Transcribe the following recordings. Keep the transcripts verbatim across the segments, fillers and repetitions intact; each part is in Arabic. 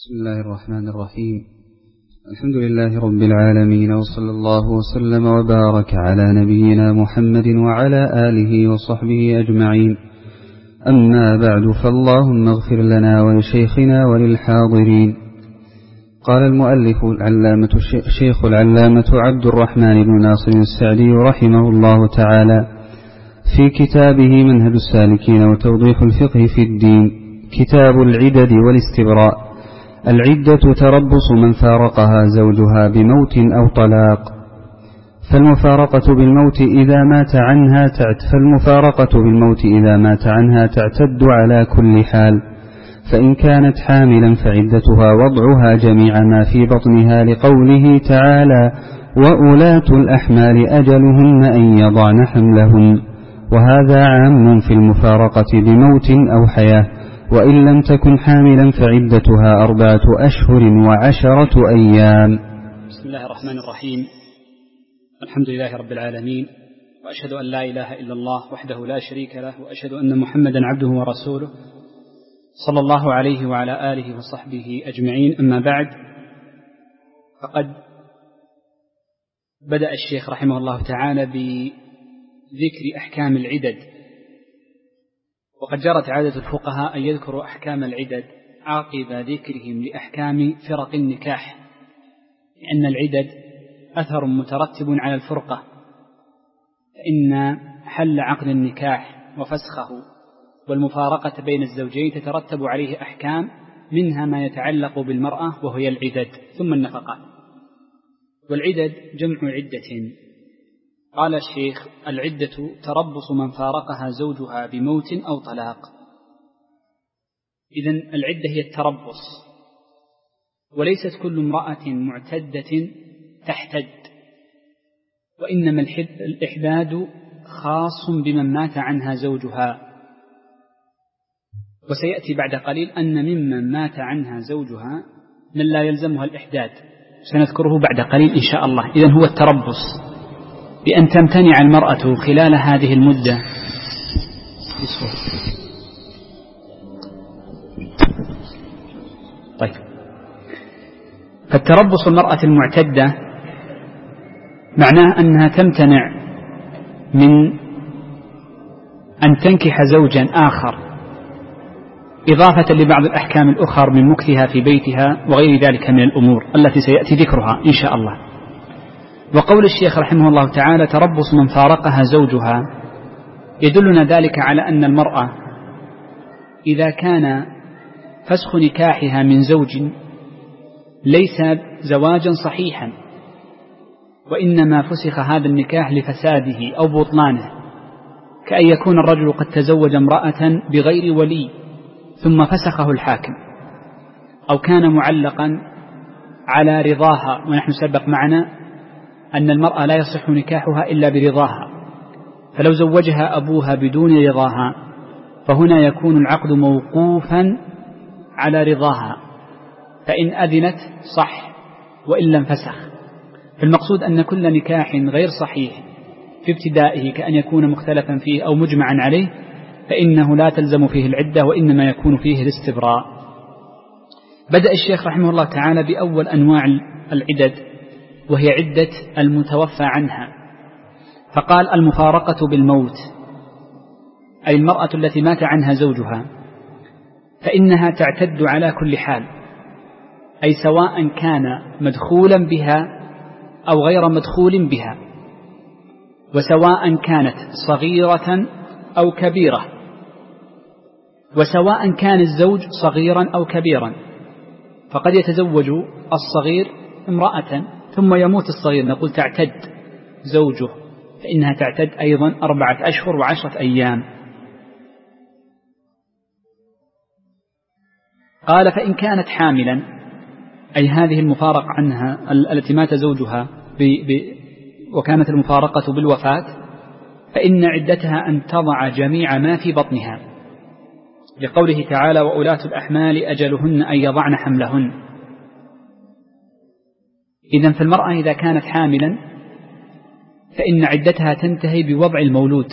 بسم الله الرحمن الرحيم. الحمد لله رب العالمين، وصلى الله وسلم وبارك على نبينا محمد وعلى آله وصحبه أجمعين. أما بعد، فاللهم اغفر لنا ولشيخنا وللحاضرين. قال المؤلف العلامة شيخ العلامة عبد الرحمن بن ناصر السعدي رحمه الله تعالى في كتابه منهج السالكين وتوضيح الفقه في الدين، كتاب العدد والاستبراء. العدة تربص من فارقها زوجها بموت أو طلاق، فالمفارقة بالموت إذا مات عنها فالمفارقة بالموت إذا مات عنها تعتد على كل حال، فإن كانت حاملا فعدتها وضعها جميع ما في بطنها، لقوله تعالى: وأولاة الأحمال أجلهن أن يضعن حملهن، وهذا عام في المفارقة بموت أو حياة. وإن لم تكن حاملا فعدتها أربعة أشهر وعشرة أيام. بسم الله الرحمن الرحيم. الحمد لله رب العالمين، وأشهد أن لا إله إلا الله وحده لا شريك له، وأشهد أن محمدا عبده ورسوله صلى الله عليه وعلى آله وصحبه أجمعين. أما بعد، فقد بدأ الشيخ رحمه الله تعالى بذكر أحكام العدد، وقد جرت عادة الفقهاء أن يذكروا أحكام العدد عقب ذكرهم لأحكام فرق النكاح، لأن العدد أثر مترتب على الفرقة، فإن حل عقد النكاح وفسخه والمفارقة بين الزوجين تترتب عليه أحكام، منها ما يتعلق بالمرأة وهي العدد، ثم النفقات. والعدد جمع عدة. قال الشيخ: العدة تربص من فارقها زوجها بموت أو طلاق. إذن العدة هي التربص، وليست كل امرأة معتدة تحتد، وإنما الإحداد خاص بمن مات عنها زوجها. وسيأتي بعد قليل أن ممن مات عنها زوجها من لا يلزمها الإحداد، سنذكره بعد قليل إن شاء الله. إذن هو التربص بأن تمتنع المرأة خلال هذه المدة. طيب، فالتربص المرأة المعتدة معناه أنها تمتنع من أن تنكح زوجا آخر، إضافة لبعض الأحكام الأخرى من مكثها في بيتها وغير ذلك من الأمور التي سيأتي ذكرها إن شاء الله. وقول الشيخ رحمه الله تعالى: تربص من فارقها زوجها، يدلنا ذلك على أن المرأة إذا كان فسخ نكاحها من زوج ليس زواجا صحيحا، وإنما فسخ هذا النكاح لفساده أو بطلانه، كأن يكون الرجل قد تزوج امرأة بغير ولي ثم فسخه الحاكم، أو كان معلقا على رضاها، ونحن سبق معنا أن المرأة لا يصح نكاحها إلا برضاها، فلو زوجها أبوها بدون رضاها فهنا يكون العقد موقوفا على رضاها، فإن أذنت صح وإن لم فسخ. فالمقصود أن كل نكاح غير صحيح في ابتدائه كأن يكون مختلفا فيه أو مجمعا عليه فإنه لا تلزم فيه العدة، وإنما يكون فيه الاستبراء. بدأ الشيخ رحمه الله تعالى بأول أنواع العدد، وهي عدة المتوفى عنها، فقال: المفارقة بالموت، أي المرأة التي مات عنها زوجها، فإنها تعتد على كل حال، أي سواء كان مدخولا بها أو غير مدخول بها، وسواء كانت صغيرة أو كبيرة، وسواء كان الزوج صغيرا أو كبيرا، فقد يتزوج الصغير امرأة ثم يموت الصغير، نقول تعتد زوجه، فإنها تعتد أيضا أربعة أشهر وعشرة أيام. قال: فإن كانت حاملا، أي هذه المفارقة عنها التي مات زوجها ب ب وكانت المفارقة بالوفاة، فإن عدتها أن تضع جميع ما في بطنها، لقوله تعالى: وأولاة الأحمال أجلهن أن يضعن حملهن. إذن فالمرأة إذا كانت حاملا فإن عدتها تنتهي بوضع المولود.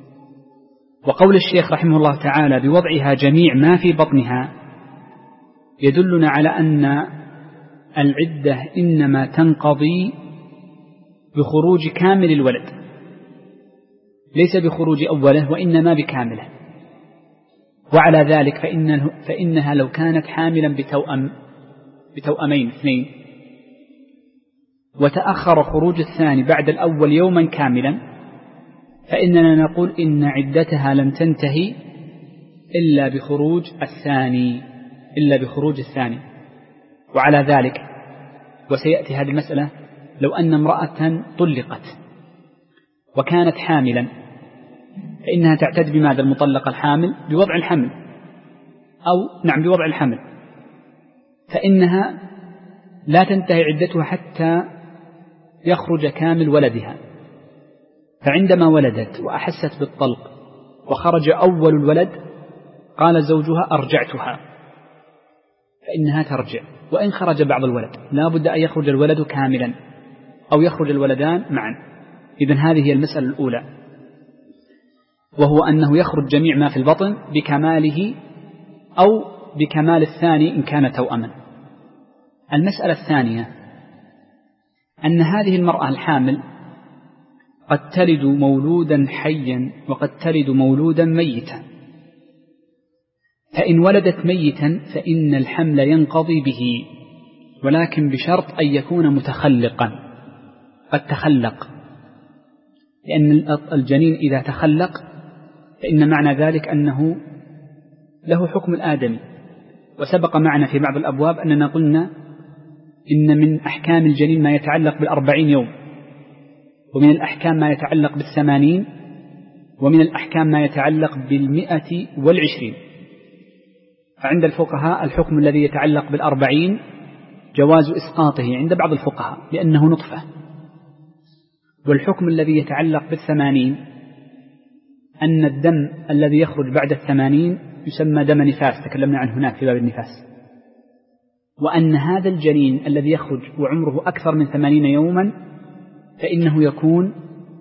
وقول الشيخ رحمه الله تعالى: بوضعها جميع ما في بطنها، يدلنا على أن العدة إنما تنقضي بخروج كامل الولد، ليس بخروج أوله وإنما بكامله. وعلى ذلك فإن فإنها لو كانت حاملا بتوأم بتوأمين اثنين وتأخر خروج الثاني بعد الأول يوما كاملا، فإننا نقول إن عدتها لم تنتهي إلا بخروج الثاني إلا بخروج الثاني. وعلى ذلك وسيأتي هذه المسألة، لو أن امرأة طلقت وكانت حاملا فإنها تعتد بماذا المطلقة الحامل؟ بوضع الحمل، أو نعم بوضع الحمل، فإنها لا تنتهي عدتها حتى يخرج كامل ولدها. فعندما ولدت وأحست بالطلق وخرج أول الولد قال زوجها أرجعتها، فإنها ترجع وإن خرج بعض الولد، لا بد أن يخرج الولد كاملا أو يخرج الولدان معا. إذن هذه هي المسألة الأولى، وهو أنه يخرج جميع ما في البطن بكماله أو بكمال الثاني إن كان توأما. المسألة الثانية أن هذه المرأة الحامل قد تلد مولودا حيا وقد تلد مولودا ميتا، فإن ولدت ميتا فإن الحمل ينقضي به، ولكن بشرط أن يكون متخلقا قد تخلق، لأن الجنين إذا تخلق فإن معنى ذلك أنه له حكم الآدمي. وسبق معنا في بعض الأبواب أننا قلنا إن من أحكام الجنين ما يتعلق بالأربعين يوم، ومن الأحكام ما يتعلق بالثمانين، ومن الأحكام ما يتعلق بالمئة والعشرين. فعند الفقهاء الحكم الذي يتعلق بالأربعين جواز إسقاطه عند بعض الفقهاء لأنه نطفة، والحكم الذي يتعلق بالثمانين أن الدم الذي يخرج بعد الثمانين يسمى دم نفاس، تكلمنا عنه هناك في باب النفاس، وأن هذا الجنين الذي يخرج وعمره أكثر من ثمانين يوما فإنه يكون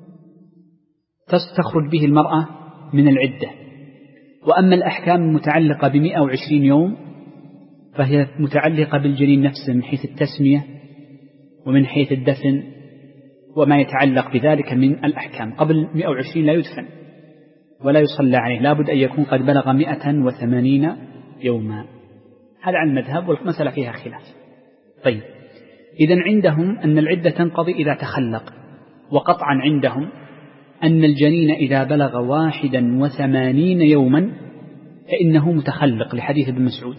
تخرج به المرأة من العدة. وأما الأحكام المتعلقة بمئة وعشرين يوم فهي متعلقة بالجنين نفسه من حيث التسمية ومن حيث الدفن وما يتعلق بذلك من الأحكام. قبل مئة وعشرين لا يدفن ولا يصلى عليه، لابد أن يكون قد بلغ مئة وثمانين يوما. هذا عن المذهب والمسألة فيها خلاف. طيب، إذن عندهم أن العدة تنقضي إذا تخلق، وقطعا عندهم أن الجنين إذا بلغ واحدا وثمانين يوما فإنه متخلق لحديث ابن مسعود.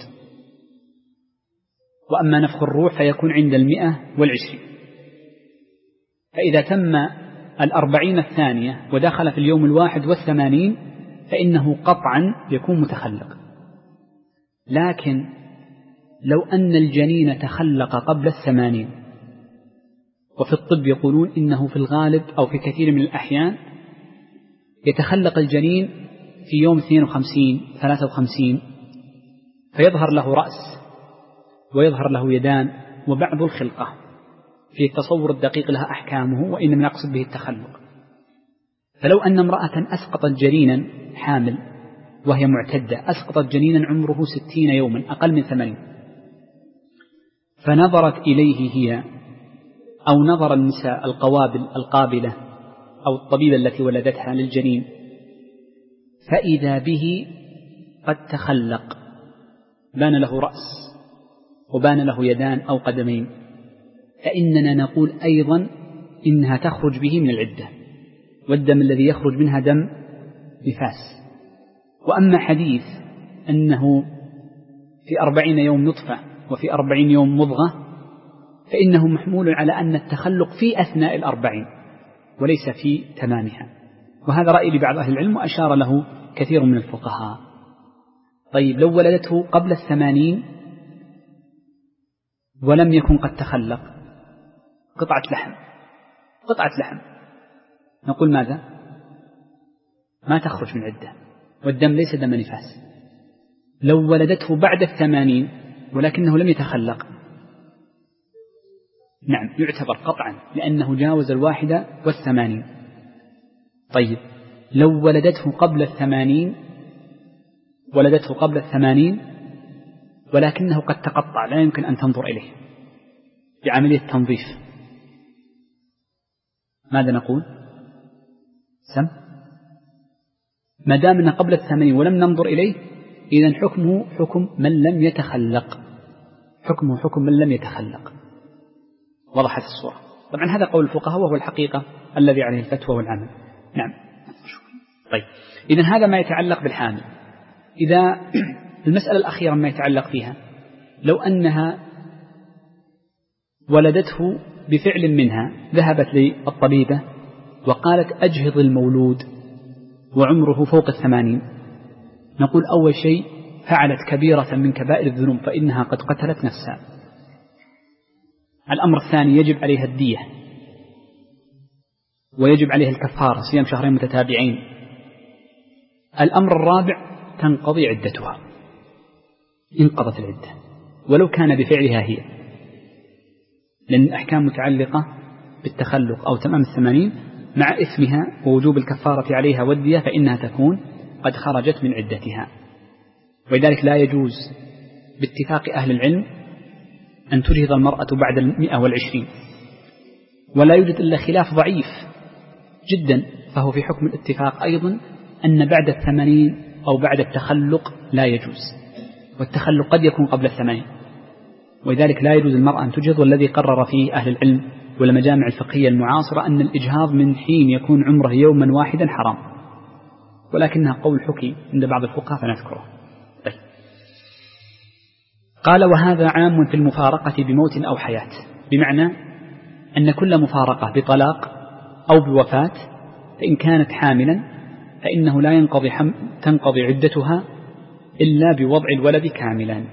وأما نفخ الروح فيكون عند المئة والعشرين، فإذا تم الأربعين الثانية ودخل في اليوم الواحد والثمانين فإنه قطعا يكون متخلق. لكن لو أن الجنين تخلق قبل الثمانين، وفي الطب يقولون إنه في الغالب أو في كثير من الأحيان يتخلق الجنين في يوم اثنين وخمسين ثلاثة وخمسين فيظهر له رأس ويظهر له يدان وبعض الخلقة، في التصور الدقيق لها أحكامه، وإنما نقصد به التخلق. فلو أن امرأة أسقطت جنينا حامل وهي معتدة، أسقطت جنينا عمره ستين يوما أقل من ثمانين، فنظرت إليه هي أو نظر النساء القوابل القابلة أو الطبيبة التي ولدتها للجنين فإذا به قد تخلق، بان له رأس وبان له يدان أو قدمين، فإننا نقول أيضا إنها تخرج به من العدة، والدم الذي يخرج منها دم نفاس. وأما حديث أنه في أربعين يوم نطفة وفي أربعين يوم مضغة فإنه محمول على أن التخلق في أثناء الأربعين وليس في تمامها، وهذا رأي لبعض أهل العلم وأشار له كثير من الفقهاء. طيب، لو ولدته قبل الثمانين ولم يكن قد تخلق، قطعة لحم قطعة لحم نقول ماذا؟ ما تخرج من عدة، والدم ليس دم نفاس. لو ولدته بعد الثمانين ولكنه لم يتخلق، نعم يعتبر قطعا لأنه جاوز الواحدة والثمانين. طيب، لو ولدته قبل الثمانين ولدته قبل الثمانين ولكنه قد تقطع لا يمكن أن تنظر إليه بعملية تنظيف، ماذا نقول؟ سم ما دامنا قبل الثمانين ولم ننظر إليه إذن حكمه حكم من لم يتخلق، حكمه حكم من لم يتخلق. وضحت الصورة؟ طبعا هذا قول الفقهاء وهو الحقيقة الذي عليه الفتوى والعمل. نعم. طيب إذن هذا ما يتعلق بالحامل. إذا المسألة الأخيرة ما يتعلق فيها، لو أنها ولدته بفعل منها، ذهبت للطبيبة وقالت أجهض المولود وعمره فوق الثمانين، نقول أول شيء فعلت كبيرة من كبائر الذنوب فإنها قد قتلت نفسها. الأمر الثاني يجب عليها الدية، ويجب عليها الكفارة صيام شهرين متتابعين. الأمر الرابع تنقضي عدتها، انقضت العدة ولو كان بفعلها هي، لأن الأحكام متعلقة بالتخلق أو تمام الثمانين مع إثمها ووجوب الكفارة عليها والدية، فإنها تكون قد خرجت من عدتها. ولذلك لا يجوز باتفاق أهل العلم أن تجهض المرأة بعد المئة والعشرين، ولا يوجد إلا خلاف ضعيف جدا فهو في حكم الاتفاق أيضا أن بعد الثمانين أو بعد التخلق لا يجوز، والتخلق قد يكون قبل الثمانين، ولذلك لا يجوز المرأة أن تجهض. والذي قرر فيه أهل العلم والمجامع الفقهية المعاصرة أن الإجهاض من حين يكون عمره يوما واحدا حرام، ولكنها قول حكي عند بعض الفقهاء فنذكره. طيب. قال وهذا عام في المفارقة بموت أو حياة، بمعنى أن كل مفارقة بطلاق أو بوفاة فإن كانت حاملا فإنه لا ينقضي حم... تنقضي عدتها إلا بوضع الولد كاملا.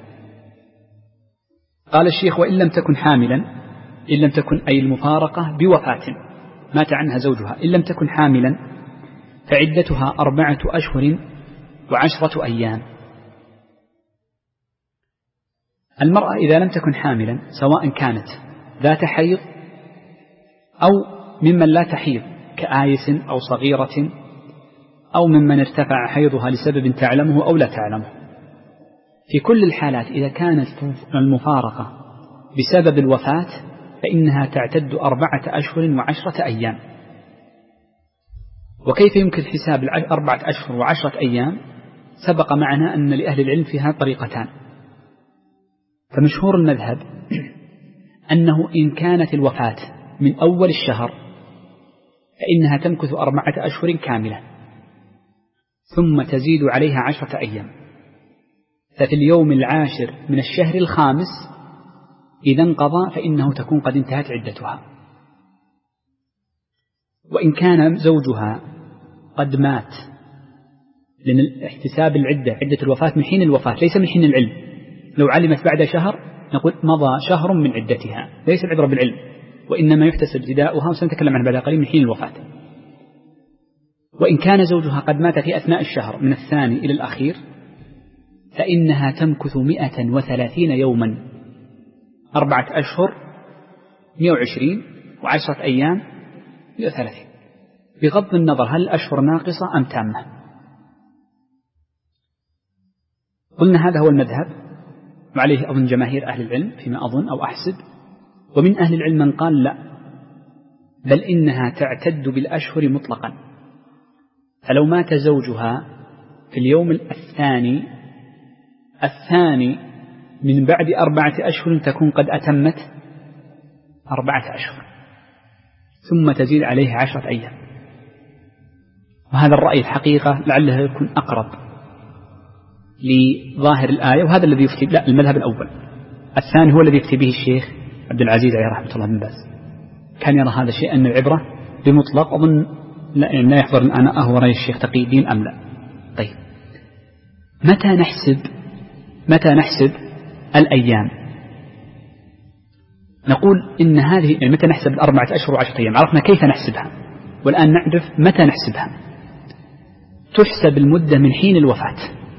قال الشيخ وإن لم تكن حاملا، إن لم تكن أي المفارقة بوفاة مات عنها زوجها، إن لم تكن حاملا فعدتها أربعة أشهر وعشرة أيام. المرأة إذا لم تكن حاملا سواء كانت ذات حيض أو ممن لا تحيض كآيس أو صغيرة أو ممن ارتفع حيضها لسبب تعلمه أو لا تعلمه، في كل الحالات إذا كانت المفارقة بسبب الوفاة فإنها تعتد أربعة أشهر وعشرة أيام. وكيف يمكن حساب أربعة أشهر وعشرة أيام؟ سبق معنا أن لأهل العلم فيها طريقتان. فمشهور المذهب أنه إن كانت الوفاة من أول الشهر فإنها تمكث أربعة أشهر كاملة ثم تزيد عليها عشرة أيام، ففي اليوم العاشر من الشهر الخامس إذا انقضى فإنه تكون قد انتهت عدتها. وإن كان زوجها قد مات، لأن احتساب العدة عدة الوفاة من حين الوفاة ليس من حين العلم، لو علمت بعد شهر نقول مضى شهر من عدتها، ليس العبرة بالعلم، وإنما يحتسب ابتداؤها وسنتكلم عن بعد قليل من حين الوفاة. وإن كان زوجها قد مات في أثناء الشهر من الثاني إلى الأخير فإنها تمكث مئة وثلاثين يوما، أربعة أشهر مئة وعشرين وعشرة أيام مئة وثلاثين، بغض النظر هل الأشهر ناقصة أم تامة. قلنا هذا هو المذهب وعليه أظن جماهير أهل العلم فيما أظن أو أحسب. ومن أهل العلم من قال لا، بل إنها تعتد بالأشهر مطلقا، فلو مات زوجها في اليوم الثاني الثاني من بعد أربعة أشهر تكون قد أتمت أربعة أشهر ثم تزيد عليه عشرة أيام. وهذا الرأي الحقيقة لعله يكون أقرب لظاهر الآية، وهذا الذي يفتي لا المذهب الأول. الثاني هو الذي يفتي به الشيخ عبد العزيز عليه رحمة الله بن باز، كان يرى هذا الشيء أن العبرة بمطلق. أظن لا, لا يحضر الآن أهو رأي الشيخ تقي الدين أم لا. طيب متى نحسب متى نحسب الأيام؟ نقول إن هذه يعني متى نحسب الأربعة أشهر وعشرة أيام؟ عرفنا كيف نحسبها، والآن نعرف متى نحسبها. تحسب المدة من حين الوفاة،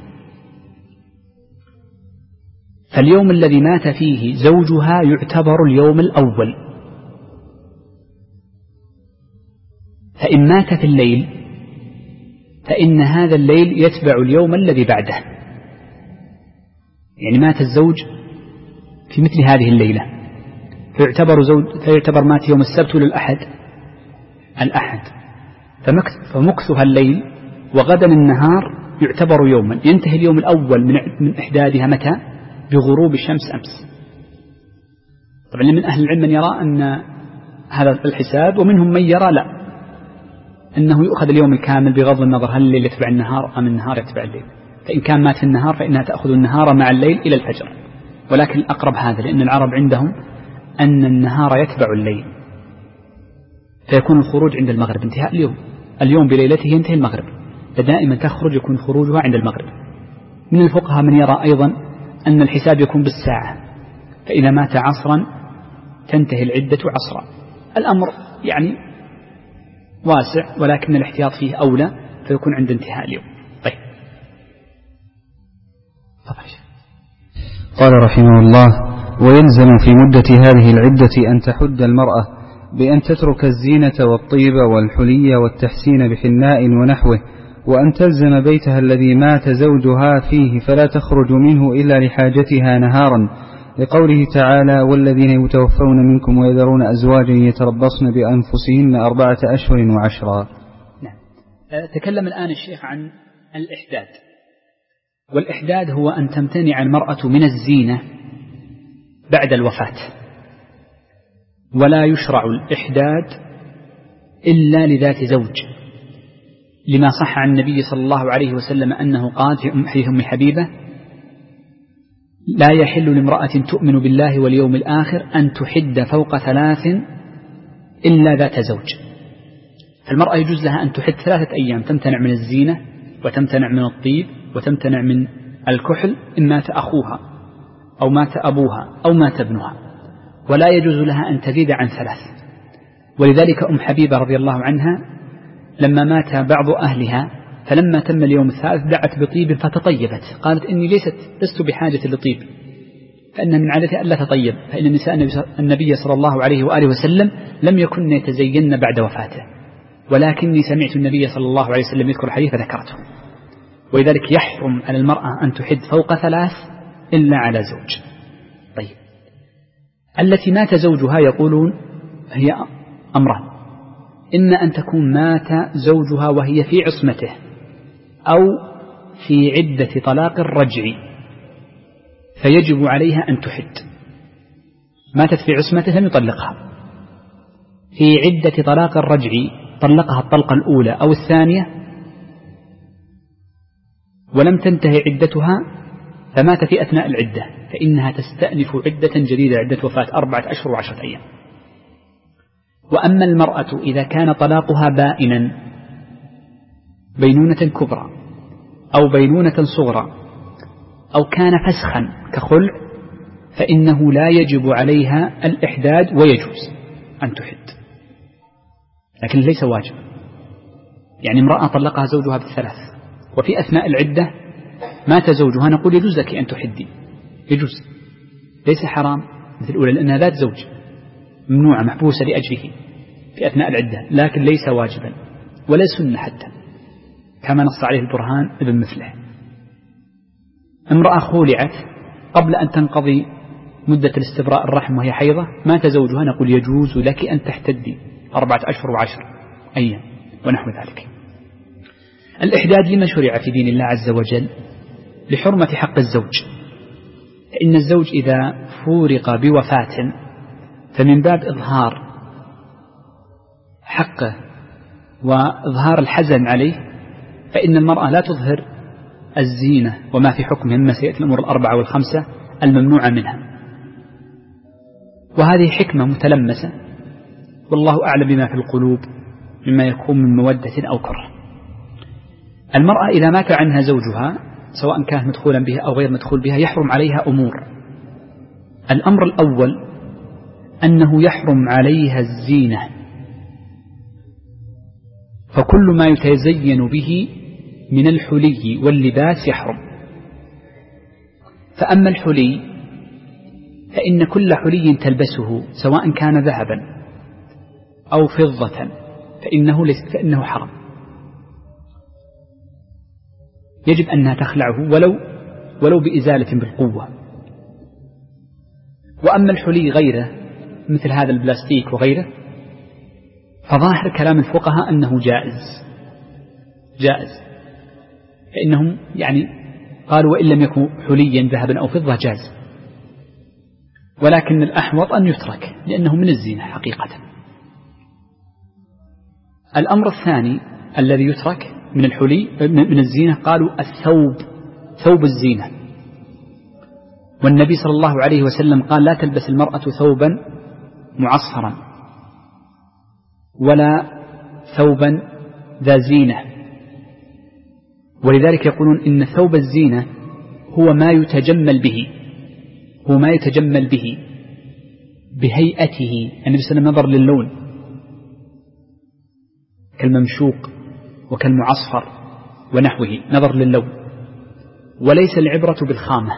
فاليوم الذي مات فيه زوجها يعتبر اليوم الأول، فإن مات في الليل فإن هذا الليل يتبع اليوم الذي بعده، يعني مات الزوج في مثل هذه الليلة فيعتبر, زوج فيعتبر مات يوم السبت ولا الأحد الأحد فمكثها الليل وغدا النهار يعتبر يوما، ينتهي اليوم الأول من إحدادها متى؟ بغروب الشمس أمس. طبعا من أهل العلم من يرى أن هذا الحساب، ومنهم من يرى لا، أنه يؤخذ اليوم الكامل بغض النظر هل الليل يتبع النهار أم النهار يتبع الليل. فإن كان مات في النهار فإنها تأخذ النهار مع الليل إلى الفجر، ولكن الأقرب هذا، لأن العرب عندهم أن النهار يتبع الليل، فيكون الخروج عند المغرب انتهاء اليوم، اليوم بليلته ينتهي المغرب، فدائما تخرج يكون خروجها عند المغرب. من الفقهاء من يرى أيضا أن الحساب يكون بالساعة، فإذا مات عصرا تنتهي العدة عصرا. الأمر يعني واسع، ولكن الاحتياط فيه أولى، فيكون عند انتهاء اليوم. طيب قال رحمه الله: ويلزم في مدة هذه العدة أن تحد المرأة بأن تترك الزينة والطيب والحلي والتحسين بحناء ونحوه، وأن تلزم بيتها الذي مات زوجها فيه فلا تخرج منه إلا لحاجتها نهارا، لقوله تعالى: والذين يتوفون منكم ويذرون أزواجا يتربصن بأنفسهن أربعة أشهر وعشرا. نعم. تكلم الآن الشيخ عن الإحداد، والإحداد هو أن تمتنع المرأة من الزينة بعد الوفاة، ولا يشرع الإحداد إلا لذات زوج، لما صح عن النبي صلى الله عليه وسلم أنه قال في حديث أم حبيبة: لا يحل لامرأة تؤمن بالله واليوم الآخر أن تحد فوق ثلاث إلا ذات زوج. فالمرأة يجوز لها أن تحد ثلاثة أيام، تمتنع من الزينة وتمتنع من الطيب وتمتنع من الكحل، إن مات أخوها أو مات أبوها أو مات ابنها، ولا يجوز لها أن تزيد عن ثلاث. ولذلك أم حبيبة رضي الله عنها لما مات بعض أهلها فلما تم اليوم الثالث دعت بطيب فتطيبت، قالت: إني ليست لست بحاجة لطيب، فإن من عادتي ألا تطيب، فإن نساء النبي صلى الله عليه وآله وسلم لم يكن يتزين بعد وفاته، ولكني سمعت النبي صلى الله عليه وسلم يذكر الحديث فذكرته. ولذلك يحرم على المرأة أن تحد فوق ثلاث إلا على زوج. طيب، التي مات زوجها يقولون هي أمران: إما أن تكون مات زوجها وهي في عصمته، أو في عدة طلاق الرجعي، فيجب عليها أن تحد. ماتت في عصمته لم يطلقها، في عدة طلاق الرجعي طلقها الطلقة الأولى أو الثانية ولم تنتهي عدتها فمات في أثناء العدة، فإنها تستأنف عدة جديدة، عدة وفاة أربعة أشهر وعشرة أيام. وأما المرأة إذا كان طلاقها بائنا بينونة كبرى أو بينونة صغرى أو كان فسخا كخلع، فإنه لا يجب عليها الإحداد ويجوز أن تحد، لكن ليس واجب. يعني امرأة طلقها زوجها بالثلاث وفي أثناء العدة مات زوجها، نقول يجوز لك أن تحدي، يجوز، ليس حرام مثل الأولى، لأنها ذات زوج ممنوعة محبوسة لأجله في أثناء العدة، لكن ليس واجبا ولا سنة حتى، كما نص عليه البرهان ابن مفلح. امرأة خولعت قبل أن تنقضي مدة الاستبراء الرحم وهي حيضة، مات زوجها، نقول يجوز لك أن تحتدي أربعة أشهر وعشر أيام ونحو ذلك. الإحداد لما شرع في دين الله عز وجل؟ لحرمة حق الزوج، فإن الزوج إذا فورق بوفاة فمن باب إظهار حقه وإظهار الحزن عليه، فإن المرأة لا تظهر الزينة وما في حكمها مما سيأتي الأمور الأربعة والخمسة الممنوعة منها، وهذه حكمة متلمسة، والله أعلم بما في القلوب مما يكون من مودة أو كره. المرأة إذا مات عنها زوجها سواء كان مدخولا بها أو غير مدخول بها يحرم عليها أمور. الأمر الأول أنه يحرم عليها الزينة، فكل ما يتزين به من الحلي واللباس يحرم. فأما الحلي فإن كل حلي تلبسه سواء كان ذهبا أو فضة فإنه, فإنه حرام، يجب أنها تخلعه ولو ولو بإزالة بالقوة. وأما الحلي غيره مثل هذا البلاستيك وغيره فظاهر كلام الفقهاء أنه جائز جائز فإنهم يعني قالوا وإن لم يكن حليا ذهبا أو فضة جاز، ولكن الأحوط أن يترك لأنه من الزينة حقيقة. الأمر الثاني الذي يترك من الحلي من الزينة قالوا الثوب، ثوب الزينة. والنبي صلى الله عليه وسلم قال لا تلبس المرأة ثوبا معصفرا ولا ثوبا ذا زينة، ولذلك يقولون إن ثوب الزينة هو ما يتجمل به هو ما يتجمل به بهيئته. النبي صلى الله عليه وسلم نظر للون كالممشوق وكالمعصفر ونحوه، نظر للون، وليس العبرة بالخامة.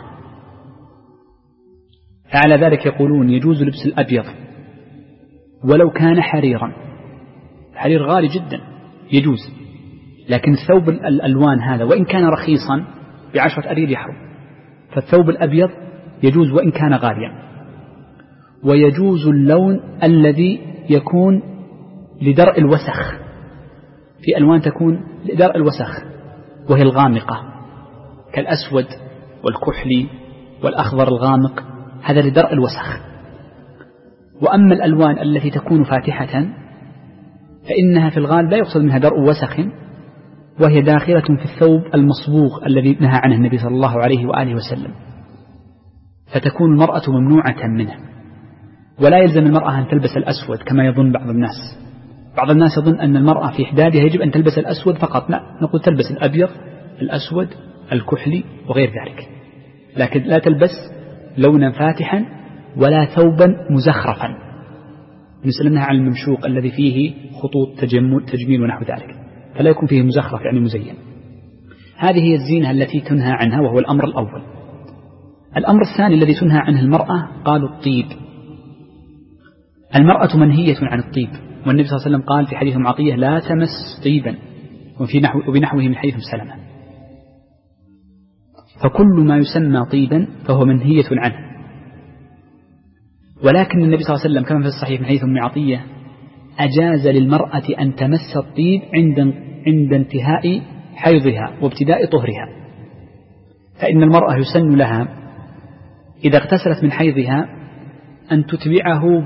فعلى ذلك يقولون يجوز لبس الأبيض ولو كان حريرا، الحرير غالي جدا يجوز، لكن الثوب الألوان هذا وإن كان رخيصا بعشرة أريل يحرم، فالثوب الأبيض يجوز وإن كان غاليا. ويجوز اللون الذي يكون لدرء الوسخ، في ألوان تكون لدرء الوسخ وهي الغامقة كالأسود والكحلي والأخضر الغامق، هذا لدرء الوسخ. وأما الألوان التي تكون فاتحة فإنها في الغالب لا يقصد منها درء وسخ، وهي داخلة في الثوب المصبوغ الذي نهى عنه النبي صلى الله عليه وآله وسلم، فتكون المرأة ممنوعة منه. ولا يلزم المرأة أن تلبس الأسود كما يظن بعض الناس. بعض الناس يظن أن المرأة في إحدادها يجب أن تلبس الأسود فقط، لا، نقول تلبس الأبيض الأسود الكحلي وغير ذلك، لكن لا تلبس لونا فاتحا ولا ثوبا مزخرفا، نسلمها عن الممشوق الذي فيه خطوط تجمل تجميل ونحو ذلك، فلا يكون فيه مزخرف يعني مزين. هذه هي الزينة التي تنهى عنها، وهو الأمر الأول. الأمر الثاني الذي تنهى عنه المرأة قالوا الطيب. المرأة منهية عن الطيب، والنبي صلى الله عليه وسلم قال في حديث عطية لا تمس طيبا، وفي نحو وبنحوه من حديث سلمة. فكل ما يسمى طيبا فهو منهية عنه. ولكن النبي صلى الله عليه وسلم كما في الصحيح من حديث أم عطية أجاز للمرأة أن تمس الطيب عند عند انتهاء حيضها وابتداء طهرها. فإن المرأة يسن لها إذا اغتسلت من حيضها أن تتبعه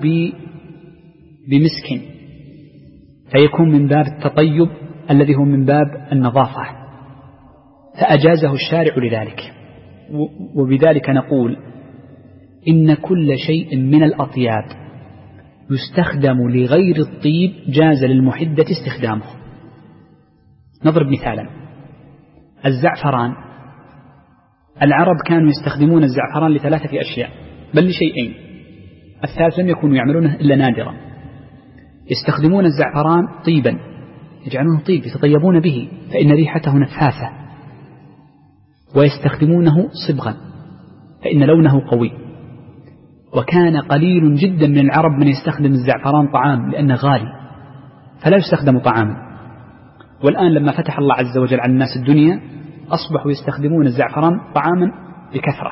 بمسك، فيكون من باب التطيب الذي هو من باب النظافة، فأجازه الشارع لذلك. وبذلك نقول إن كل شيء من الأطياب يستخدم لغير الطيب جاز للمحدة استخدامه. نضرب مثالا، الزعفران، العرب كانوا يستخدمون الزعفران لثلاثة أشياء بل لشيئين، الثالث لم يكونوا يعملونه إلا نادرا. يستخدمون الزعفران طيبا، يجعلونه طيب يتطيبون به فإن ريحته نفاثة، ويستخدمونه صبغا فإن لونه قوي. وكان قليل جدا من العرب من يستخدم الزعفران طعام لأنه غالي فلا يستخدم طعاما. والآن لما فتح الله عز وجل على الناس الدنيا أصبحوا يستخدمون الزعفران طعاما بكثرة.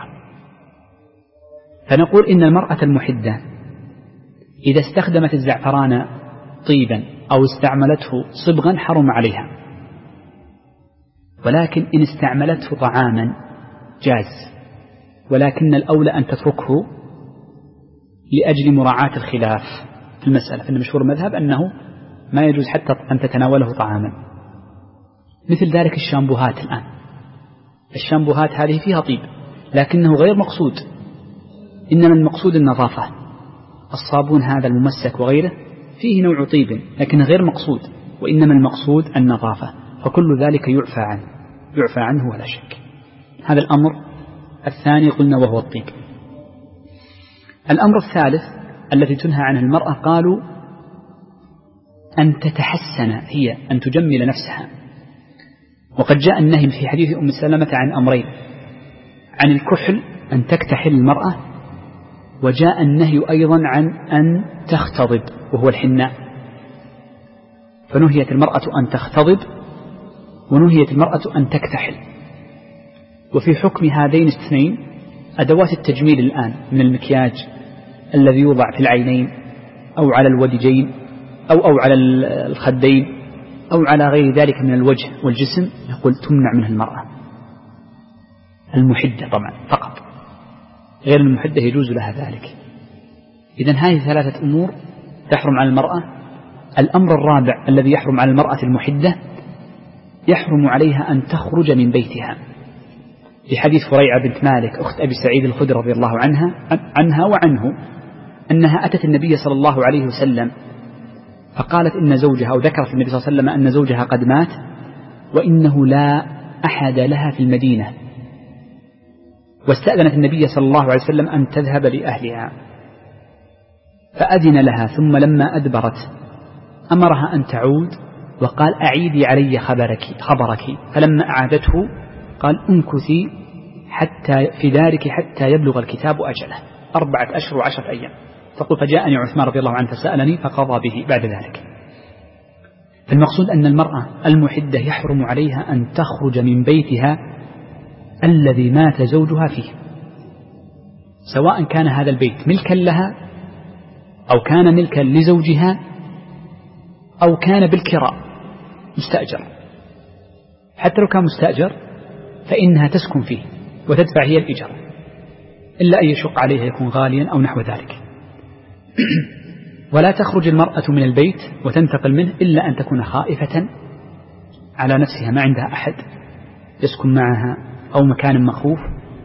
فنقول إن المرأة المحدة إذا استخدمت الزعفران طيبا أو استعملته صبغا حرم عليها، ولكن إن استعملته طعاما جاز، ولكن الأولى أن تتركه لأجل مراعاة الخلاف في المسألة. فإن مشهور المذهب أنه ما يجوز حتى أن تتناوله طعاما. مثل ذلك الشامبوهات، الآن الشامبوهات هذه فيها طيب لكنه غير مقصود، إنما المقصود النظافة. الصابون هذا الممسك وغيره فيه نوع طيب لكن غير مقصود، وإنما المقصود النظافة، فكل ذلك يعفى عنه يعفى عنه ولا شك. هذا الأمر الثاني قلنا وهو الطيب. الأمر الثالث الذي تنهى عنه المرأة قالوا أن تتحسن، هي أن تجمل نفسها. وقد جاء النهي في حديث أم سلمة عن أمرين، عن الكحل أن تكتحل المرأة، وجاء النهي أيضا عن أن تختضب وهو الحناء. فنهيت المرأة أن تختضب ونهيت المرأة أن تكتحل. وفي حكم هذين الاثنين أدوات التجميل الآن من المكياج الذي يوضع في العينين أو على الودجين أو أو على الخدين أو على غير ذلك من الوجه والجسم، يقول تمنع منه المرأة المحدة طبعا فقط، غير المحدة يجوز لها ذلك. إذن هذه ثلاثة أمور تحرم على المرأة. الأمر الرابع الذي يحرم على المرأة المحدة، يحرم عليها أن تخرج من بيتها، في حديث فريعة بنت مالك أخت أبي سعيد الخدري رضي الله عنها عنها وعنه أنها أتت النبي صلى الله عليه وسلم فقالت إن زوجها، أو ذكرت النبي صلى الله عليه وسلم أن زوجها قد مات وإنه لا أحد لها في المدينة، واستأذنت النبي صلى الله عليه وسلم أن تذهب لأهلها، فأذن لها، ثم لما أدبرت أمرها أن تعود وقال أعيدي علي خبرك خبرك فلما أعادته قال امكثي حتى في دارك حتى يبلغ الكتاب أجله، أربعة أشهر وعشرة أيام. تقول فجاءني عثمان رضي الله عنه فسألني فقضى به بعد ذلك. فالمقصود أن المرأة المحدة يحرم عليها أن تخرج من بيتها الذي مات زوجها فيه، سواء كان هذا البيت ملكا لها أو كان ملكا لزوجها أو كان بالكراء مستأجر. حتى لو كان مستأجر فإنها تسكن فيه وتدفع هي الإجارة، إلا أن يشق عليها يكون غاليا أو نحو ذلك. ولا تخرج المرأة من البيت وتنتقل منه إلا أن تكون خائفة على نفسها، ما عندها أحد يسكن معها أو مكان مخوف،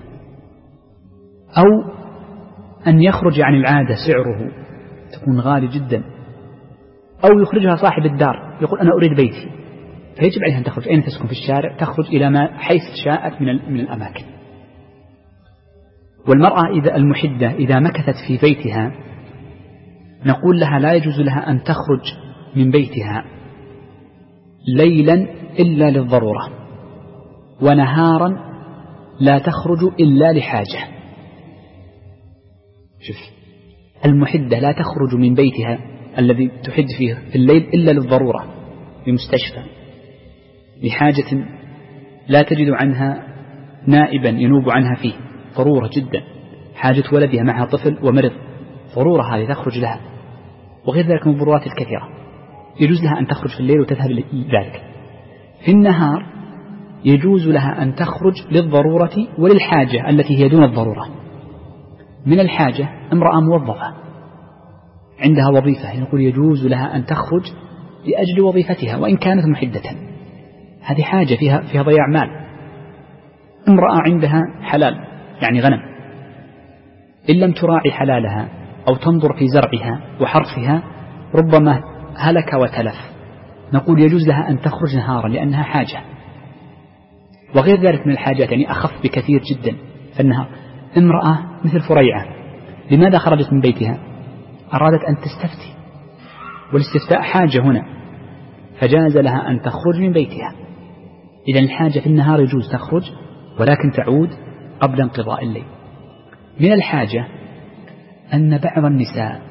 أو أن يخرج عن العادة سعره تكون غالي جدا، أو يخرجها صاحب الدار يقول أنا أريد بيتي، فيجب عليها أن تخرج. أين تسكن في الشارع؟ تخرج إلى ما حيث شاءت من من الأماكن. والمرأة إذا المحدة إذا مكثت في بيتها نقول لها لا يجوز لها أن تخرج من بيتها ليلا إلا للضرورة، ونهارا لا تخرج إلا لحاجة. شوف، المحدة لا تخرج من بيتها الذي تحد فيه في الليل إلا للضرورة، بمستشفى، لحاجة لا تجد عنها نائبا ينوب عنها فيه، ضرورة جدا، حاجة ولدها معها طفل ومرض، ضرورة هذه تخرج لها. وغير ذلك من الضرورات الكثيرة يجوز لها أن تخرج في الليل وتذهب لذلك. في النهار يجوز لها أن تخرج للضرورة وللحاجة التي هي دون الضرورة. من الحاجة امرأة موظفة عندها وظيفة، يقول يجوز لها أن تخرج لأجل وظيفتها وإن كانت محدة، هذه حاجة فيها فيها ضياع مال. امرأة عندها حلال يعني غنم، إن لم تراعي حلالها أو تنظر في زرعها وحرثها ربما هلك وتلف، نقول يجوز لها أن تخرج نهارا لأنها حاجة. وغير ذلك من الحاجات يعني أخف بكثير جدا فالنهار. امرأة مثل فريعة لماذا خرجت من بيتها؟ أرادت أن تستفتي، والاستفتاء حاجة هنا، فجاز لها أن تخرج من بيتها. إذا الحاجة في النهار يجوز تخرج ولكن تعود قبل انقضاء الليل. من الحاجة أن بعض النساء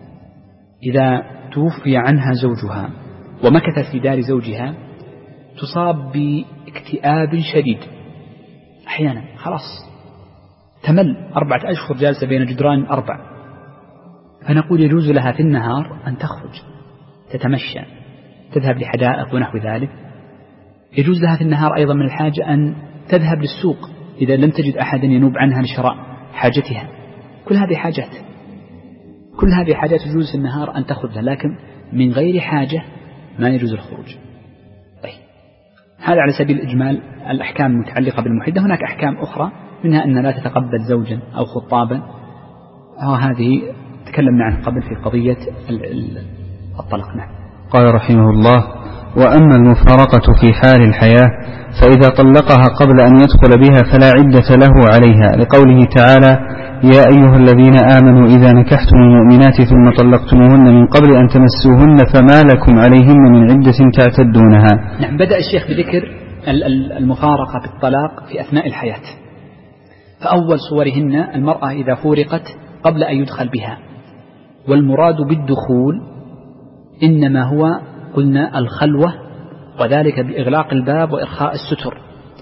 إذا توفي عنها زوجها ومكثت في دار زوجها تصاب باكتئاب شديد، أحيانا خلاص تمل، أربعة أشهر جالسة بين جدران أربع، فنقول يجوز لها في النهار أن تخرج تتمشى، تذهب لحدائق ونحو ذلك. يجوز لها في النهار أيضا من الحاجة أن تذهب للسوق إذا لم تجد أحدا ينوب عنها لشراء حاجتها. كل هذه حاجات كل هذه حاجات يجوز في النهار أن تخرجها، لكن من غير حاجة ما يجوز الخروج. طيب، هذا على سبيل الإجمال الأحكام المتعلقة بالمحدة. هناك أحكام أخرى منها أن لا تتقبل زوجا أو خطابا، وهذه تكلمنا عنه قبل في قضية الطلاق. نعم. قال رحمه الله: وأما المفارقة في حال الحياة فإذا طلقها قبل أن يدخل بها فلا عدة له عليها، لقوله تعالى: يا أيها الذين آمنوا إذا نكحتم المؤمنات ثم طلقتموهن من قبل أن تمسوهن فما لكم عليهن من عدة تعتدونها. نعم. بدأ الشيخ بذكر المفارقة بالطلاق في أثناء الحياة. فأول صورهن المرأة إذا فورقت قبل أن يدخل بها، والمراد بالدخول إنما هو قلنا الخلوة، وذلك بإغلاق الباب وإرخاء الستر.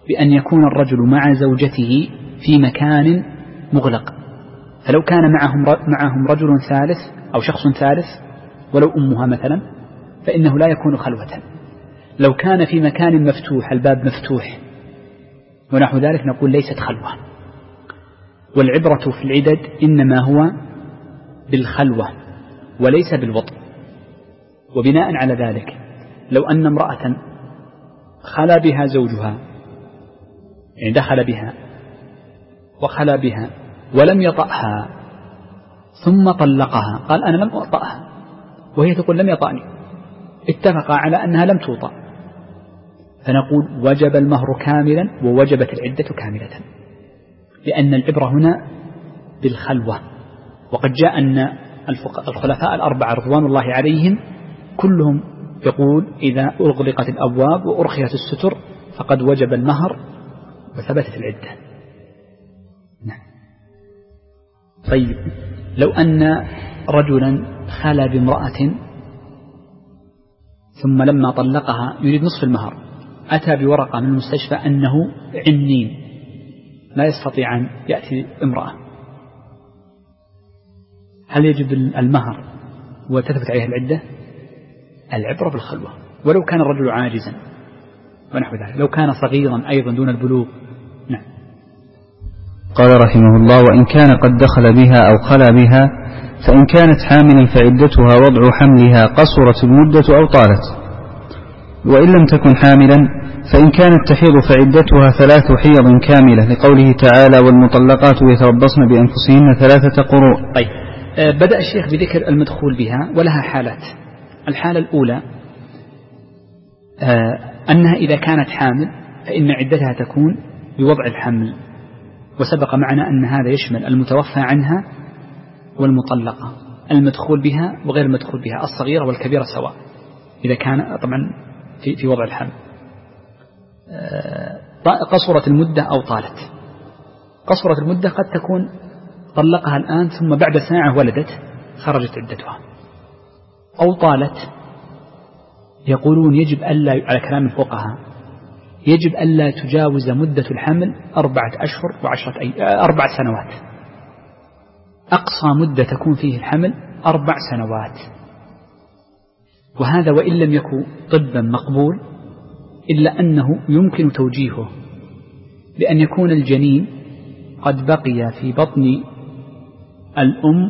بأن يكون الرجل مع زوجته في مكان مغلق، فلو كان معهم معهم رجل ثالث أو شخص ثالث ولو أمها مثلا فإنه لا يكون خلوة. لو كان في مكان مفتوح الباب مفتوح ونحو ذلك نقول ليست خلوة. والعبرة في العدد إنما هو بالخلوة وليس بالوطء. وبناء على ذلك لو أن امرأة خلا بها زوجها، يعني دخل بها وخلا بها ولم يطأها ثم طلقها، قال أنا لم أطأها وهي تقول لم يطأني، اتفق على أنها لم توطأ، فنقول وجب المهر كاملا ووجبت العدة كاملة، لأن العبرة هنا بالخلوة. وقد جاء أن الخلفاء الأربعة رضوان الله عليهم كلهم يقول إذا أغلقت الأبواب وأرخيت الستر فقد وجب المهر وثبتت العدة. نعم. طيب لو أن رجلا خلى بامرأة ثم لما طلقها يريد نصف المهر، أتى بورقة من المستشفى أنه عنين لا يستطيع أن يأتي امرأة، هل يجب المهر وتثبت عليها العدة؟ العبرة بالخلوة، ولو كان الرجل عاجزا ونحو ذلك، لو كان صغيرا أيضا دون البلوغ. نعم. قال رحمه الله: وإن كان قد دخل بها أو خلا بها فإن كانت حاملا فعدتها وضع حملها قصرت المدة أو طالت، وإن لم تكن حاملا فإن كانت تحيض فعدتها ثلاث حيض كاملة، لقوله تعالى: والمطلقات يتربصن بأنفسهن ثلاثة قروء. طيب آه بدأ الشيخ بذكر المدخول بها ولها حالات. الحالة الأولى آه أنها إذا كانت حامل فإن عدتها تكون بوضع الحمل، وسبق معنا أن هذا يشمل المتوفى عنها والمطلقة، المدخول بها وغير المدخول بها، الصغيرة والكبيرة سواء، إذا كان طبعا في, في وضع الحمل. قصرت المدة أو طالت. قصرت المدة قد تكون طلقها الآن ثم بعد ساعة ولدت خرجت عدتها، أو طالت يقولون يجب ألا، على كلام الفقهاء، يجب ألا تجاوز مدة الحمل أربعة أشهر وعشرة أي أربع سنوات، أقصى مدة تكون فيه الحمل أربع سنوات. وهذا وإن لم يكن طبا مقبول إلا أنه يمكن توجيهه، لأن يكون الجنين قد بقي في بطن الأم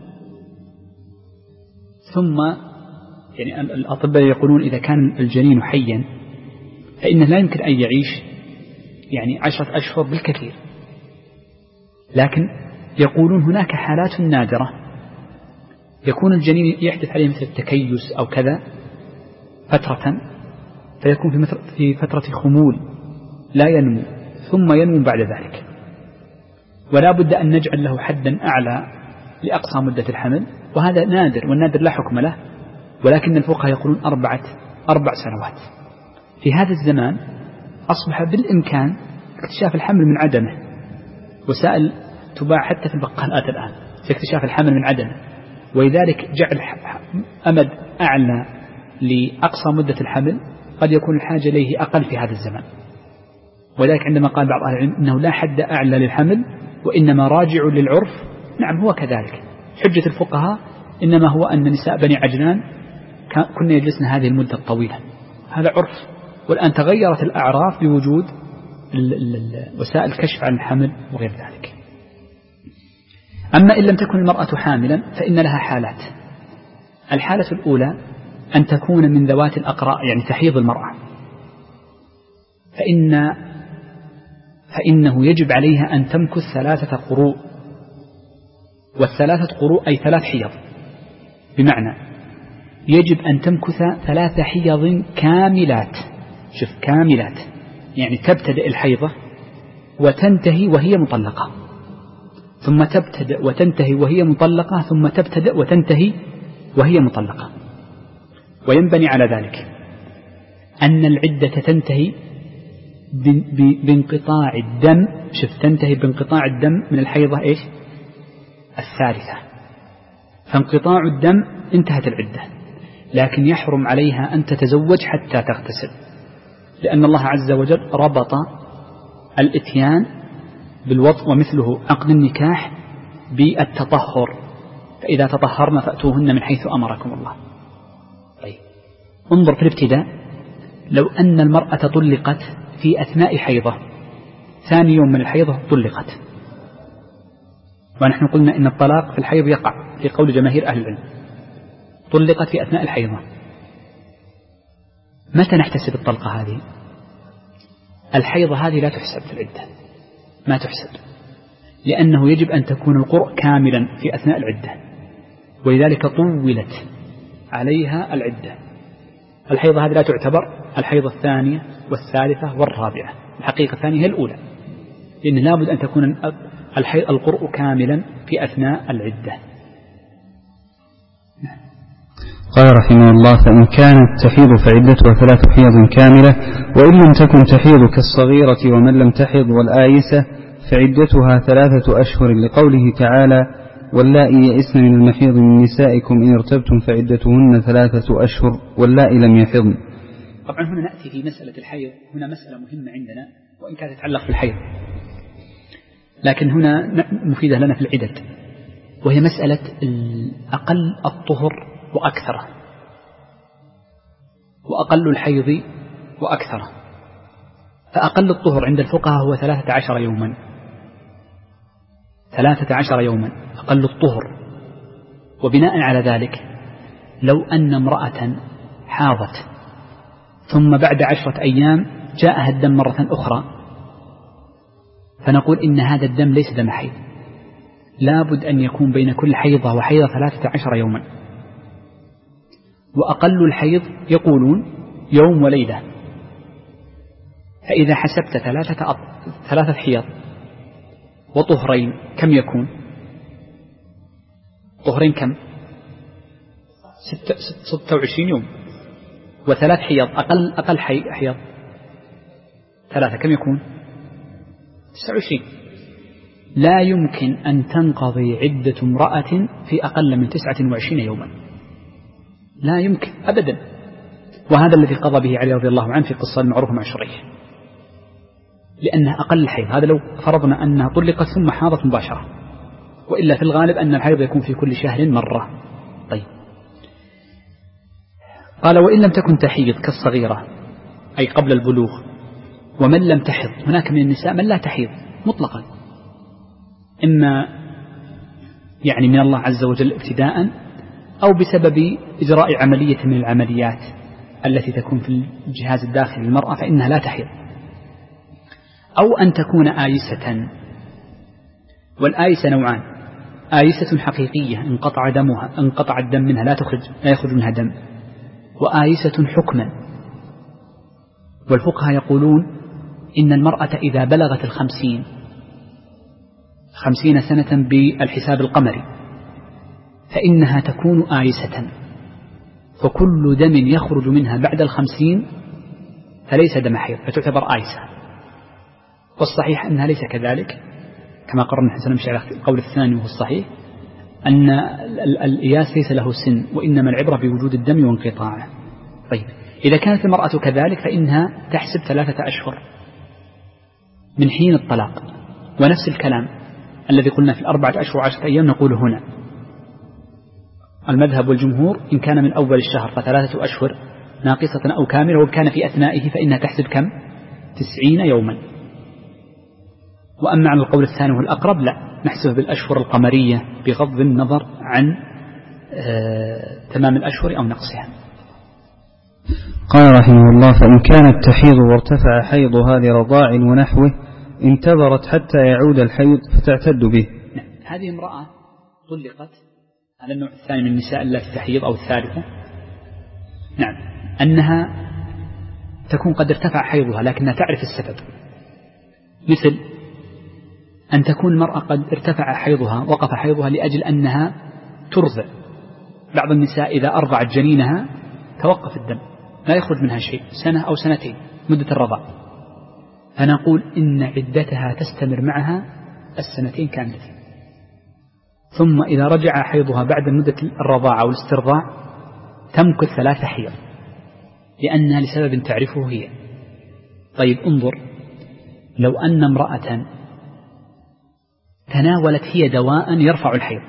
ثم يعني الأطباء يقولون إذا كان الجنين حيا فإنه لا يمكن أن يعيش يعني عشرة أشهر بالكثير، لكن يقولون هناك حالات نادرة يكون الجنين يحدث عليه مثل التكيس أو كذا فترة، فيكون في فترة خمول لا ينمو ثم ينمو بعد ذلك، ولا بد أن نجعل له حدا أعلى لأقصى مدة الحمل، وهذا نادر، والنادر لا حكم له، ولكن الفقهاء يقولون أربعة أربع سنوات. في هذا الزمان أصبح بالإمكان اكتشاف الحمل من عدمه، وسائل تباع حتى في البقالات الآن في اكتشاف الحمل من عدمه، ولذلك جعل أمد أعلى لأقصى مدة الحمل قد يكون الحاجة إليه أقل في هذا الزمان. ولذلك عندما قال بعض أهل العلم إنه لا حد أعلى للحمل وإنما راجع للعرف، نعم هو كذلك. حجة الفقهاء إنما هو أن نساء بني عجلان كنا يجلسن هذه المدة الطويلة، هذا عرف، والآن تغيرت الأعراف بوجود وسائل الكشف عن الحمل وغير ذلك. أما إن لم تكن المرأة حاملا فإن لها حالات. الحالة الأولى أن تكون من ذوات الأقراء، يعني تحيض المرأة، فإن فإنه يجب عليها أن تمكث ثلاثة قروء، والثلاثة قروء أي ثلاث حيض، بمعنى يجب أن تمكث ثلاث حيض كاملات. شوف كاملات يعني تبتدئ الحيضة وتنتهي وهي مطلقة، ثم تبتدئ وتنتهي وهي مطلقة، ثم تبتدئ وتنتهي وهي مطلقة. وينبني على ذلك أن العدة تنتهي بانقطاع الدم. شوف تنتهي بانقطاع الدم من الحيضة إيش؟ الثالثة، فانقطاع الدم انتهت العدة، لكن يحرم عليها أن تتزوج حتى تغتسل، لأن الله عز وجل ربط الإتيان بالوطء ومثله عقد النكاح بالتطهر، فإذا تطهرن فأتوهن من حيث أمركم الله. طيب انظر في الابتداء، لو أن المرأة طلقت في أثناء حيضة، ثاني يوم من الحيضة طلقت، ونحن قلنا إن الطلاق في الحيض يقع في قول جماهير أهل العلم، طلقت في أثناء الحيضة، متى نحتسب الطلقة هذه؟ الحيضة هذه لا تحسب في العدة، ما تحسب، لأنه يجب أن تكون القرء كاملا في أثناء العدة، ولذلك طولت عليها العدة. الحيضة هذه لا تعتبر، الحيضة الثانية والثالثة والرابعة، الحقيقة الثانية هي الأولى، لأن لابد أن تكون القرء كاملا في أثناء العدة. قال رحمه الله: فإن كانت تحيض فعدتها ثلاث حيض كاملة، وإن لم تكن تحيض كالصغيرة ومن لم تحض والآيسة فعدتها ثلاثة أشهر، لقوله تعالى: واللائي يئسن من المحيض من نسائكم إن ارتبتم فعدتهن ثلاثة أشهر واللائي لم يحضن. طبعا هنا نأتي في مسألة الحيض، هنا مسألة مهمة عندنا وإن كانت تتعلق في الحيض، لكن هنا مفيدة لنا في العدد، وهي مسألة أقل الطهر وأكثره، وأقل الحيض وأكثره. فأقل الطهر عند الفقهاء هو ثلاثة عشر يوما، ثلاثة عشر يوما أقل الطهر. وبناء على ذلك لو أن امرأة حاضت ثم بعد عشرة أيام جاءها الدم مرة أخرى، فنقول إن هذا الدم ليس دم حيض، لابد أن يكون بين كل حيضة وحيضة ثلاثة عشر يوما. وأقل الحيض يقولون يوم وليلة، فإذا حسبت ثلاثة, ثلاثة حيض وطهرين كم يكون؟ طهرين كم؟ ستة, ستة وعشرين يوم، وثلاث حيض أقل, أقل حيض ثلاثة كم يكون؟ تسعة وعشرين. لا يمكن أن تنقضي عدة امرأة في أقل من تسعة وعشرين يوما، لا يمكن أبدا. وهذا الذي قضى به علي رضي الله عنه في قصة المعروفة مع شريح، لأنها أقل الحيض. هذا لو فرضنا أنها طلقت ثم حاضت مباشرة، وإلا في الغالب أن الحيض يكون في كل شهر مرة. طيب قال: وإن لم تكن تحيض كالصغيرة أي قبل البلوغ، ومن لم تحض، هناك من النساء من لا تحيض مطلقا، إما يعني من الله عز وجل ابتداء، أو بسبب إجراء عملية من العمليات التي تكون في الجهاز الداخلي للمرأة فإنها لا تحيض، أو أن تكون آيسة. والآيسة نوعان: آيسة حقيقية انقطع دمها، انقطع الدم منها، لا تخرج لا يخرج منها دم، وآيسة حكما. والفقهاء يقولون إن المرأة إذا بلغت الخمسين خمسين سنة بالحساب القمري فإنها تكون آيسة، فكل دم يخرج منها بعد الخمسين فليس دم حيض، فتعتبر آيسة. والصحيح أنها ليس كذلك، كما قررنا حسن مشي على القول الثاني وهو الصحيح، أن الإياس ليس له سن، وإنما العبرة بوجود الدم وانقطاعه. طيب إذا كانت المرأة كذلك فإنها تحسب ثلاثة أشهر من حين الطلاق. ونفس الكلام الذي قلنا في الأربعة أشهر وعشرة أيام نقول هنا. المذهب والجمهور إن كان من أول الشهر فثلاثة أشهر ناقصة أو كاملة، وكان في أثنائه فإنها تحسب كم؟ تسعين يوما. وأما على القول الثاني والأقرب لا، نحسب بالأشهر القمرية بغض النظر عن آه تمام الأشهر أو نقصها. قال رحمه الله: فإن كانت تحيض وارتفع حيضها لرضاع ونحوه انتظرت حتى يعود الحيض فتعتد به. نعم. هذه امرأة طلقت على النوع الثاني من النساء التي تحيض أو الثالثة، نعم، أنها تكون قد ارتفع حيضها لكنها تعرف السبب، مثل أن تكون المرأة قد ارتفع حيضها، وقف حيضها لأجل أنها ترضع. بعض النساء إذا أرضعت جنينها توقف الدم، لا يخرج منها شيء سنة أو سنتين مدة الرضاع، فنقول إن عدتها تستمر معها السنتين كاملة. ثم إذا رجع حيضها بعد مدة الرضاعة والاسترضاع تمكث ثلاثة حيض، لأنها لسبب تعرفه هي. طيب انظر، لو أن امرأة تناولت هي دواء يرفع الحيض،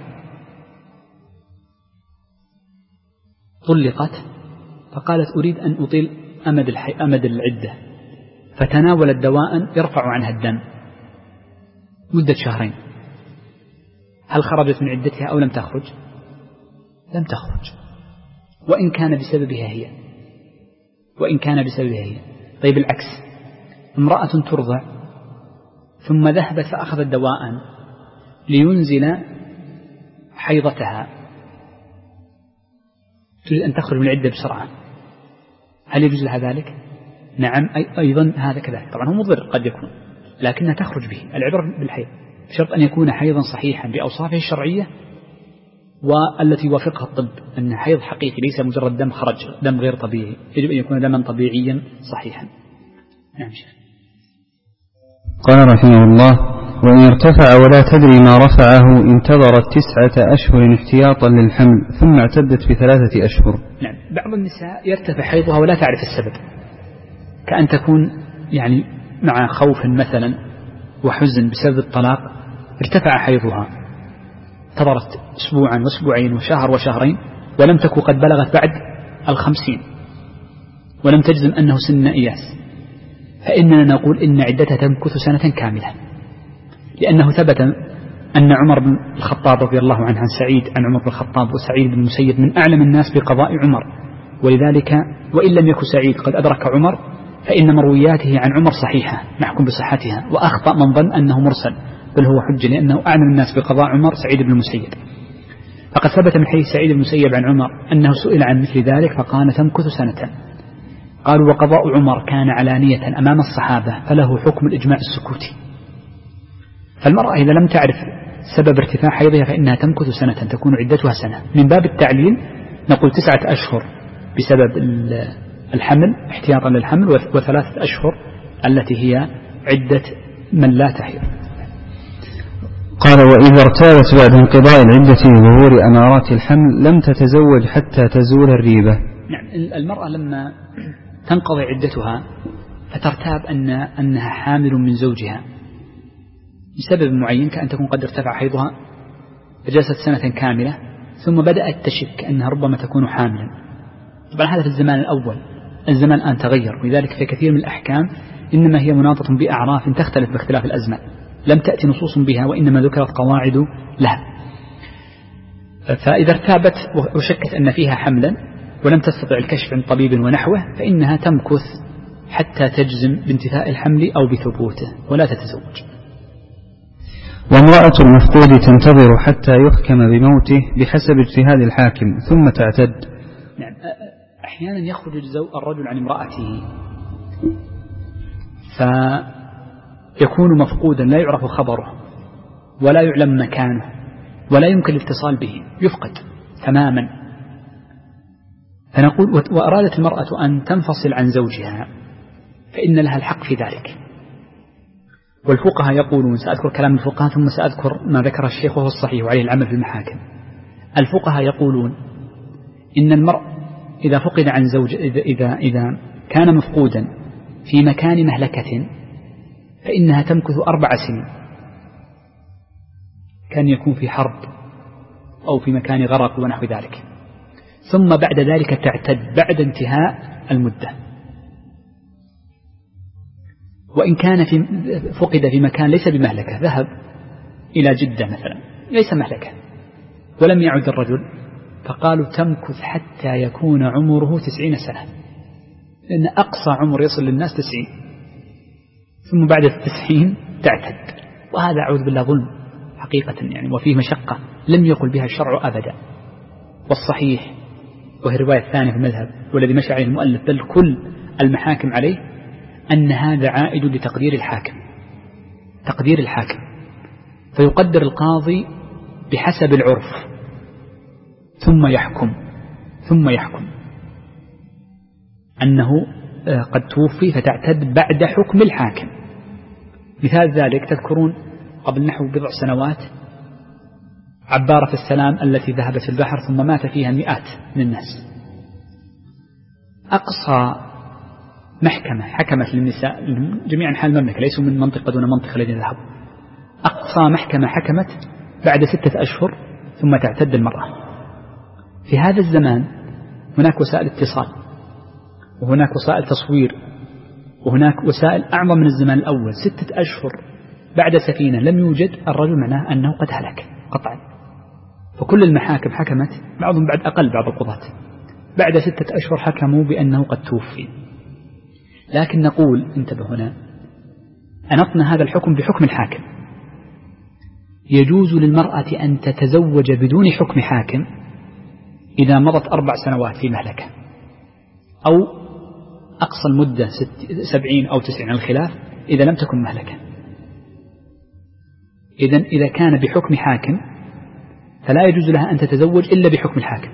طلقت فقالت أريد أن أطيل أمد, أمد العدة، فتناولت دواء يرفع عنها الدم مدة شهرين، هل خرجت من عدتها أو لم تخرج؟ لم تخرج، وإن كان بسببها هي وإن كان بسببها هي. طيب العكس، امرأة ترضع ثم ذهبت فأخذت دواء لينزل حيضتها، تريد أن تخرج من العدة بسرعة، هل يجوز لها ذلك؟ نعم أيضا هذا كذلك، طبعا هو مضر قد يكون لكنها تخرج به، العبرة بالحيض بشرط أن يكون حيضا صحيحا بأوصافه الشرعية والتي يوافقها الطب، أن حيض حقيقي ليس مجرد دم خرج، دم غير طبيعي، يجب أن يكون دما طبيعيا صحيحا. نعم شيخ. قال رحمه الله: وإن ارتفع ولا تدري ما رفعه انتظرت تسعة أشهر احتياطا للحمل ثم اعتدت بثلاثة أشهر. نعم، بعض النساء يرتفع حيضها ولا تعرف السبب، كأن تكون يعني مع خوف مثلا وحزن بسبب الطلاق ارتفع حيضها، انتظرت أسبوعا وأسبوعين وشهر وشهرين ولم تكن قد بلغت بعد الخمسين ولم تجزم أنه سن إياس، فإننا نقول إن عدتها تمكث سنة كاملة، لأنه ثبت أن عمر بن الخطاب رضي الله عنه عن سعيد عن عمر بن الخطاب وسعيد بن المسيب من أعلم الناس بقضاء عمر، ولذلك وإن لم يكن سعيد قد أدرك عمر فإن مروياته عن عمر صحيحة نحكم بصحتها، وأخطأ من ظن أنه مرسل بل هو حجة، لأنه أعلم الناس بقضاء عمر سعيد بن المسيب. فقد ثبت من حديث سعيد بن المسيب عن عمر أنه سئل عن مثل ذلك فقال تمكث سنة. قالوا وقضاء عمر كان علانية أمام الصحابة فله حكم الإجماع السكوتي، فالمرأة إذا لم تعرف سبب ارتفاع حيضها فإنها تمكث سنة، تكون عدتها سنة. من باب التعليل نقول تسعة أشهر بسبب الحمل احتياطا للحمل، وثلاثة أشهر التي هي عدة من لا تحيض. قال: وإذا ارتابت بعد انقضاء العدة وظهور أمارات الحمل لم تتزوج حتى تزول الريبة. نعم، المرأة لما تنقضي عدتها فترتاب أن أنها حامل من زوجها بسبب معين، كأن تكون قد ارتفع حيضها فجلست سنة كاملة ثم بدأت تشك أنها ربما تكون حاملا. طبعا هذا في الزمان الأول، الزمان الآن تغير، ولذلك في كثير من الأحكام إنما هي مناطة بأعراف تختلف باختلاف الأزمان، لم تأتي نصوص بها وإنما ذكرت قواعد لها. فإذا ارتابت وشكت أن فيها حملا ولم تستطع الكشف عن طبيب ونحوه فإنها تمكث حتى تجزم بانتفاء الحمل أو بثبوته ولا تتزوج. وامرأة المفقود تنتظر حتى يحكم بموته بحسب اجتهاد الحاكم ثم تعتد. نعم، أحيانا يخرج الرجل عن امرأته فيكون مفقودا لا يعرف خبره ولا يعلم مكانه ولا يمكن الاتصال به، يفقد تماما. فنقول وأرادت المرأة أن تنفصل عن زوجها فإن لها الحق في ذلك. والفقهاء يقولون، سأذكر كلام الفقهاء ثم سأذكر ما ذكر الشيخ وهو الصحيح وعليه العمل في المحاكم. الفقهاء يقولون إن المرء إذا فقد عن زوج إذا, إذا, إذا كان مفقودا في مكان مهلكة فإنها تمكث أربع سنين، كان يكون في حرب أو في مكان غرق ونحو ذلك، ثم بعد ذلك تعتد بعد انتهاء المدة. وإن كان في فقد في مكان ليس بمهلكة، ذهب إلى جدة مثلا ليس مهلكة ولم يعد الرجل، فقالوا تمكث حتى يكون عمره تسعين سنة، لأن أقصى عمر يصل للناس تسعين، ثم بعد التسعين تعتد. وهذا أعوذ بالله ظلم حقيقة يعني، وفيه مشقة لم يقل بها الشرع أبدا. والصحيح وهي الرواية الثانية في المذهب والذي مشى عليه المؤلف بل كل المحاكم عليه أن هذا عائد لتقدير الحاكم، تقدير الحاكم، فيقدر القاضي بحسب العرف ثم يحكم ثم يحكم أنه قد توفي فتعتد بعد حكم الحاكم. مثال ذلك تذكرون قبل نحو بضع سنوات عبارة السلام التي ذهبت في البحر ثم مات فيها مئات من الناس، أقصى محكمة حكمت للنساء جميعا حال المملكة، ليسوا من منطقة دون منطقة الذين ذهبوا، أقصى محكمة حكمت بعد ستة أشهر ثم تعتد المرأة. في هذا الزمان هناك وسائل اتصال، وهناك وسائل تصوير، وهناك وسائل أعظم من الزمان الأول. ستة أشهر بعد سفينة لم يوجد الرجل، معناه أنه قد هلك قطعا. فكل المحاكم حكمت، بعضهم بعد أقل، بعض القضاة بعد ستة أشهر حكموا بأنه قد توفي. لكن نقول انتبه هنا، أنطنا هذا الحكم بحكم الحاكم. يجوز للمرأة أن تتزوج بدون حكم حاكم إذا مضت أربع سنوات في مهلكة، أو أقصى المدة سبعين أو تسعين الخلاف إذا لم تكن مهلكة. إذن إذا كان بحكم حاكم فلا يجوز لها أن تتزوج إلا بحكم الحاكم.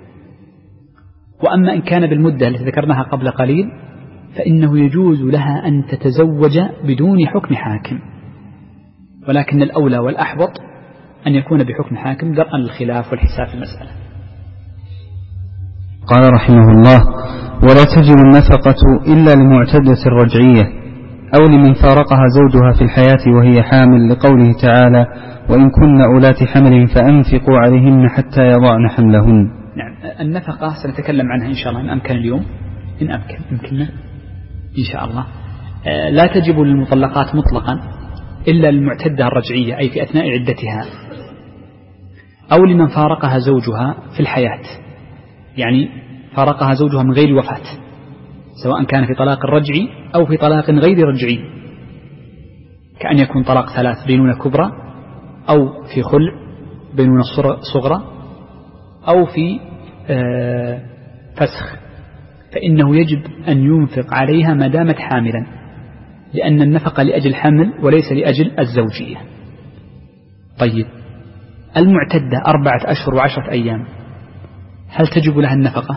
وأما إن كان بالمدة التي ذكرناها قبل قليل فإنه يجوز لها أن تتزوج بدون حكم حاكم، ولكن الأولى والأحوط أن يكون بحكم حاكم درءا للخلاف والحساب في المسألة. قال رحمه الله: ولا تجب النفقة إلا لمعتدة الرجعية أو لمن فارقها زوجها في الحياة وهي حامل، لقوله تعالى: وإن كن أولات حمل فأنفقوا عليهن حتى يضعن حملهن. نعم، النفقة سنتكلم عنها إن شاء الله إن أمكن اليوم، إن أمكن يمكننا إن شاء الله. لا تجب للمطلقات مطلقا إلا للمعتدة الرجعية، أي في أثناء عدتها، أو لمن فارقها زوجها في الحياة، يعني فارقها زوجها من غير وفاة، سواء كان في طلاق رجعي أو في طلاق غير رجعي، كأن يكون طلاق ثلاث بينونة كبرى، أو في خلع بينونة صغرى، أو في فسخ، فإنه يجب أن ينفق عليها ما دامت حاملا، لأن النفقة لأجل حمل وليس لأجل الزوجية. طيب، المعتدة أربعة أشهر وعشرة أيام هل تجب لها النفقة؟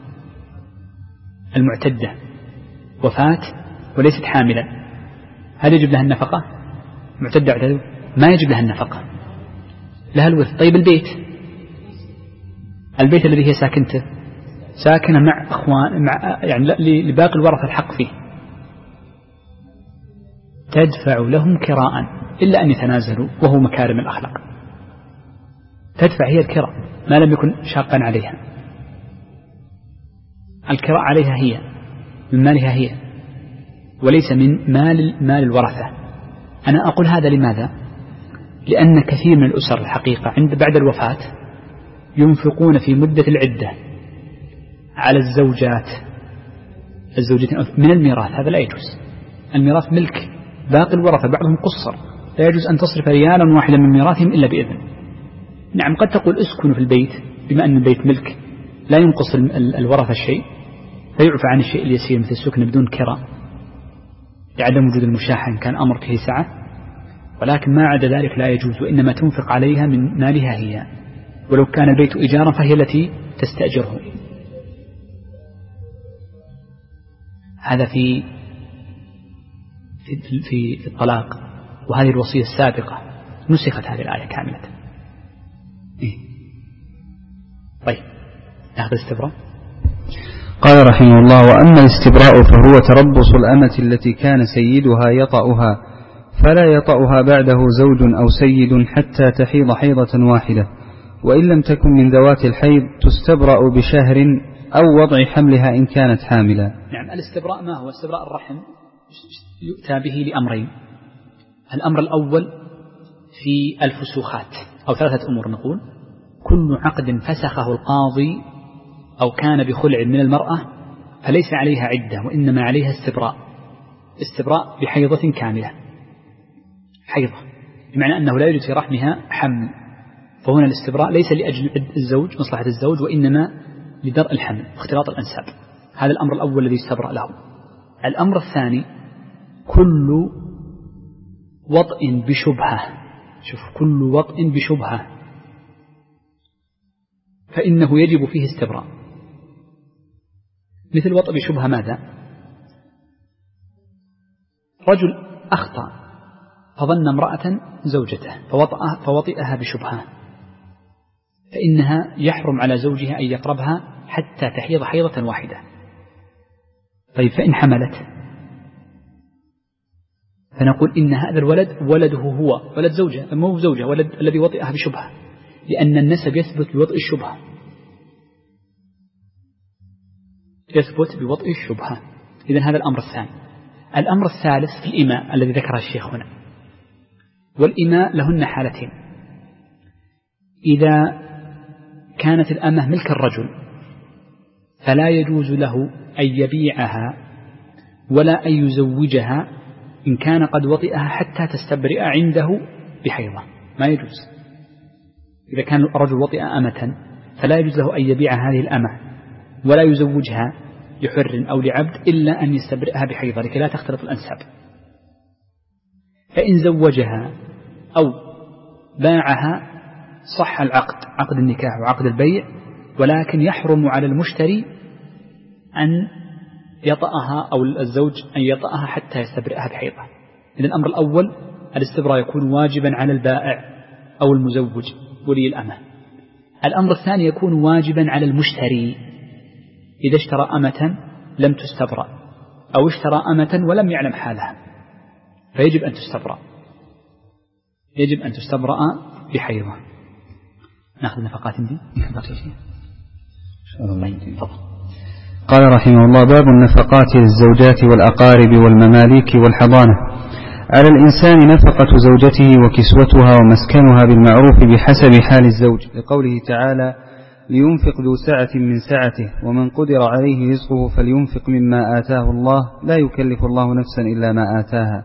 المعتدة وفاة وليست حاملا هل يجب لها النفقة؟ معتدة اعتدوا ما يجب لها النفقة، لها الورث. طيب البيت، البيت الذي هي ساكنته ساكنة مع أخوان، مع يعني لباقي الورثة الحق فيه، تدفع لهم كراء إلا أن يتنازلوا وهو مكارم الأخلاق، تدفع هي الكراء ما لم يكن شاقا عليها. الكراء عليها هي من مالها هي، وليس من مال مال الورثة. أنا أقول هذا لماذا؟ لأن كثير من الأسر الحقيقة عند بعد الوفاة ينفقون في مدة العدة على الزوجات الزوجتين من الميراث. هذا لا يجوز، الميراث ملك باقي الورثة، بعضهم قصر، لا يجوز أن تصرف ريالا واحدا من ميراثهم إلا بإذن. نعم، قد تقول اسكنوا في البيت بما أن البيت ملك لا ينقص الورثة شيء، فيعفى عن الشيء اليسير مثل السكن بدون كراء لعدم وجود المشاحة إن كان أمر فيه سعة، ولكن ما عدا ذلك لا يجوز، وإنما تنفق عليها من مالها هي، ولو كان البيت إيجارا فهي التي تستأجره. هذا في في في, في الطلاق، وهذه الوصية السابقة نسخت هذه الآية كاملة. إيه؟ طيب ناخذ الاستبراء. قال رحمه الله: وأما الاستبراء فهو تربص الأمة التي كان سيدها يطأها فلا يطأها بعده زوج أو سيد حتى تحيض حيضة واحدة، وإن لم تكن من ذوات الحيض تستبرأ بشهر أو وضع حملها إن كانت حاملا. نعم، الاستبراء ما هو؟ استبراء الرحم يؤتى به لأمرين. الأمر الأول في الفسوخات، أو ثلاثة أمور نقول: كل عقد فسخه القاضي أو كان بخلع من المرأة فليس عليها عدة، وإنما عليها استبراء، استبراء بحيضة كاملة، حيضة بمعنى أنه لا يوجد في رحمها حمل، فهنا الاستبراء ليس لأجل الزوج مصلحة الزوج، وإنما لدرء الحمل واختلاط الأنساب. هذا الأمر الأول الذي يستبرأ له. الأمر الثاني: كل وطئ بشبهة، شوف، كل وطئ بشبهة فإنه يجب فيه استبراء. مثل وطئ بشبهة ماذا؟ رجل أخطأ فظن امرأة زوجته فوطئها بشبهة، فإنها يحرم على زوجها أن يقربها حتى تحيض حيضة واحدة، طيب فإن حملت فنقول إن هذا الولد ولده هو ولد زوجة، مو زوجة، ولد الذي وطئها بشبهة، لأن النسب يثبت بوطئ الشبهة، يثبت بوطئ الشبهة. إذن هذا الأمر الثاني. الأمر الثالث في الإماء الذي ذكره الشيخ هنا، والإماء لهن حالتين: إذا كانت الأمة ملك الرجل فلا يجوز له أن يبيعها ولا أن يزوجها إن كان قد وطئها حتى تستبرئ عنده بحيضة، ما يجوز. إذا كان الرجل وطئ أمة فلا يجوز له أن يبيع هذه الأمة ولا يزوجها لحر أو لعبد إلا أن يستبرئها بحيضة لكي لا تختلط الأنساب. فإن زوجها أو باعها صح العقد، عقد النكاح وعقد البيع، ولكن يحرم على المشتري أن يطأها أو الزوج أن يطأها حتى يستبرئها بحيضة. إذن الأمر الأول الاستبراء يكون واجبا على البائع أو المزوج ولي الأمة. الأمر الثاني يكون واجبا على المشتري إذا اشترى أمة لم تستبرأ أو اشترى أمة ولم يعلم حالها فيجب أن تستبرأ، يجب أن تستبرأ بحيضة. نأخذ نفقات دي بقي شيء طيب. قال رحمه الله: باب النفقات للزوجات والأقارب والمماليك والحضانة. على الإنسان نفقة زوجته وكسوتها ومسكنها بالمعروف بحسب حال الزوج، لقوله تعالى: لينفق ذو سعة من سعته ومن قدر عليه رزقه فلينفق مما آتاه الله لا يكلف الله نفسا إلا ما آتاها.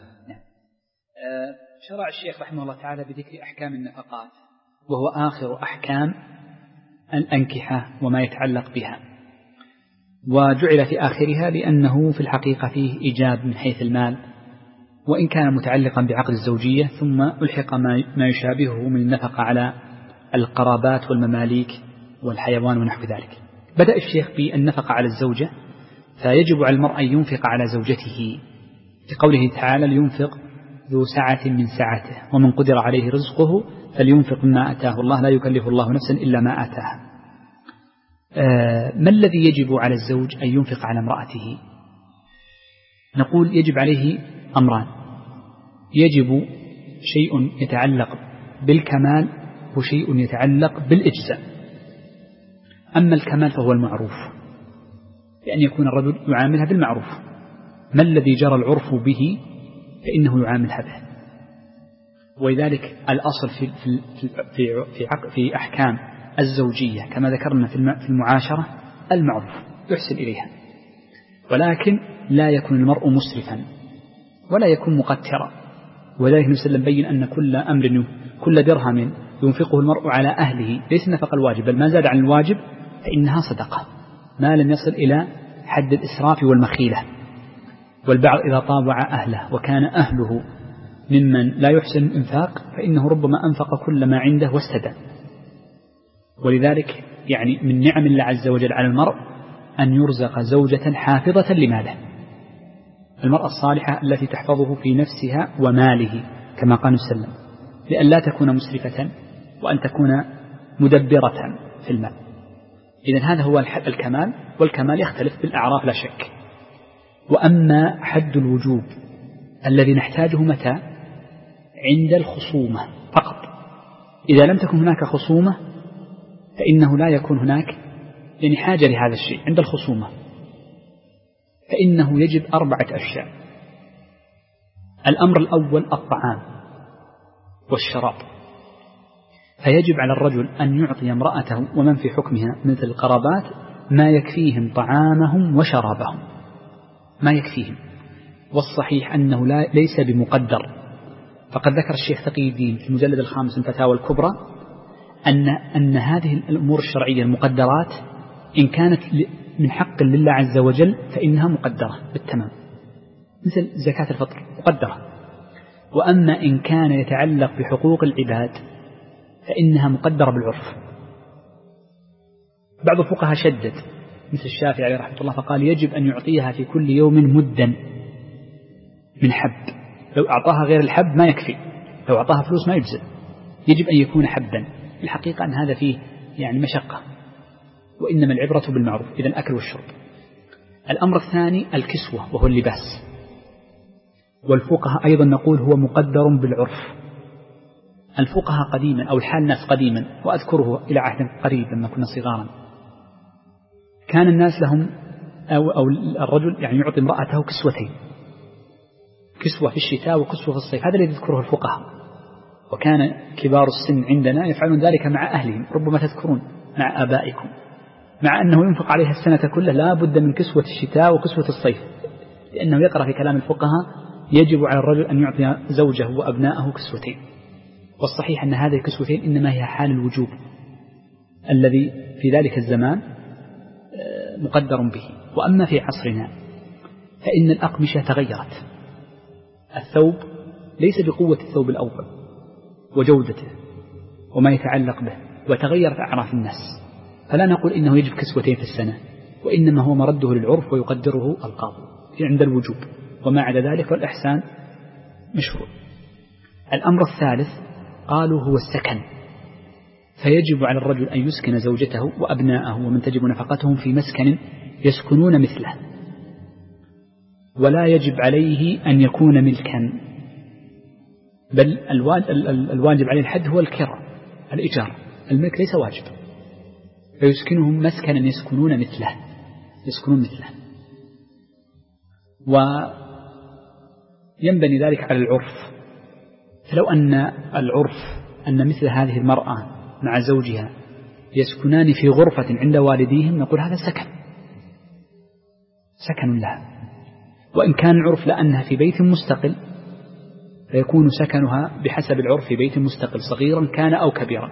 شرع الشيخ رحمه الله تعالى بذكر أحكام النفقات، وهو آخر أحكام الأنكحة وما يتعلق بها، وجعل في آخرها لأنه في الحقيقة فيه إيجاب من حيث المال، وإن كان متعلقا بعقد الزوجية، ثم ألحق ما يشابهه من النفقة على القرابات والمماليك والحيوان ونحو ذلك. بدأ الشيخ بالنفقة على الزوجة، فيجب على المرء أن ينفق على زوجته لقوله تعالى: لينفق ذو سعة من سعته ومن قدر عليه رزقه فلينفق مما آتاه الله لا يكلف الله نفسا إلا ما آتاها. آه ما الذي يجب على الزوج أن ينفق على امرأته؟ نقول يجب عليه أمران: يجب شيء يتعلق بالكمال وشيء يتعلق بالإجزاء. أما الكمال فهو المعروف، بأن يكون الرجل يعاملها بالمعروف، ما الذي جرى العرف به فإنه يعاملها به. ولذلك الأصل في في في في, في أحكام الزوجية كما ذكرنا في المعاشرة المعروف يحسن إليها، ولكن لا يكون المرء مسرفا ولا يكون مقترا. وذلك نسلم بين أن كل أمر كل درهم ينفقه المرء على أهله ليس النفقة الواجب، بل ما زاد عن الواجب فإنها صدقة ما لم يصل إلى حد الإسراف والمخيلة. والبعض إذا طابع أهله وكان أهله ممن لا يحسن الإنفاق فإنه ربما أنفق كل ما عنده واستدى. ولذلك يعني من نعم الله عز وجل على المرء أن يرزق زوجة حافظة لماله، المرأة الصالحة التي تحفظه في نفسها وماله كما قال وسلم، لأن لا تكون مسرفة وأن تكون مدبرة في المال. إذن هذا هو الكمال، والكمال يختلف بالأعراف لا شك. وأما حد الوجوب الذي نحتاجه متى؟ عند الخصومة فقط. إذا لم تكن هناك خصومة فإنه لا يكون هناك يعني حاجة لهذا الشيء. عند الخصومة فإنه يجب أربعة أشياء. الأمر الأول الطعام والشراب، فيجب على الرجل أن يعطي امرأته ومن في حكمها مثل القرابات ما يكفيهم طعامهم وشرابهم، ما يكفيهم. والصحيح أنه لا ليس بمقدر، فقد ذكر الشيخ تقي الدين في المجلد الخامس من الفتاوى الكبرى أن أن هذه الأمور الشرعية المقدرات إن كانت من حق لله عز وجل فإنها مقدرة بالتمام، مثل زكاة الفطر مقدرة. وأما إن كان يتعلق بحقوق العباد فإنها مقدرة بالعرف. بعض الفقهاء شدد مثل الشافعي عليه رحمة الله فقال يجب أن يعطيها في كل يوم مدا من حب، لو أعطاها غير الحب ما يكفي، لو أعطاها فلوس ما يجزئ، يجب أن يكون حبا. الحقيقة أن هذا فيه يعني مشقة، وإنما العبرة بالمعروف. إذن أكل والشرب. الأمر الثاني الكسوة وهو اللباس، والفقهاء أيضا نقول هو مقدر بالعرف. الفقهاء قديما أو الحال الناس قديما، وأذكره إلى عهد قريب لما كنا صغارا، كان الناس لهم أو, أو الرجل يعني يعطي امرأته كسوتين، كسوة في الشتاء وكسوة في الصيف، هذا الذي يذكره الفقهاء. وكان كبار السن عندنا يفعلون ذلك مع أهلهم، ربما تذكرون مع آبائكم، مع أنه ينفق عليها السنة كلها لا بد من كسوة الشتاء وكسوة الصيف، لأنه يقرأ في كلام الفقهاء يجب على الرجل أن يعطي زوجه وأبنائه كسوتين. والصحيح أن هذه الكسوتين إنما هي حال الوجوب الذي في ذلك الزمان مقدر به. وأما في عصرنا فإن الأقمشة تغيرت، الثوب ليس بقوة الثوب الأول وجودته وما يتعلق به، وتغيرت أعراف الناس، فلا نقول إنه يجب كسوتين في السنة، وإنما هو مرده للعرف ويقدره القاضي عند الوجوب، وما عدا ذلك والإحسان مشروع. الأمر الثالث قالوا هو السكن، فيجب على الرجل أن يسكن زوجته وأبناءه ومن تجب نفقتهم في مسكن يسكنون مثله، ولا يجب عليه أن يكون ملكا، بل الواجب عليه الحد هو الكراء الإيجار، الملك ليس واجب. فيسكنهم مسكنا يسكنون مثله يسكنون مثله وينبني ذلك على العرف. فلو أن العرف أن مثل هذه المرأة مع زوجها يسكنان في غرفة عند والديهم نقول هذا سكن سكن لها. وإن كان العرف لأنها في بيت مستقل فيكون سكنها بحسب العرف في بيت مستقل صغيرا كان أو كبيرا.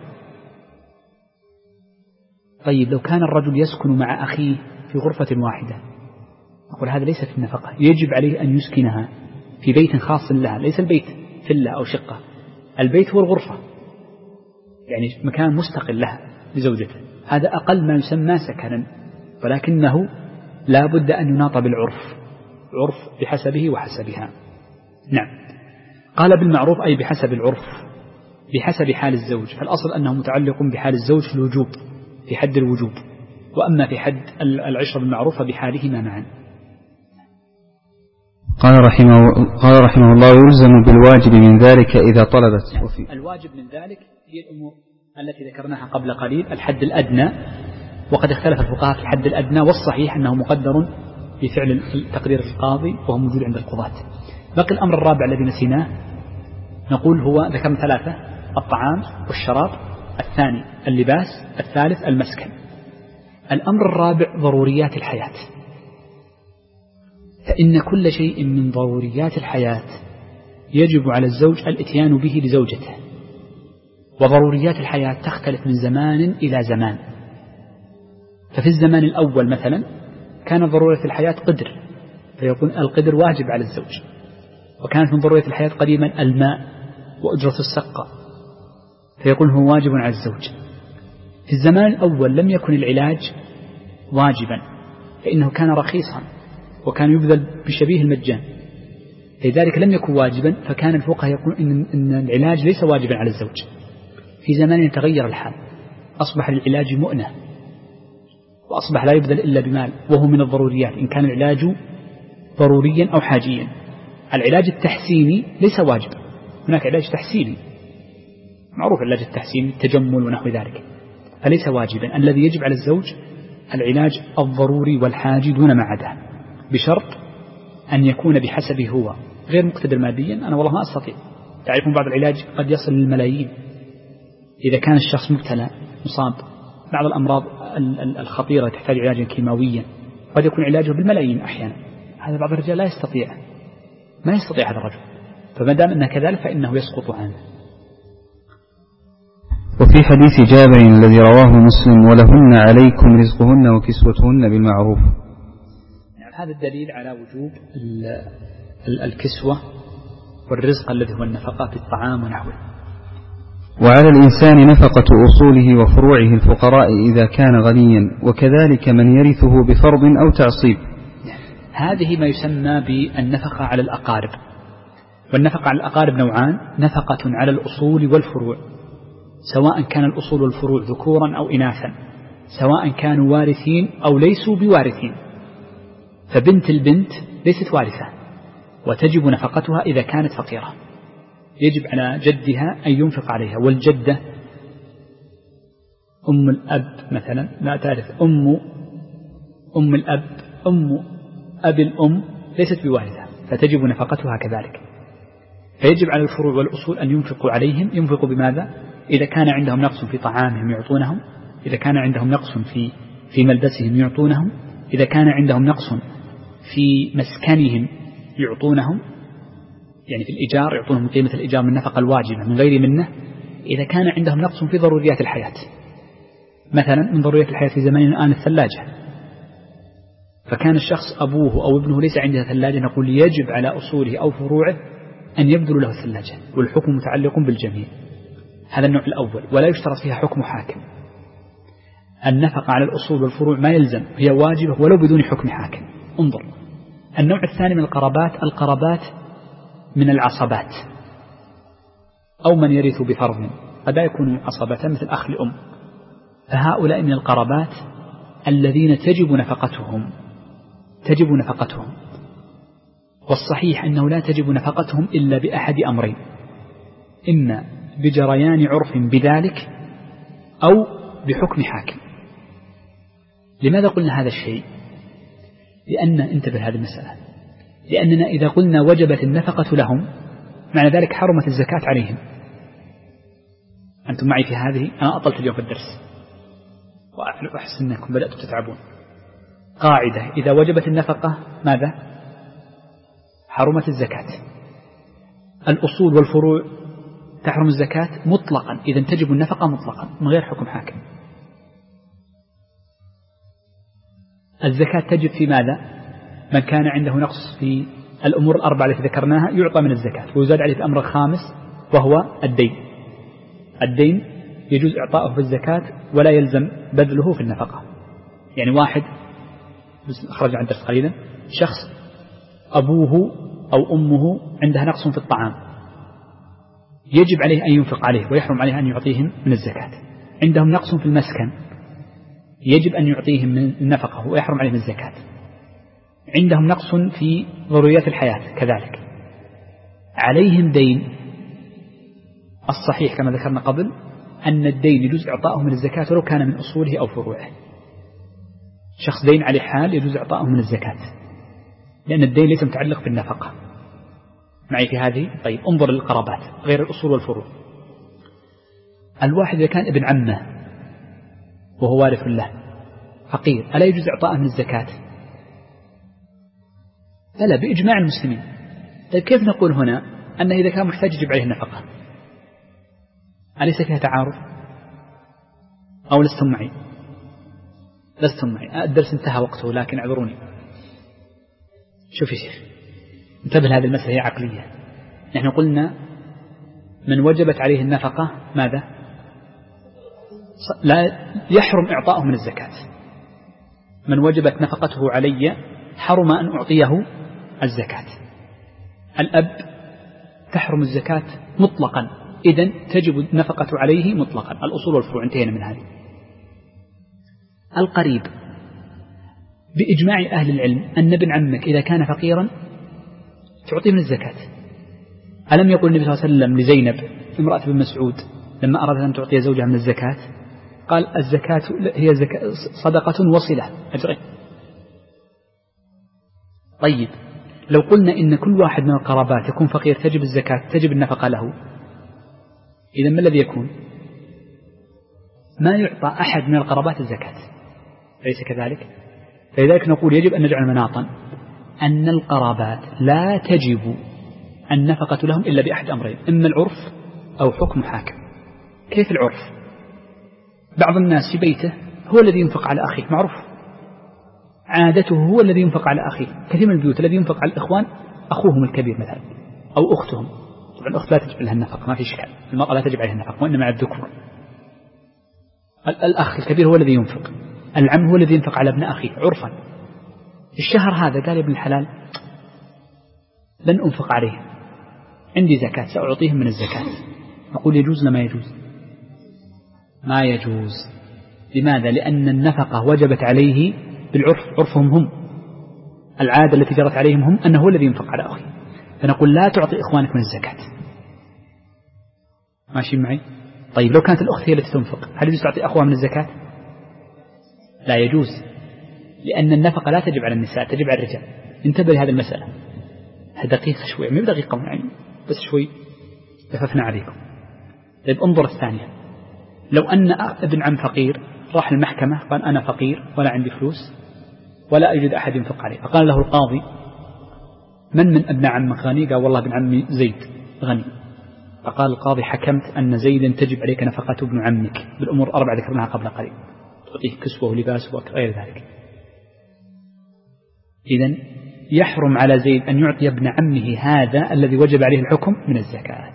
طيب لو كان الرجل يسكن مع أخيه في غرفة واحدة نقول هذا ليس في النفقة، يجب عليه أن يسكنها في بيت خاص لها، ليس البيت فيلا أو شقة، البيت هو الغرفة، يعني مكان مستقل لها لزوجته، هذا أقل ما يسمى سكنا، ولكنه لا بد أن يناط بالعرف، عرف بحسبه وحسبها. نعم. قال بالمعروف أي بحسب العرف بحسب حال الزوج، فالأصل أنه متعلق بحال الزوج في الوجوب في حد الوجوب، وأما في حد العشرة بالمعروف بحالهما معا. قال رحمه, قال رحمه الله يلزم بالواجب من ذلك إذا طلبت. وفي الواجب من ذلك هي الأمور التي ذكرناها قبل قليل، الحد الأدنى، وقد اختلف الفقهاء في الحد الأدنى، والصحيح أنه مقدر بفعل تقدير القاضي وهو موجود عند القضاة. بقي الأمر الرابع الذي نسيناه، نقول هو ذكرنا ثلاثة: الطعام والشراب، الثاني اللباس، الثالث المسكن. الأمر الرابع ضروريات الحياة، فإن كل شيء من ضروريات الحياة يجب على الزوج الاتيان به لزوجته، وضروريات الحياة تختلف من زمان إلى زمان. ففي الزمان الأول مثلا كان ضرورة الحياة قدر، فيكون القدر واجب على الزوج، وكانت من ضرورة الحياة قديما الماء وأجرة السقة، فيكون هو واجب على الزوج. في الزمان الأول لم يكن العلاج واجبا، فإنه كان رخيصا وكان يبذل بشبيه المجان، لذلك لم يكن واجبا، فكان الفقهاء يقول إن, إن العلاج ليس واجبا على الزوج. في زمان يتغير الحال، أصبح العلاج مؤنة، وأصبح لا يبذل إلا بمال، وهو من الضروريات إن كان العلاج ضروريا أو حاجيا. العلاج التحسيني ليس واجبا، هناك علاج تحسيني معروف، العلاج التحسيني التجمل ونحو ذلك، فليس واجبا. الذي يجب على الزوج العلاج الضروري والحاجي دون ما عداه، بشرط أن يكون بحسبه هو، غير مقتدر ماديا. أنا والله ما أستطيع، تعرفون بعض العلاج قد يصل للملايين إذا كان الشخص مبتلى مصاب بعض الأمراض الخطيرة تحتاج علاجا كيماويا، قد يكون علاجه بالملايين أحيانا. هذا بعض الرجال لا يستطيع ما يستطيع هذا الرجل، فما دام أنه كذلك فإنه يسقط عنه. وفي حديث جابر الذي رواه مسلم: ولهن عليكم رزقهن وكسوتهن بالمعروف. يعني هذا الدليل على وجوب الكسوة والرزق الذي هو النفقة في الطعام ونحوه. وعلى الإنسان نفقة أصوله وفروعه الفقراء إذا كان غنيا، وكذلك من يرثه بفرض أو تعصيب. هذه ما يسمى بالنفقة على الأقارب. والنفقة على الأقارب نوعان: نفقة على الأصول والفروع، سواء كان الأصول والفروع ذكورا أو إناثا، سواء كانوا وارثين أو ليسوا بوارثين. فبنت البنت ليست وارثة وتجب نفقتها إذا كانت فقيرة، يجب على جدها أن ينفق عليها. والجدة أم الأب مثلا لا تعرف، أم أم الأب أم أبي الأم ليست بوارثة فتجب نفقتها كذلك. فيجب على الفروع والأصول أن ينفقوا عليهم. ينفقوا بماذا؟ إذا كان عندهم نقص في طعامهم يعطونهم، إذا كان عندهم نقص في في ملبسهم يعطونهم، إذا كان عندهم نقص في مسكنهم يعطونهم، يعني في الإيجار يعطونهم قيمة الإيجار من النفقة الواجبة من غير منه. إذا كان عندهم نقص في ضروريات الحياة، مثلا من ضروريات الحياة في زماننا الآن الثلاجة، فكان الشخص أبوه أو ابنه ليس عنده ثلاجة، نقول يجب على أصوله أو فروعه أن يبذلوا له الثلاجة، والحكم متعلق بالجميع. هذا النوع الأول، ولا يشترط فيها حكم حاكم. النفقة على الأصول والفروع ما يلزم، هي واجبة ولو بدون حكم حاكم. انظر النوع الثاني من القرابات، القرابات من العصبات أو من يرث بفرض، قد يكون عصبة مثل أخ لأم، فهؤلاء من القرابات الذين تجب نفقتهم تجب نفقتهم والصحيح أنه لا تجب نفقتهم إلا بأحد أمرين: إما بجريان عرف بذلك أو بحكم حاكم. لماذا قلنا هذا الشيء؟ لأن انتبه هذه المسألة، لأننا إذا قلنا وجبت النفقة لهم معنى ذلك حرمت الزكاة عليهم. أنتم معي في هذه؟ أنا أطلت اليوم في الدرس وأحس أنكم بدأتوا تتعبون. قاعدة: إذا وجبت النفقة ماذا؟ حرمت الزكاة. الأصول والفروع تحرم الزكاة مطلقا، إذا تجب النفقة مطلقا من غير حكم حاكم. الزكاة تجب في ماذا؟ من كان عنده نقص في الأمور الأربعة التي ذكرناها يعطى من الزكاة، ويزاد عليه الأمر الخامس وهو الدين. الدين يجوز إعطاؤه في الزكاة ولا يلزم بذله في النفقة. يعني واحد أخرج عن درس قليلا، شخص أبوه أو أمه عندها نقص في الطعام، يجب عليه أن ينفق عليه ويحرم عليه أن يعطيهم من الزكاة. عندهم نقص في المسكن، يجب أن يعطيهم من النفقة ويحرم عليه من الزكاة. عندهم نقص في ضروريات الحياة كذلك. عليهم دين، الصحيح كما ذكرنا قبل أن الدين يجوز إعطاؤه من الزكاة ولو كان من أصوله أو فروعه. شخص دين عليه حال يجوز إعطاؤه من الزكاة، لأن الدين ليس متعلق بالنفقة. معي في هذه؟ طيب انظر للقرابات غير الأصول والفروع. الواحد إذا كان ابن عمه وهو وارث له فقير، ألا يجوز إعطاءه من الزكاة؟ فلا، بإجماع المسلمين. طيب كيف نقول هنا أنه إذا كان محتاج يجب عليه النفقة؟ أليس فيها تعارض؟ أو لستم معي؟ لستم معي. الدرس انتهى وقته لكن اعذروني. شوف يا شيخ، انتبه لهذه المسألة، هي عقلية. نحن قلنا من وجبت عليه النفقة ماذا؟ لا يحرم إعطاؤه من الزكاة. من وجبت نفقته علي حرم أن أعطيه الزكاة. الأب تحرم الزكاة مطلقا، إذن تجب النفقة عليه مطلقا. الأصول والفروع انتهينا من هذه. القريب بإجماع أهل العلم أن ابن عمك إذا كان فقيرا تعطيه من الزكاة. ألم يقول النبي صلى الله عليه وسلم لزينب امرأة بن مسعود لما أرادت أن تعطي زوجها من الزكاة قال الزكاة هي زكاة صدقة وصلة أجرين. طيب لو قلنا إن كل واحد من القرابات يكون فقير تجب الزكاة تجب النفقة له، إذا ما الذي يكون؟ ما يعطى أحد من القرابات الزكاة، أليس كذلك؟ فلذلك نقول يجب أن نجعل مناطا أن القرابات لا تجب النفقة لهم إلا بأحد أمرين: إما العرف أو حكم حاكم. كيف العرف؟ بعض الناس في بيته هو الذي ينفق على أخيه، معروف عادته هو الذي ينفق على أخيه. كثير من البيوت الذي ينفق على الإخوان أخوهم الكبير مثلا أو أختهم. طبعا الأخت لا تجب لها النفقة، ما في إشكال، المرأة لا تجب عليها النفقة وإنما على الذكور. الأخ الكبير هو الذي ينفق، العم هو الذي ينفق على ابن أخيه عرفا. الشهر هذا قال يا ابن الحلال لن أنفق عليه، عندي زكاة سأعطيهم من الزكاة. نقول يجوز لما يجوز؟ ما العادة التي جرت عليهم هم أنه هو الذي ينفق على أخيه، فنقول لا تعطي إخوانك من الزكاة. ماشي معي؟ طيب لو كانت الأخت هي التي تنفق، هل يجوز تعطي أخوها من الزكاة؟ لا يجوز، لأن النفقة لا تجب على النساء، تجب على الرجال. انتبه لهذه المسألة، دقيقة شوي، مو دقيقة يعني، بس شوي لففنا عليكم. طيب انظر الثانية، لو أن ابن عم فقير راح المحكمة قال أنا فقير ولا عندي فلوس ولا أجد أحد ينفق عليه، فقال له القاضي من من ابن عمك غني؟ قال والله ابن عمي زيد غني. فقال القاضي حكمت أن زيدا تجب عليك نفقة ابن عمك بالأمور أربعة ذكرناها قبل قليل، تعطيه كسوة ولباس وغير ذلك. إذن يحرم على زيد أن يعطي ابن عمه هذا الذي وجب عليه الحكم من الزكاة.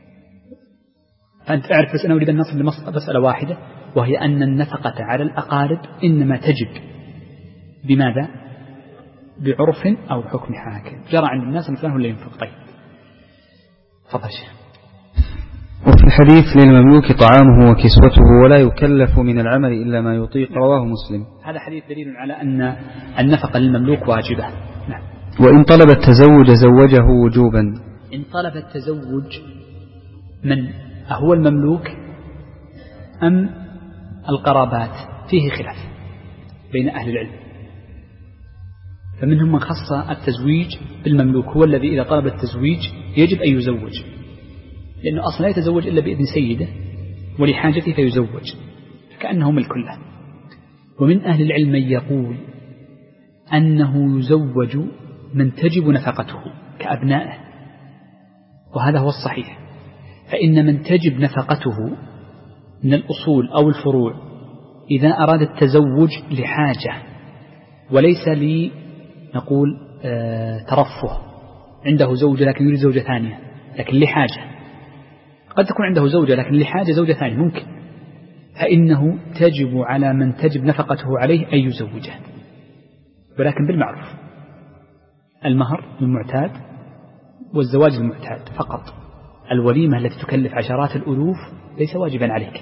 فأنت أعرف، بس أنا أريد أن نصل لمسألة واحدة، وهي أن النفقة على الأقارب إنما تجب بماذا؟ بعرف أو حكم حاكم. جرى عند الناس أن فلان هو اللي ينفق. طيب تفضل شيخ. وفي الحديث للمملوك طعامه وكسوته ولا يكلف من العمل إلا ما يطيق، رواه مسلم. هذا حديث دليل على أن النفقة للمملوك واجبة. نعم. وإن طلب التزوج زوجه وجوبا. إن طلب التزوج من أهو المملوك أم القرابات فيه خلاف بين أهل العلم، فمنهم من خص التزويج بالمملوك، هو الذي إذا طلب التزويج يجب أن يزوج، لأنه أصلا لا يتزوج إلا بإذن سيده ولحاجته فيزوج، كأنه ملك له. ومن أهل العلم من يقول أنه يزوج من تجب نفقته كأبنائه، وهذا هو الصحيح. فإن من تجب نفقته من الأصول أو الفروع إذا أراد التزوج لحاجة وليس لي نقول آه ترفه، عنده زوجة لكن يريد زوجة ثانية، لكن لحاجة، قد تكون عنده زوجة لكن لحاجة زوجة ثانية ممكن، فإنه تجب على من تجب نفقته عليه أن يزوجه، ولكن بالمعروف، المهر المعتاد والزواج المعتاد فقط. الوليمة التي تكلف عشرات الألوف ليس واجبا عليك.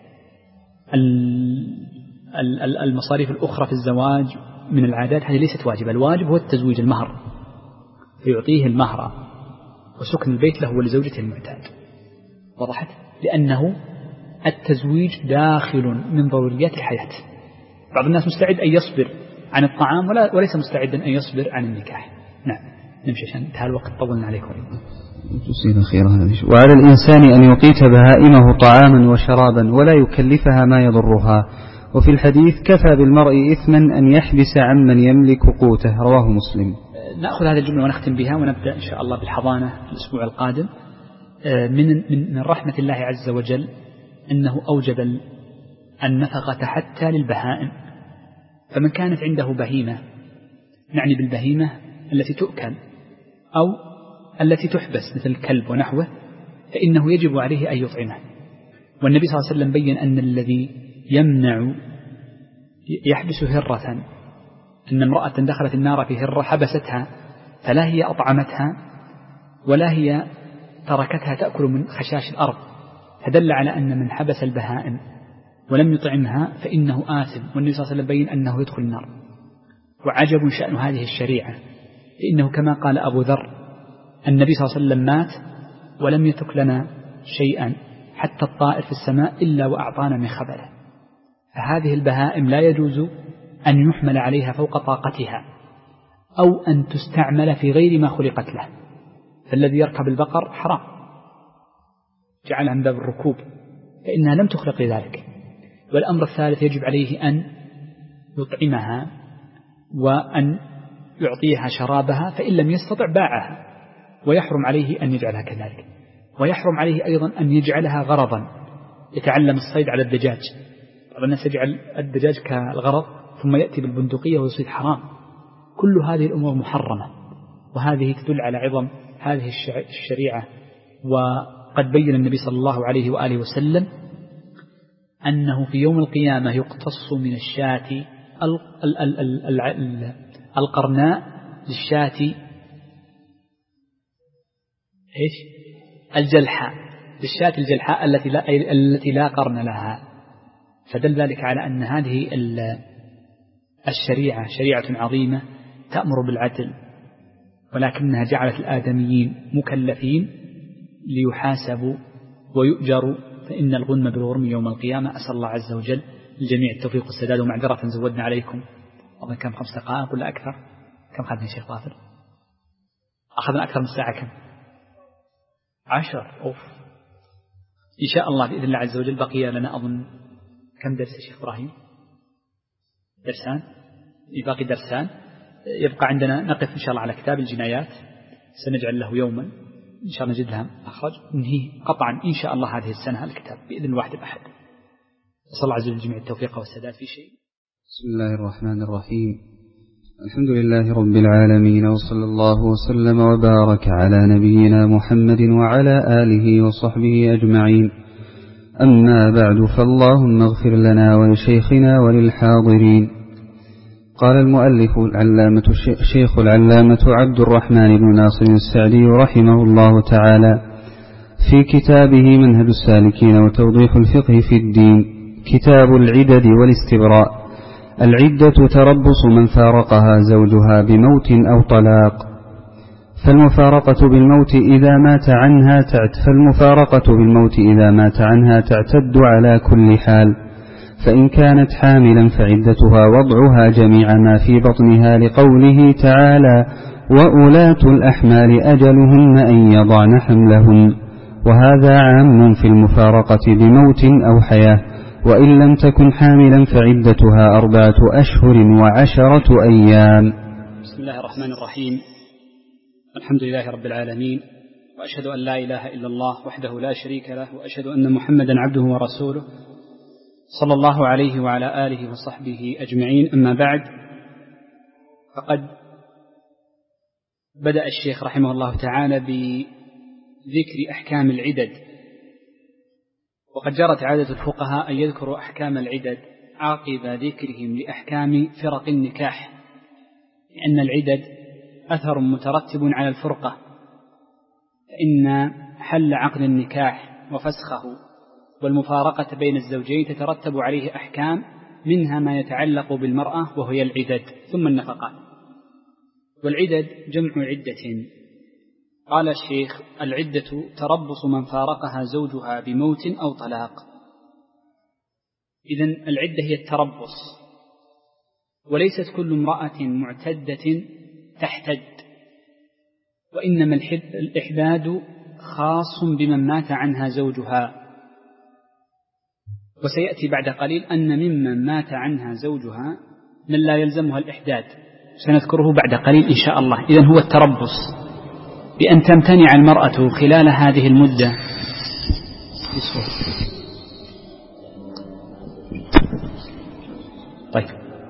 المصاريف الأخرى في الزواج من العادات هذه ليست واجبة، الواجب هو التزويج، المهر، فيعطيه المهر وسكن البيت له ولزوجته المعتاد. وضحت؟ لأنه التزويج داخل من ضروريات الحياة. بعض الناس مستعد أن يصبر عن الطعام ولا وليس مستعدا أن يصبر عن النكاح. نعم نمشي عشان انتهى الوقت، طولنا عليكم. وعلى الإنسان أن يقيت بهائمه طعاما وشرابا ولا يكلفها ما يضرها. وفي الحديث كفى بالمرء إثما أن يحبس عمن يملك قوته، رواه مسلم. نأخذ هذه الجملة ونختم بها ونبدأ إن شاء الله بالحضانة الأسبوع القادم. من من رحمة الله عز وجل أنه أوجب النفقة حتى للبهائم، فمن كانت عنده بهيمة، نعني بالبهيمة التي تؤكل أو التي تحبس مثل الكلب ونحوه، فإنه يجب عليه أن يطعمه. والنبي صلى الله عليه وسلم بين أن الذي يمنع يحبس هرة، أن امرأة دخلت النار في هرة حبستها، فلا هي أطعمتها ولا هي تركتها تأكل من خشاش الأرض، فدل على أن من حبس البهائم ولم يطعمها فإنه آثم، والنبي صلى الله عليه وسلم بين أنه يدخل النار. وعجب شأن هذه الشريعة، فإنه كما قال أبو ذر النبي صلى الله عليه وسلم مات ولم يترك لنا شيئا حتى الطائر في السماء إلا وأعطانا من خبره. فهذه البهائم لا يجوز أن يحمل عليها فوق طاقتها أو أن تستعمل في غير ما خلقت له. فالذي يركب البقر حرام، جعلها من باب الركوب، فإنها لم تخلق لذلك. والأمر الثالث يجب عليه أن يطعمها وأن يعطيها شرابها، فإن لم يستطع باعها، ويحرم عليه أن يجعلها كذلك. ويحرم عليه أيضا أن يجعلها غرضا، يتعلم الصيد على الدجاج. بعض الناس يجعل الدجاج كالغرض ثم يأتي بالبندقية ويصيد حرام. كل هذه الأمور محرمة، وهذه تدل على عظم هذه الشريعة. وقد بين النبي صلى الله عليه وآله وسلم أنه في يوم القيامة يقتص من الشاة القرناء للشاة إيش الجلحاء، للشاة الجلحاء التي لا التي لا قرن لها. فدل ذلك على أن هذه الشريعة شريعة عظيمة تأمر بالعدل، ولكنها جعلت الآدميين مكلفين ليحاسبوا ويؤجروا، فإن الغنم بالغرم يوم القيامة. أسأل الله عز وجل الجميع التوفيق والسداد، ومعذرة زودنا عليكم. أظن كم خمس دقائق ولا أكثر؟ كم خذنا يا شيخ ظافر؟ أخذنا أكثر من ساعة. كم؟ عشر. أوف. إن شاء الله بإذن الله عز وجل بقي لنا أظن كم درس يا شيخ إبراهيم؟ درسان. باقي درسان. يبقى عندنا نقف إن شاء الله على كتاب الجنايات، سنجعل له يوما إن شاء الله نجد لها أخرج ننهي قطعا إن شاء الله هذه السنة الكتاب بإذن الواحد الأحد. صلى الله عز وجل الجميع التوفيق والسداد في شيء. بسم الله الرحمن الرحيم. الحمد لله رب العالمين، وصلى الله وسلم وبارك على نبينا محمد وعلى آله وصحبه أجمعين. أما بعد، فاللهم اغفر لنا ولشيخنا وللحاضرين. قال المؤلف العلامة الشيخ العلامة عبد الرحمن بن ناصر السعدي رحمه الله تعالى في كتابه منهج السالكين وتوضيح الفقه في الدين، كتاب العدد والاستبراء. العدة تربص من فارقها زوجها بموت أو طلاق، فالمفارقة بالموت إذا مات عنها تعت فالمفارقة بالموت إذا مات عنها تعتد على كل حال، فإن كانت حاملا فعدتها وضعها جميع ما في بطنها، لقوله تعالى: وأولاة الأحمال أجلهن أن يضعن حملهن، وهذا عام في المفارقة بموت أو حياة، وإن لم تكن حاملا فعدتها أربعة أشهر وعشرة أيام. بسم الله الرحمن الرحيم. الحمد لله رب العالمين، وأشهد أن لا إله إلا الله وحده لا شريك له، وأشهد أن محمدا عبده ورسوله صلى الله عليه وعلى آله وصحبه أجمعين. أما بعد، فقد بدأ الشيخ رحمه الله تعالى بذكر أحكام العدد، وقد جرت عادة الفقهاء أن يذكروا أحكام العدد عقب ذكرهم لأحكام فرق النكاح، لأن العدد أثر مترتب على الفرقة، فإن حل عقد النكاح وفسخه والمفارقة بين الزوجين تترتب عليه أحكام، منها ما يتعلق بالمرأة وهي العدد، ثم النفقات. والعدد جمع عدة. قال الشيخ: العدة تربص من فارقها زوجها بموت أو طلاق. إذن العدة هي التربص، وليست كل امرأة معتدة تحتد، وإنما الإحداد خاص بمن مات عنها زوجها. وسيأتي بعد قليل أن ممن مات عنها زوجها من لا يلزمها الإحداد، سنذكره بعد قليل إن شاء الله. إذن هو التربص بأن تمتنع المرأة خلال هذه المدة. طيب،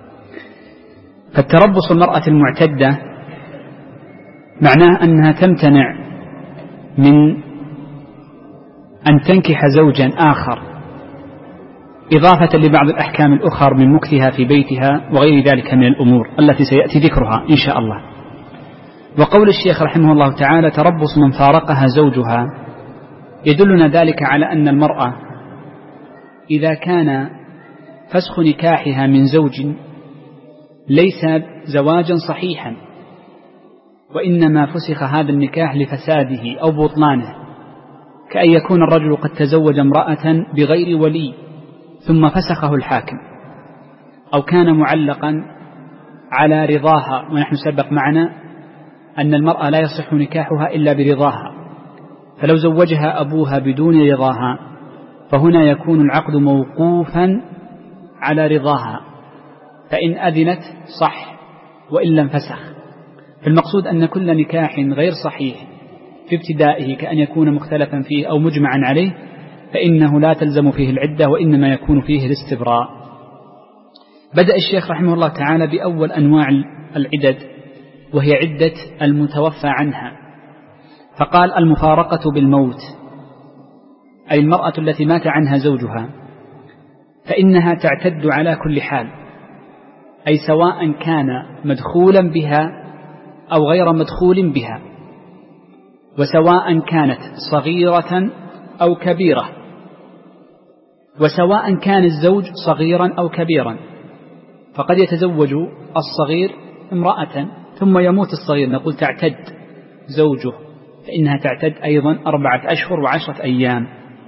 فالتربص المرأة المعتدة معناه أنها تمتنع من أن تنكح زوجا آخر، إضافة لبعض الأحكام الأخرى من مكثها في بيتها وغير ذلك من الأمور التي سيأتي ذكرها إن شاء الله. وقول الشيخ رحمه الله تعالى: تربص من فارقها زوجها، يدلنا ذلك على أن المرأة إذا كان فسخ نكاحها من زوج ليس زواجا صحيحا، وإنما فسخ هذا النكاح لفساده أو بطلانه، كأن يكون الرجل قد تزوج امرأة بغير ولي ثم فسخه الحاكم، أو كان معلقا على رضاها، ونحن سبق معنا أن المرأة لا يصح نكاحها إلا برضاها، فلو زوجها أبوها بدون رضاها فهنا يكون العقد موقوفا على رضاها، فإن أذنت صح وإن لم فسخ. فالمقصود أن كل نكاح غير صحيح في ابتدائه، كأن يكون مختلفا فيه أو مجمعا عليه، فإنه لا تلزم فيه العدة، وإنما يكون فيه الاستبراء. بدأ الشيخ رحمه الله تعالى بأول أنواع العدد، وهي عدة المتوفى عنها، فقال: المفارقة بالموت، أي المرأة التي مات عنها زوجها، فإنها تعتد على كل حال، أي سواء كان مدخولا بها أو غير مدخول بها، وسواء كانت صغيرة أو كبيرة، وسواء كان الزوج صغيرا أو كبيرا، فقد يتزوج الصغير امرأة ثم يموت الصغير نقول تعتد زوجه، فإنها تعتد أيضا أربعة أشهر وعشرة أيام.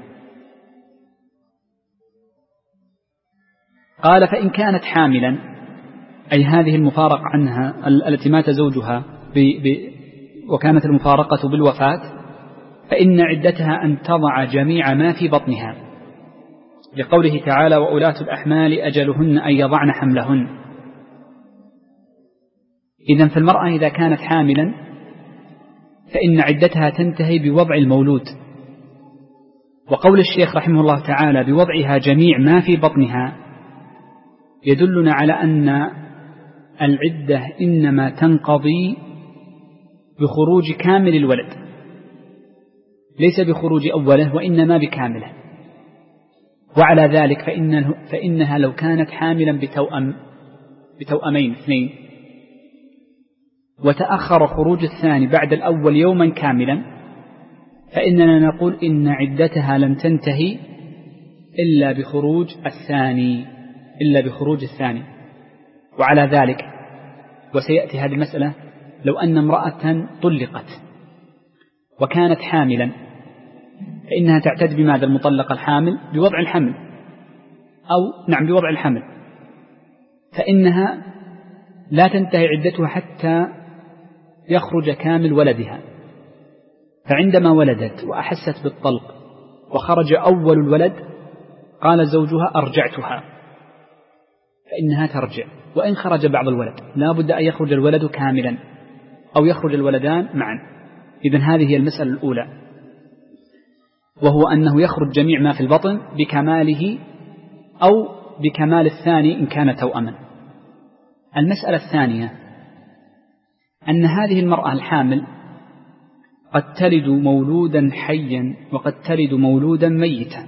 قال فإن كانت حاملا، أي هذه المفارقة عنها التي مات زوجها ب ب وكانت المفارقة بالوفاة، فإن عدتها أن تضع جميع ما في بطنها، لقوله تعالى وأولاة الأحمال أجلهن أن يضعن حملهن. إذن فالمرأة إذا كانت حاملا فإن عدتها تنتهي بوضع المولود. وقول الشيخ رحمه الله تعالى بوضعها جميع ما في بطنها يدلنا على أن العدة إنما تنقضي بخروج كامل الولد، ليس بخروج أوله وإنما بكامله. وعلى ذلك فإنه فإنها لو كانت حاملا بتوأم بتوأمين اثنين وتأخر خروج الثاني بعد الأول يوما كاملا، فإننا نقول إن عدتها لن تنتهي إلا بخروج الثاني إلا بخروج الثاني. وعلى ذلك وسيأتي هذه المسألة، لو أن امرأة طلقت وكانت حاملا فإنها تعتد بماذا المطلقة الحامل؟ بوضع الحمل، أو نعم بوضع الحمل، فإنها لا تنتهي عدتها حتى يخرج كامل ولدها. فعندما ولدت وأحست بالطلق وخرج أول الولد قال زوجها أرجعتها، فإنها ترجع وإن خرج بعض الولد، لا بد أن يخرج الولد كاملا أو يخرج الولدان معا. إذن هذه هي المسألة الأولى، وهو أنه يخرج جميع ما في البطن بكماله أو بكمال الثاني إن كان توأما. المسألة الثانية أن هذه المرأة الحامل قد تلد مولودا حيا وقد تلد مولودا ميتا،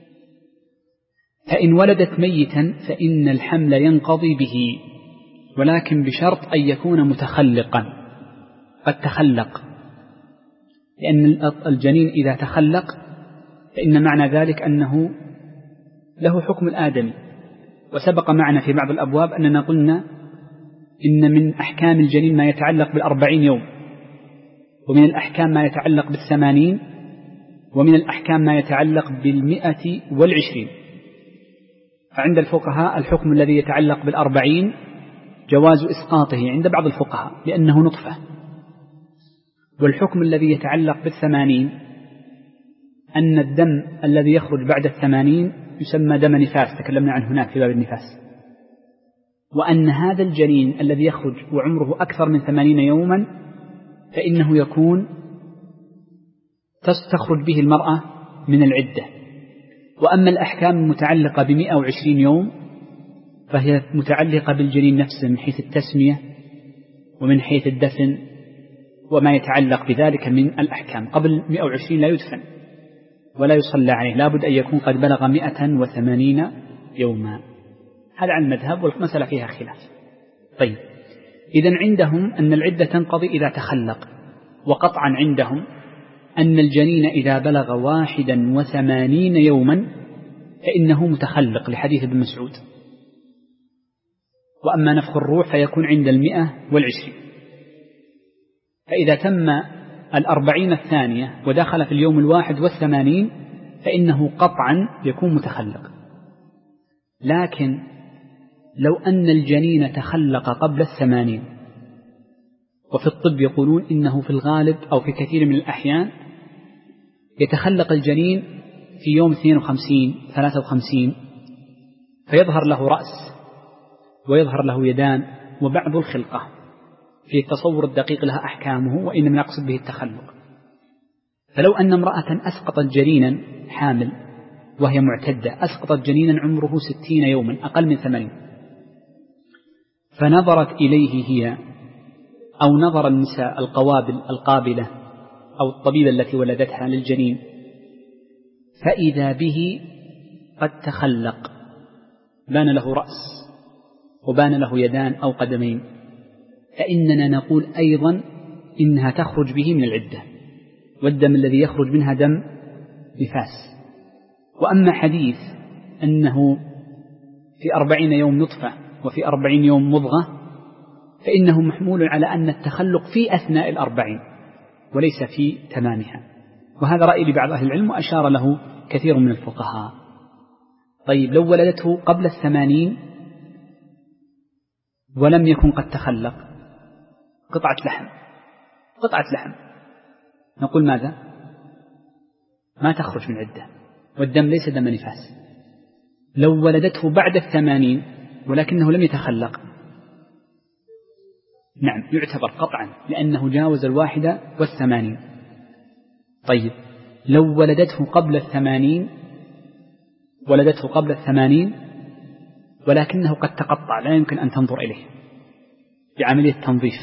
فإن ولدت ميتا فإن الحمل ينقضي به، ولكن بشرط أن يكون متخلقا قد تخلق، لأن الجنين إذا تخلق فإن معنى ذلك أنه له حكم الآدمي. وسبق معنا في بعض الأبواب أننا قلنا إن من أحكام الجنين ما يتعلق بالأربعين يوم، ومن الأحكام ما يتعلق بالثمانين، ومن الأحكام ما يتعلق بالمئة والعشرين. فعند الفقهاء الحكم الذي يتعلق بالأربعين جواز إسقاطه عند بعض الفقهاء لأنه نطفة، والحكم الذي يتعلق بالثمانين أن الدم الذي يخرج بعد الثمانين يسمى دم نفاس، تكلمنا عنه هناك في باب النفاس، وأن هذا الجنين الذي يخرج وعمره أكثر من ثمانين يوما فإنه يكون تخرج به المرأة من العدة. وأما الأحكام المتعلقة بمئة وعشرين يوم فهي متعلقة بالجنين نفسه من حيث التسمية ومن حيث الدفن وما يتعلق بذلك من الأحكام. قبل مئة وعشرين لا يدفن ولا يصلى عليه، لابد أن يكون قد بلغ مئة وثمانين يوما. هذا عن المذهب والمسألة فيها خلاف. طيب، إذن عندهم أن العدة تنقضي إذا تخلق، وقطعا عندهم أن الجنين إذا بلغ واحدا وثمانين يوما فإنه متخلق لحديث ابن مسعود. وأما نفخ الروح فيكون عند المئة والعشرين. فإذا تم الأربعين الثانية ودخل في اليوم الواحد والثمانين فإنه قطعا يكون متخلق. لكن لو أن الجنين تخلق قبل الثمانين، وفي الطب يقولون إنه في الغالب أو في كثير من الأحيان يتخلق الجنين في يوم اثنين وخمسين ثلاثة وخمسين، فيظهر له رأس ويظهر له يدان وبعض الخلقة، في التصور الدقيق لها أحكامه، وإنما نقصد به التخلق. فلو أن امرأة أسقطت جنينا حامل وهي معتدة، أسقطت جنينا عمره ستين يوما أقل من ثمانين، فنظرت إليه هي أو نظر النساء القوابل القابلة أو الطبيبة التي ولدتها للجنين، فإذا به قد تخلق، بان له رأس وبان له يدان أو قدمين، فإننا نقول أيضا إنها تخرج به من العدة، والدم الذي يخرج منها دم نفاس. وأما حديث أنه في أربعين يوم نطفة وفي أربعين يوم مضغة، فإنه محمول على أن التخلق في أثناء الأربعين وليس في تمامها، وهذا رأي لبعض أهل العلم وأشار له كثير من الفقهاء. طيب لو ولدته قبل الثمانين ولم يكن قد تخلق، قطعة لحم قطعة لحم نقول ماذا؟ ما تخرج من عدة، والدم ليس دم نفاس. لو ولدته بعد الثمانين ولكنه لم يتخلق، نعم يعتبر قطعا لأنه جاوز الواحدة والثمانين. طيب لو ولدته قبل الثمانين ولدته قبل الثمانين ولكنه قد تقطع، لا يمكن أن تنظر إليه بعملية تنظيف،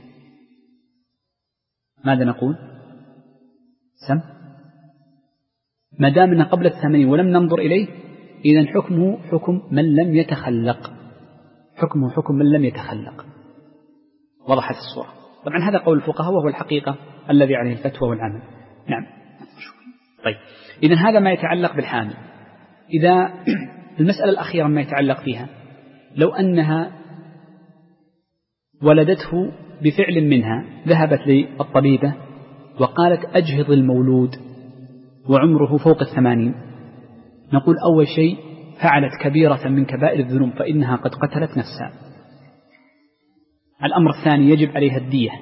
ماذا نقول؟ سم ما دامنا قبل الثمانين ولم ننظر إليه، إذن حكمه حكم من لم يتخلق، حكمه حكم من لم يتخلق. وضحت الصورة؟ طبعا هذا قول الفقهاء وهو الحقيقة الذي عليه الفتوى والعمل. نعم. طيب إذن هذا ما يتعلق بالحامل. إذا المسألة الأخيرة ما يتعلق فيها، لو أنها ولدته بفعل منها، ذهبت للطبيبة وقالت أجهض المولود وعمره فوق الثمانين، نقول أول شيء فعلت كبيرة من كبائر الذنوب فإنها قد قتلت نفسها. الأمر الثاني يجب عليها الدية،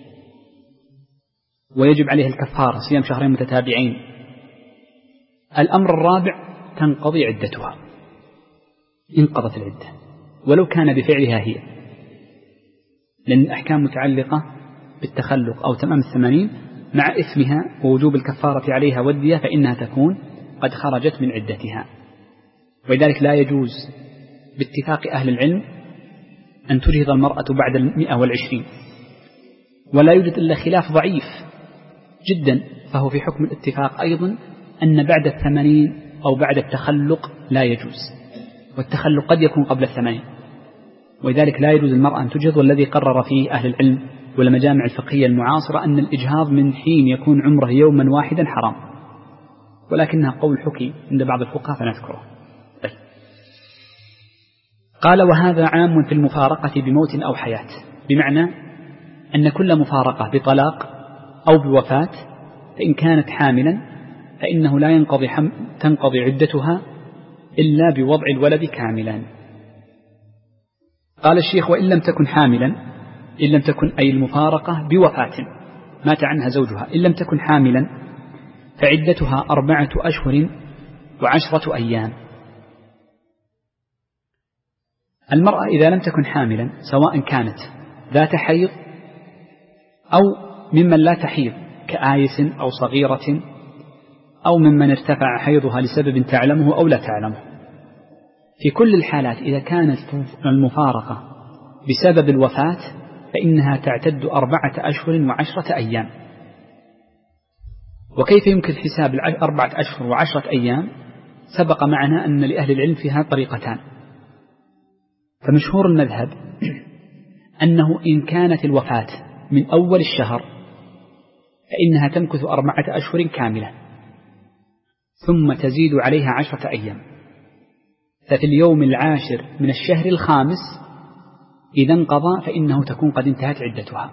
ويجب عليها الكفارة صيام شهرين متتابعين. الأمر الرابع تنقضي عدتها، انقضت العدة ولو كان بفعلها هي، لأن الأحكام متعلقة بالتخلق أو تمام الثمانين مع إثمها ووجوب الكفارة عليها والدية، فإنها تكون قد خرجت من عدتها. ولذلك لا يجوز باتفاق أهل العلم أن تجهض المرأة بعد المئة والعشرين، ولا يوجد إلا خلاف ضعيف جدا فهو في حكم الاتفاق أيضا أن بعد الثمانين أو بعد التخلق لا يجوز، والتخلق قد يكون قبل الثمانين، ولذلك لا يجوز المرأة أن تجهض. والذي قرر فيه أهل العلم والمجامع الفقهية المعاصرة أن الإجهاض من حين يكون عمره يوما واحدا حرام، ولكنها قول حكي عند بعض الفقهاء فنذكره. طيب. قال وهذا عام في المفارقة بموت أو حياة، بمعنى أن كل مفارقة بطلاق أو بوفاة فإن كانت حاملا فإنه لا ينقضي حم... تنقضي عدتها إلا بوضع الولد كاملا. قال الشيخ وإن لم تكن حاملا، إن لم تكن أي المفارقة بوفاة مات عنها زوجها، إن لم تكن حاملا فعدتها أربعة أشهر وعشرة أيام. المرأة إذا لم تكن حاملا سواء كانت ذات حيض أو ممن لا تحيض كآيس أو صغيرة أو ممن ارتفع حيضها لسبب تعلمه أو لا تعلمه، في كل الحالات إذا كانت المفارقة بسبب الوفاة فإنها تعتد أربعة أشهر وعشرة أيام. وكيف يمكن حساب أربعة أشهر وعشرة أيام؟ سبق معنا أن لأهل العلم فيها طريقتان. فمشهور المذهب أنه إن كانت الوفاة من أول الشهر فإنها تمكث أربعة أشهر كاملة ثم تزيد عليها عشرة أيام، ففي اليوم العاشر من الشهر الخامس إذا انقضى فإنه تكون قد انتهت عدتها.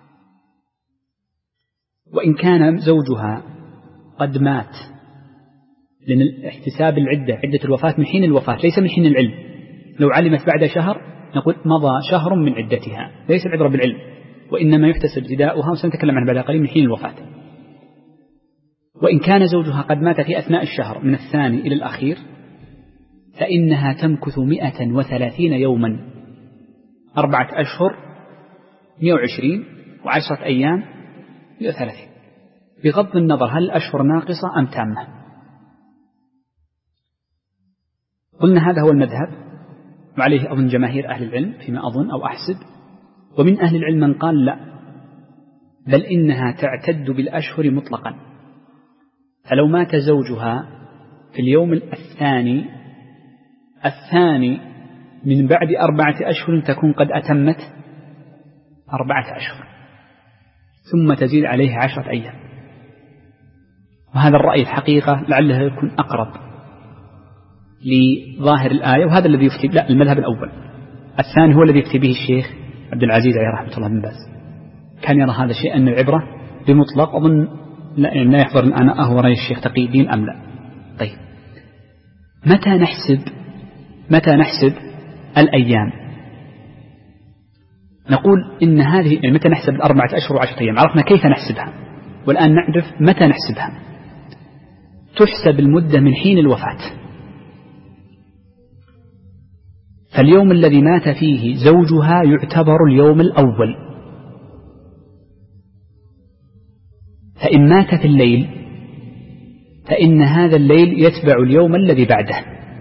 وإن كان زوجها قد مات، لأن احتساب العدة عدة الوفاة من حين الوفاة ليس من حين العلم، لو علمت بعد شهر نقول مضى شهر من عدتها، ليس العبرة بالعلم وإنما يحتسب ابتداؤها، وسنتكلم عن بعد قليل من حين الوفاة. وإن كان زوجها قد مات في أثناء الشهر من الثاني إلى الأخير فإنها تمكث مئة وثلاثين يوما، أربعة أشهر مئة وعشرين وعشرة أيام مئة وثلاثين، بغض النظر هل الأشهر ناقصة أم تامة. قلنا هذا هو المذهب وعليه أظن جماهير أهل العلم فيما أظن أو أحسب. ومن أهل العلم من قال لا، بل إنها تعتد بالأشهر مطلقا، فلو مات زوجها في اليوم الثاني الثاني من بعد أربعة أشهر تكون قد أتمت أربعة أشهر ثم تزيد عليه عشرة أيام. وهذا الرأي الحقيقة لعله يكون أقرب لظاهر الآية، وهذا الذي يفتي لا المذهب الأول. الثاني هو الذي يفتي به الشيخ عبد العزيز عليه رحمة الله بن باز كان يرى هذا الشيء أن العبرة بمطلق. أظن لا, يعني لا يحضر الآن أهوري الشيخ تقي الدين أم لا. طيب متى نحسب متى نحسب الأيام؟ نقول إن هذه يعني متى نحسب الأربعة أشهر وعشرة أيام؟ عرفنا كيف نحسبها، والآن نعرف متى نحسبها. تحسب المدة من حين الوفاة. فاليوم الذي مات فيه زوجها يعتبر اليوم الأول، فإن مات في الليل فإن هذا الليل يتبع اليوم الذي بعده.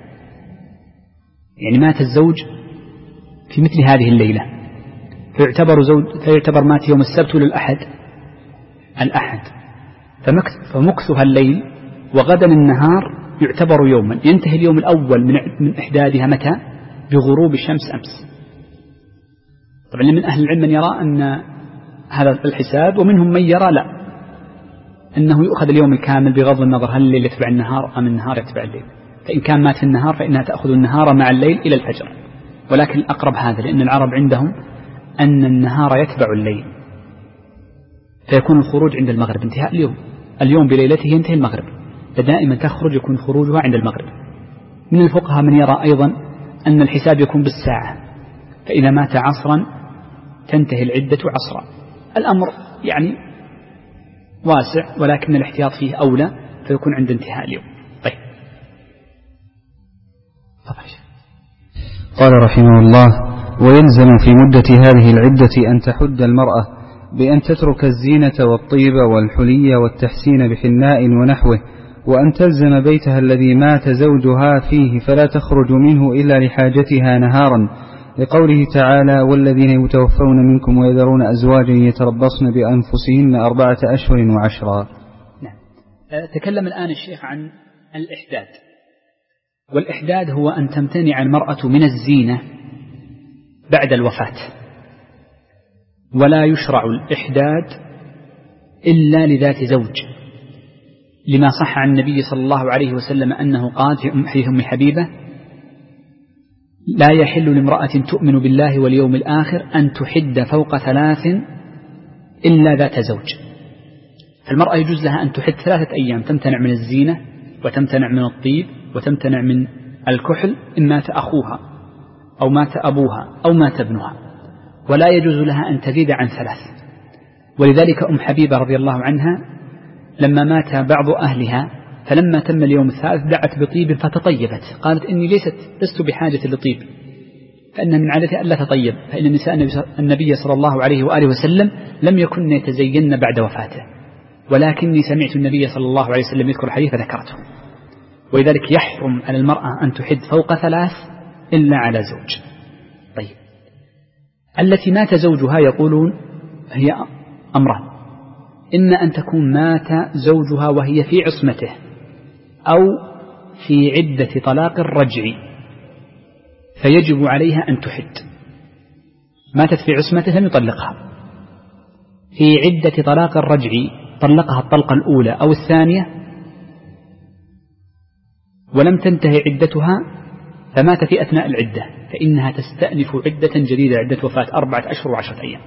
يعني مات الزوج في مثل هذه الليلة فيعتبر, زوج فيعتبر مات يوم السبت للأحد الأحد فمكثها الليل وغدا النهار يعتبر يوما. ينتهي اليوم الأول من إحدادها متى؟ بغروب الشمس أمس. طبعا من أهل العلم من يرى أن هذا الحساب، ومنهم من يرى لا، أنه يؤخذ اليوم الكامل بغض النظر هل الليل يتبع النهار أم النهار يتبع الليل. فإن كان مات في النهار فإنها تأخذ النهار مع الليل إلى الفجر، ولكن الأقرب هذا، لأن العرب عندهم أن النهار يتبع الليل، فيكون الخروج عند المغرب انتهاء اليوم. اليوم بليلته ينتهي المغرب، فدائما تخرج يكون خروجها عند المغرب. من الفقهاء من يرى أيضا أن الحساب يكون بالساعة، فإذا مات عصرا تنتهي العدة عصرا. الأمر يعني واسع، ولكن الاحتياط فيه أولى، فيكون عند انتهاء اليوم. طيب قال رحمه الله: ويلزم في مدة هذه العدة أن تحد المرأة بأن تترك الزينة والطيب والحلي والتحسين بحناء ونحوه، وأن تلزم بيتها الذي مات زوجها فيه فلا تخرج منه إلا لحاجتها نهارا، لقوله تعالى: والذين يتوفون منكم ويذرون أزواجا يتربصن بأنفسهن أربعة أشهر وعشرا. نعم. تكلم الآن الشيخ عن الإحداد. والإحداد هو أن تمتنع المرأة من الزينة بعد الوفاة، ولا يشرع الإحداد إلا لذات زوج، لما صح عن النبي صلى الله عليه وسلم أنه قال في أم حبيبة: لا يحل لامرأة تؤمن بالله واليوم الآخر أن تحد فوق ثلاث إلا ذات زوج. فالمرأة يجوز لها أن تحد ثلاثة أيام، تمتنع من الزينة وتمتنع من الطيب وتمتنع من الكحل إن مات أخوها أو مات أبوها أو مات ابنها، ولا يجوز لها أن تزيد عن ثلاث. ولذلك أم حبيبة رضي الله عنها لما مات بعض أهلها فلما تم اليوم الثالث دعت بطيب فتطيبت، قالت: إني ليست لست بحاجة لطيب، فإن من عادتي ألا تطيب، فإن النساء النبي صلى الله عليه وآله وسلم لم يكن يتزين بعد وفاته، ولكني سمعت النبي صلى الله عليه وسلم يذكر الحديث فذكرته. ولذلك يحرم على المرأة أن تحد فوق ثلاث إلا على زوج. طيب التي مات زوجها يقولون هي أمران: إما أن تكون مات زوجها وهي في عصمته، أو في عدة طلاق الرجعي فيجب عليها أن تحد. ماتت في عصمته لم يطلقها، في عدة طلاق الرجعي طلقها الطلقة الأولى أو الثانية ولم تنتهي عدتها فمات في أثناء العدة، فإنها تستأنف عدة جديدة، عدة وفاة أربعة أشهر وعشرة أيام.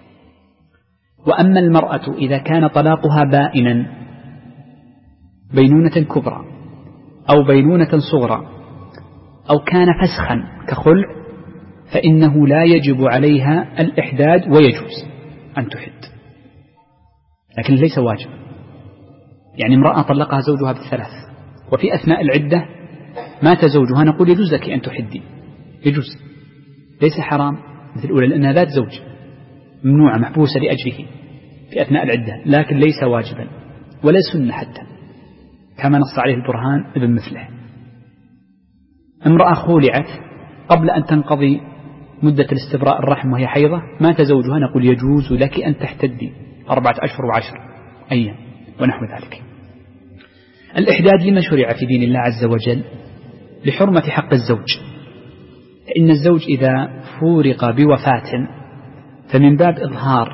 وأما المرأة إذا كان طلاقها بائنا بينونة كبرى أو بينونة صغرى أو كان فسخا كخلع، فإنه لا يجب عليها الإحداد ويجوز أن تحد، لكن ليس واجب. يعني امرأة طلقها زوجها بالثلاث وفي أثناء العدة مات زوجها، نقول يجوز لك أن تحدي، يجوز، ليس حرام مثل الأولى لأنها ذات زوج ممنوعة محبوسة لأجله في أثناء العدة، لكن ليس واجبا ولا سنة حتى، كما نص عليه البرهان ابن مثله. امرأة خولعت قبل أن تنقضي مدة الاستبراء الرحم وهي حيضة، مات زوجها، نقول يجوز لك أن تحتدي أربعة أشهر وعشر أيام ونحو ذلك. الإحداد لما شرع في دين الله عز وجل؟ لحرمة حق الزوج، فإن الزوج إذا فورق بوفاة فمن باب إظهار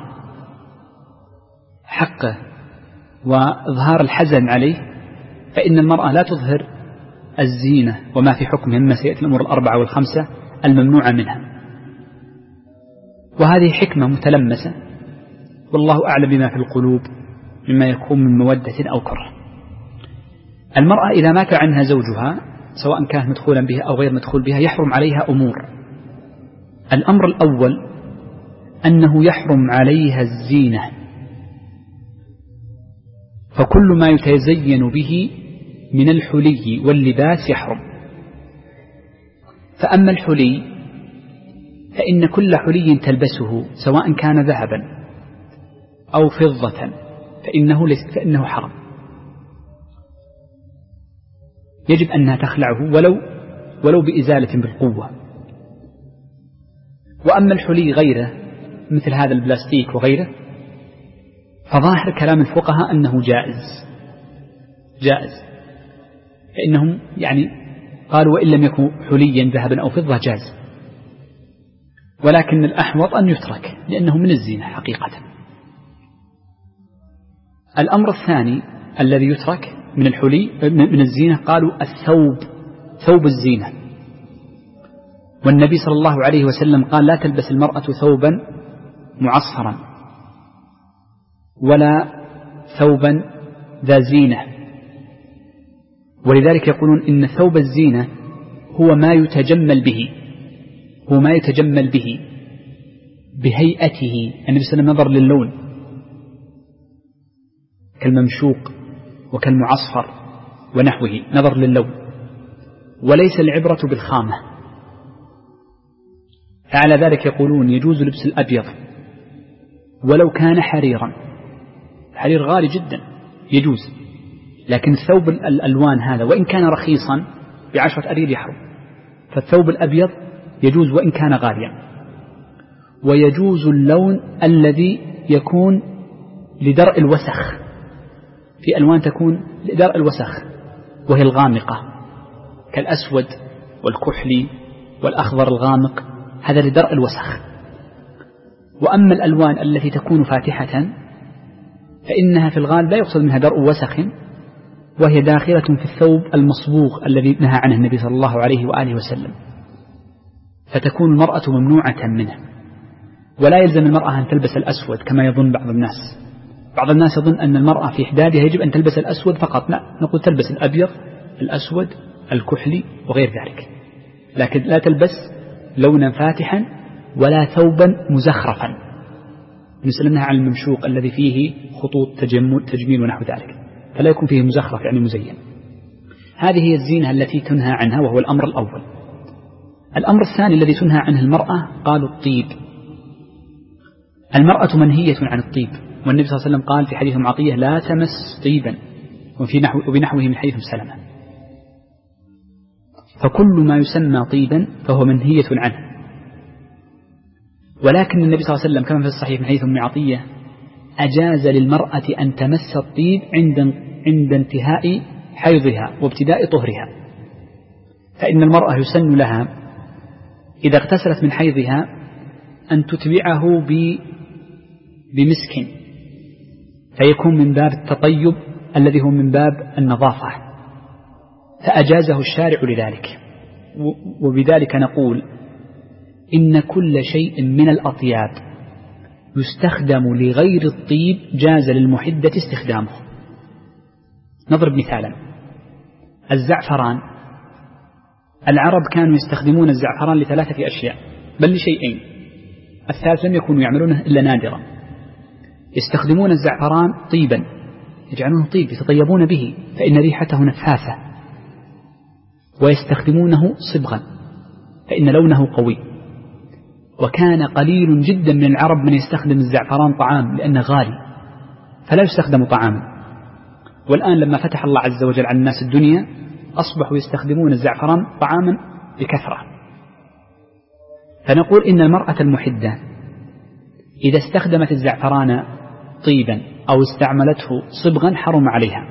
حقه وإظهار الحزن عليه، فإن المرأة لا تظهر الزينة وما في حكمها مما سيأتي الأمور الأربعة والخمسة الممنوعة منها. وهذه حكمة متلمسة، والله أعلم بما في القلوب مما يكون من مودة أو كره. المرأة إذا مات عنها زوجها سواء كان مدخولا بها أو غير مدخول بها يحرم عليها أمور. الأمر الأول أنه يحرم عليها الزينة، فكل ما يتزين به من الحلي واللباس يحرم. فأما الحلي فإن كل حلي تلبسه سواء كان ذهبا أو فضة فإنه, فإنه حرام، يجب أنها تخلعه ولو, ولو بإزالة بالقوة. وأما الحلي غيره مثل هذا البلاستيك وغيره فظاهر كلام الفقهاء أنه جائز جائز فإنهم يعني قالوا وإن لم يكن حليا ذهبا أو فضة جاز، ولكن الأحوط أن يترك لأنه من الزينة حقيقة. الأمر الثاني الذي يترك من الحلي من الزينة قالوا الثوب، ثوب الزينة. والنبي صلى الله عليه وسلم قال لا تلبس المرأة ثوبا معصفرا ولا ثوبا ذا زينة، ولذلك يقولون إن ثوب الزينة هو ما يتجمل به، هو ما يتجمل به بهيئته. النبي صلى الله عليه وسلم نظر للون كالممشوق وكالمعصفر ونحوه، نظر للون، وليس العبرة بالخامة. فعلى ذلك يقولون يجوز لبس الأبيض ولو كان حريرا، حرير غالي جدا يجوز، لكن الثوب الألوان هذا وإن كان رخيصا بعشرة أريل يحرم. فالثوب الأبيض يجوز وإن كان غاليا. ويجوز اللون الذي يكون لدرء الوسخ، في ألوان تكون لدرء الوسخ وهي الغامقة كالأسود والكحلي والأخضر الغامق، هذا لدرء الوسخ. وأما الألوان التي تكون فاتحة فإنها في الغالب لا يقصد منها درء وسخ، وهي داخلة في الثوب المصبوغ الذي نهى عنه النبي صلى الله عليه وآله وسلم، فتكون المرأة ممنوعة منه. ولا يلزم المرأة أن تلبس الأسود كما يظن بعض الناس. بعض الناس يظن أن المرأة في حدادها يجب أن تلبس الأسود فقط، لا، نقول تلبس الأبيض الأسود الكحلي وغير ذلك، لكن لا تلبس لونا فاتحا ولا ثوبا مزخرفا نسألناها عن الممشوق الذي فيه خطوط تجمل تجميل ونحو ذلك، فلا يكون فيه مزخرف يعني مزين. هذه هي الزينة التي تنهى عنها، وهو الأمر الأول. الأمر الثاني الذي تنهى عنه المرأة قالوا الطيب. المرأة منهية عن الطيب، والنبي صلى الله عليه وسلم قال في حديث معطية لا تمس طيبا، وفي نحو وبنحوه من حديث سلمة. فكل ما يسمى طيبا فهو منهية عنه. ولكن النبي صلى الله عليه وسلم كما في الصحيح من حديث ابن عطية أجاز للمرأة أن تمس الطيب عند عند انتهاء حيضها وابتداء طهرها. فإن المرأة يسن لها إذا اغتسلت من حيضها أن تتبعه بمسك، فيكون من باب التطيب الذي هو من باب النظافة، فأجازه الشارع لذلك. وبذلك نقول إن كل شيء من الأطياب يستخدم لغير الطيب جاز للمحدة استخدامه. نضرب مثالا، الزعفران، العرب كانوا يستخدمون الزعفران لثلاثة أشياء بل لشيئين، الثالث لم يكونوا يعملونه إلا نادرا. يستخدمون الزعفران طيبا، يجعلونه طيب يتطيبون به فإن ريحته نفاثة، ويستخدمونه صبغا فإن لونه قوي. وكان قليل جدا من العرب من يستخدم الزعفران طعام لأنه غالي فلا يستخدم طعاما. والآن لما فتح الله عز وجل على الناس الدنيا أصبحوا يستخدمون الزعفران طعاما بكثرة. فنقول إن المرأة المحدة إذا استخدمت الزعفران طيبا أو استعملته صبغا حرم عليها،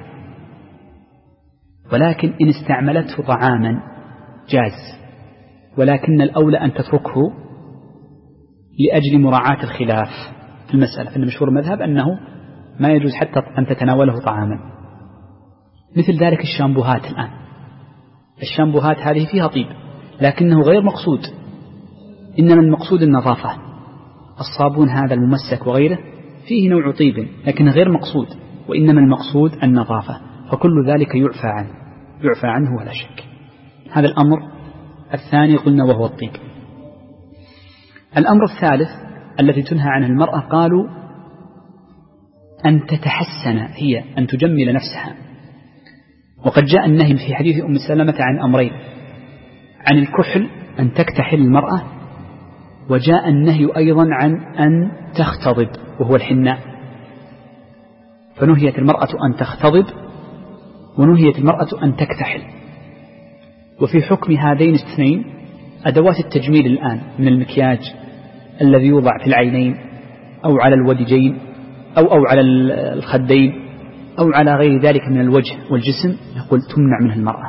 ولكن إن استعملته طعاما جاز، ولكن الأولى أن تتركه لأجل مراعاة الخلاف في المسألة. فإن مشهور المذهب أنه ما يجوز حتى أن تتناوله طعاما. مثل ذلك الشامبوهات الآن، الشامبوهات هذه فيها طيب لكنه غير مقصود، إنما المقصود النظافة. الصابون هذا الممسك وغيره فيه نوع طيب لكن غير مقصود، وإنما المقصود النظافة، فكل ذلك يعفى عنه يعفى عنه ولا شك. هذا الأمر الثاني قلنا وهو الطيب. الأمر الثالث الذي تنهى عنه المرأة قالوا أن تتحسن هي، أن تجمل نفسها. وقد جاء النهي في حديث أم سلمة عن أمرين: عن الكحل أن تكتحل المرأة، وجاء النهي أيضا عن أن تختضب وهو الحناء، فنهيت المرأة أن تختضب ونهيت المرأة أن تكتحل. وفي حكم هذين الاثنين أدوات التجميل الآن من المكياج الذي يوضع في العينين أو على الودجين أو أو على الخدين أو على غير ذلك من الوجه والجسم، يقول تمنع منه المرأة.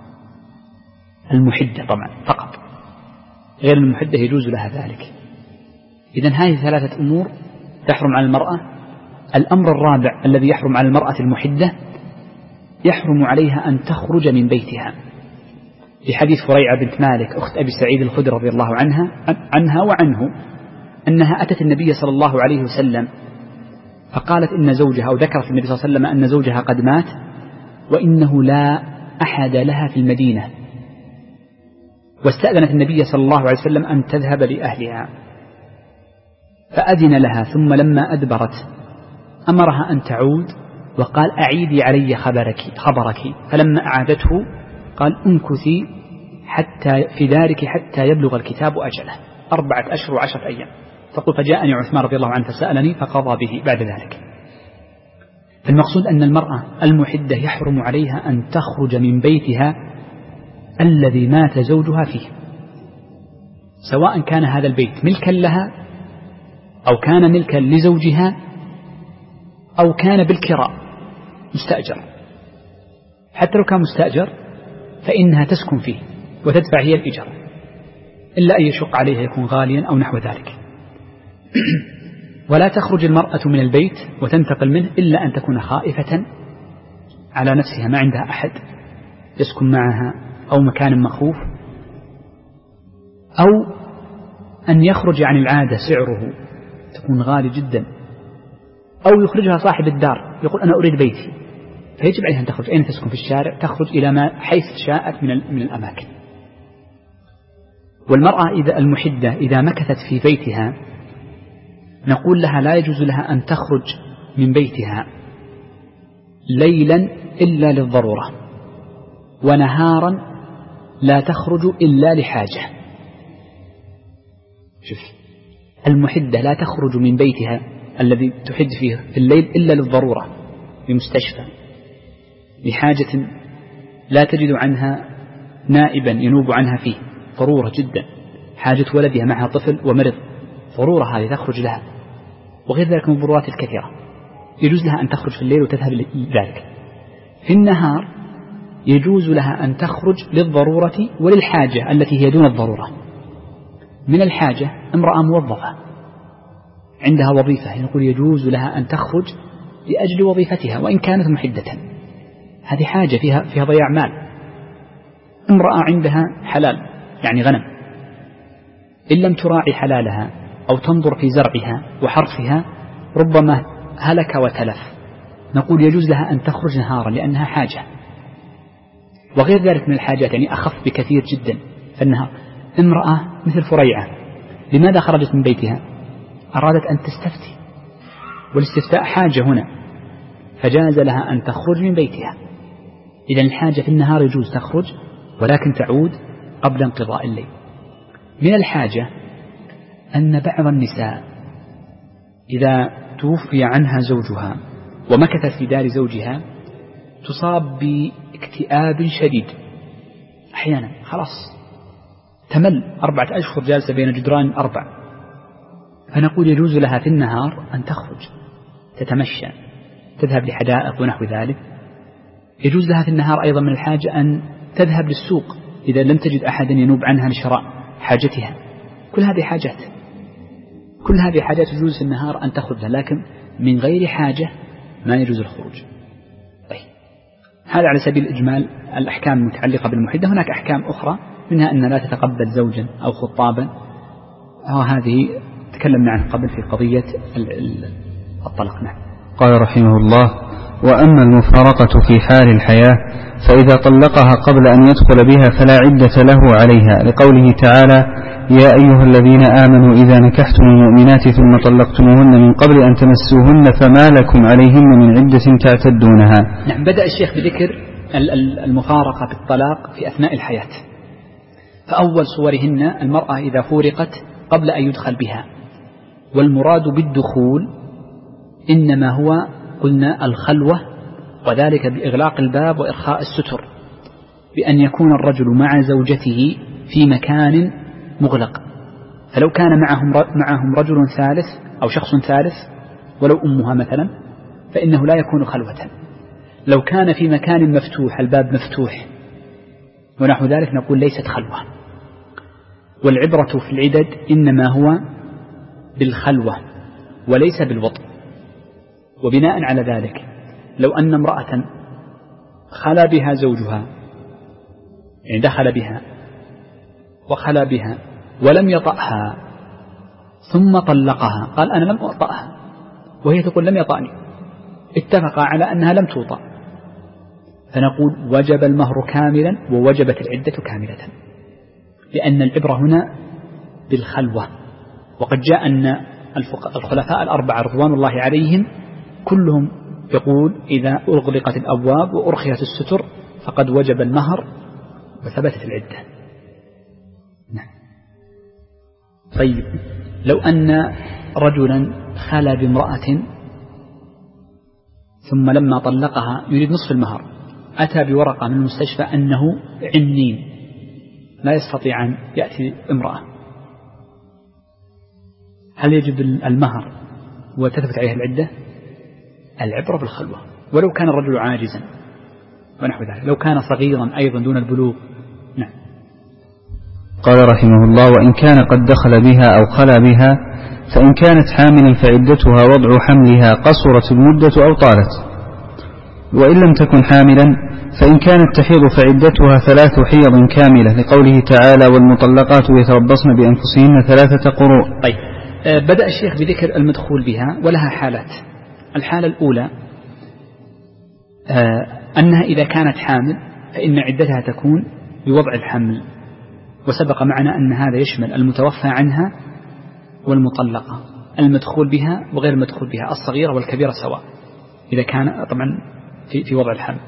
المحدة طبعا فقط، غير المحدة يجوز لها ذلك. إذن هذه ثلاثة أمور تحرم على المرأة. الأمر الرابع الذي يحرم على المرأة المحدة: يحرم عليها أن تخرج من بيتها، في حديث فريعة بنت مالك أخت أبي سعيد الخدري رضي الله عنها عنها وعنه أنها أتت النبي صلى الله عليه وسلم فقالت إن زوجها، أو ذكرت النبي صلى الله عليه وسلم أن زوجها قد مات وإنه لا أحد لها في المدينة، واستأذنت النبي صلى الله عليه وسلم أن تذهب لأهلها، فأذن لها، ثم لما أدبرت أمرها أن تعود وقال: أعيدي علي خبرك خبرك فلما أعادته قال: امكثي حتى في دارك حتى يبلغ الكتاب أجله، أربعة أشهر وعشرة أيام. تقول: فجاءني عثمان رضي الله عنه فسألني فقضى به بعد ذلك. المقصود أن المرأة المحدة يحرم عليها أن تخرج من بيتها الذي مات زوجها فيه، سواء كان هذا البيت ملكا لها أو كان ملكا لزوجها أو كان بالكراء مستأجر. حتى لو كان مستأجر فإنها تسكن فيه وتدفع هي الإجارة، إلا أن يشق عليها يكون غاليا أو نحو ذلك. ولا تخرج المرأة من البيت وتنتقل منه إلا أن تكون خائفة على نفسها، ما عندها أحد يسكن معها أو مكان مخوف، أو أن يخرج عن العادة سعره تكون غالي جدا، أو يخرجها صاحب الدار يقول: أنا أريد بيتي، فيجب عليها أن تخرج. أين تسكن في الشارع؟ تخرج إلى ما حيث شاءت من من الأماكن. والمرأة إذا المحدة إذا مكثت في بيتها نقول لها لا يجوز لها أن تخرج من بيتها ليلا إلا للضرورة، ونهارا لا تخرج إلا لحاجة. شوف، المحدة لا تخرج من بيتها الذي تحد فيه في الليل إلا للضرورة، لمستشفى، لحاجة لا تجد عنها نائبا ينوب عنها فيه، ضرورة جدا، حاجة ولدها معها طفل ومرض، ضرورة هذه تخرج لها. وغير ذلك من الضرورات الكثيرة يجوز لها أن تخرج في الليل وتذهب لذلك. في النهار يجوز لها أن تخرج للضرورة وللحاجة التي هي دون الضرورة. من الحاجة امرأة موظفة عندها وظيفة، يقول يجوز لها أن تخرج لأجل وظيفتها وإن كانت محدة، هذه حاجة فيها فيها ضياع مال. امرأة عندها حلال يعني غنم، إن لم تراعي حلالها أو تنظر في زرعها وحرثها ربما هلك وتلف، نقول يجوز لها أن تخرج نهارا لأنها حاجة. وغير ذلك من الحاجات يعني أخف بكثير جدا فالنهار. امرأة مثل فريعة لماذا خرجت من بيتها؟ أرادت أن تستفتي، والاستفتاء حاجة هنا، فجاز لها أن تخرج من بيتها. إذا الحاجة في النهار يجوز تخرج، ولكن تعود قبل انقضاء الليل. من الحاجة أن بعض النساء إذا توفي عنها زوجها ومكثت في دار زوجها تصاب باكتئاب شديد، أحيانا خلاص تمل، أربعة أشهر جالسة بين جدران أربع، فنقول يجوز لها في النهار أن تخرج تتمشى، تذهب لحدائق ونحو ذلك. يجوز لها في النهار أيضا من الحاجة أن تذهب للسوق إذا لم تجد أحدا ينوب عنها لشراء حاجتها. كل هذه حاجات كل هذه حاجات يجوز في النهار أن تخرجها، لكن من غير حاجة ما يجوز الخروج. طيب، هذا على سبيل الإجمال الأحكام المتعلقة بالمحدة. هناك أحكام أخرى منها أن لا تتقبل زوجا أو خطابا، وهذه تكلمنا عنه قبل في قضية الطلاق. نعم. قال رحمه الله: وأما المفارقة في حال الحياة فإذا طلقها قبل أن يدخل بها فلا عدة له عليها، لقوله تعالى: يا أيها الذين آمنوا إذا نكحتم المؤمنات ثم طلقتموهن من قبل أن تمسوهن فما لكم عليهن من عدة تعتدونها. نعم. بدأ الشيخ بذكر المفارقة بالطلاق في أثناء الحياة. فأول صورهن المرأة إذا فورقت قبل أن يدخل بها، والمراد بالدخول إنما هو قلنا الخلوة، وذلك بإغلاق الباب وإرخاء الستر، بأن يكون الرجل مع زوجته في مكان مغلق. فلو كان معهم معهم رجل ثالث أو شخص ثالث ولو أمها مثلا فإنه لا يكون خلوة. لو كان في مكان مفتوح الباب مفتوح ونحو ذلك نقول ليست خلوة. والعبرة في العدد إنما هو بالخلوة وليس بالوطء. وبناء على ذلك لو أن امرأة خلا بها زوجها، يعني دخل بها وخلا بها ولم يطأها ثم طلقها، قال أنا لم أطأها، وهي تقول لم يطأني، اتفقا على أنها لم توطأ، فنقول وجب المهر كاملا ووجبت العدة كاملة، لأن العبرة هنا بالخلوة. وقد جاء أن الخلفاء الأربعة رضوان الله عليهم كلهم يقول إذا أغلقت الأبواب وأرخيت الستر فقد وجب المهر وثبتت العدة. نعم. طيب، لو أن رجلا خلا بامرأة ثم لما طلقها يريد نصف المهر، أتى بورقة من المستشفى أنه عنين لا يستطيع أن يأتي امرأة، هل يجب المهر وتثبت عليه العدة؟ العبرة بالخلوة، ولو كان الرجل عاجزا ونحو ذلك، لو كان صغيرا أيضا دون البلوغ. نعم. قال رحمه الله: وإن كان قد دخل بها أو خلا بها فإن كانت حاملا فعدتها وضع حملها قصرت المدة أو طالت، وإن لم تكن حاملا فإن كانت تحيض فعدتها ثلاث حيض كاملة، لقوله تعالى: والمطلقات يتربصن بأنفسهن ثلاثة قروء. طيب، بدأ الشيخ بذكر المدخول بها ولها حالات. الحالة الأولى أنها إذا كانت حامل فإن عدتها تكون بوضع الحمل، وسبق معنا أن هذا يشمل المتوفى عنها والمطلقة، المدخول بها وغير المدخول بها، الصغيرة والكبيرة سواء، إذا كان طبعا في في وضع الحمل.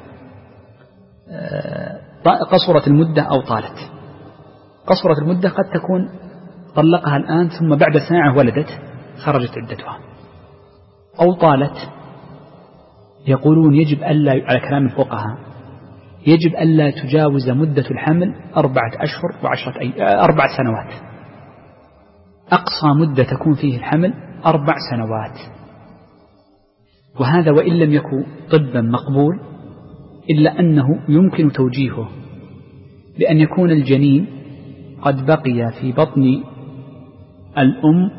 قصرت المدة أو طالت. قصرت المدة قد تكون طلقها الآن ثم بعد ساعة ولدت خرجت عدتها، أو طالت. يقولون يجب ألا، على كلام الفقهاء، يجب ألا تجاوز مدة الحمل أربعة أشهر وعشرة أي أربع سنوات. أقصى مدة تكون فيه الحمل أربع سنوات، وهذا وإن لم يكن طبا مقبول إلا أنه يمكن توجيهه، لأن يكون الجنين قد بقي في بطن الأم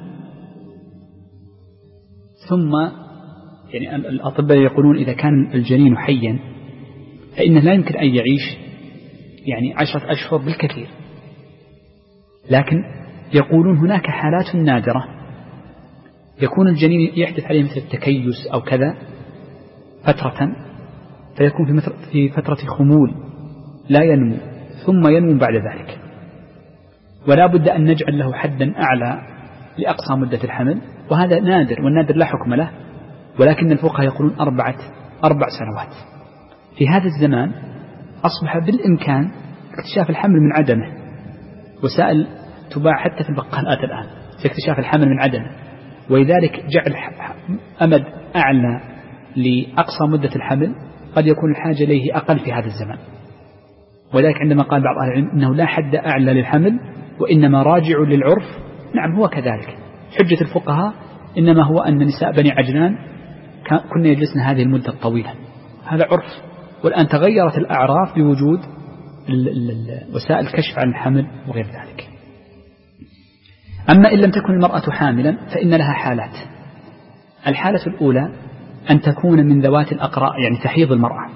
ثم، يعني الأطباء يقولون إذا كان الجنين حيا فإنه لا يمكن أن يعيش يعني عشرة أشهر بالكثير، لكن يقولون هناك حالات نادرة يكون الجنين يحدث عليه مثل التكيس أو كذا فترة، فيكون في فترة خمول لا ينمو ثم ينمو بعد ذلك، ولا بد أن نجعل له حدا أعلى لأقصى مدة الحمل، وهذا نادر، والنادر لا حكم له، ولكن الفقهاء يقولون أربعة أربع سنوات. في هذا الزمان أصبح بالإمكان اكتشاف الحمل من عدمه، وسائل تباع حتى في البقالات الآن في اكتشاف الحمل من عدمه، ولذلك جعل أمد أعلى لأقصى مدة الحمل قد يكون الحاجة إليه أقل في هذا الزمان. ولذلك عندما قال بعض أهل العلم إنه لا حد أعلى للحمل وإنما راجع للعرف، نعم هو كذلك. حجة الفقهاء إنما هو أن نساء بني عجلان كنا يجلسن هذه المدة الطويلة، هذا عرف، والآن تغيرت الأعراف بوجود وسائل الكشف عن الحمل وغير ذلك. أما إن لم تكن المرأة حاملا فإن لها حالات. الحالة الأولى أن تكون من ذوات الأقراء، يعني تحيض المرأة،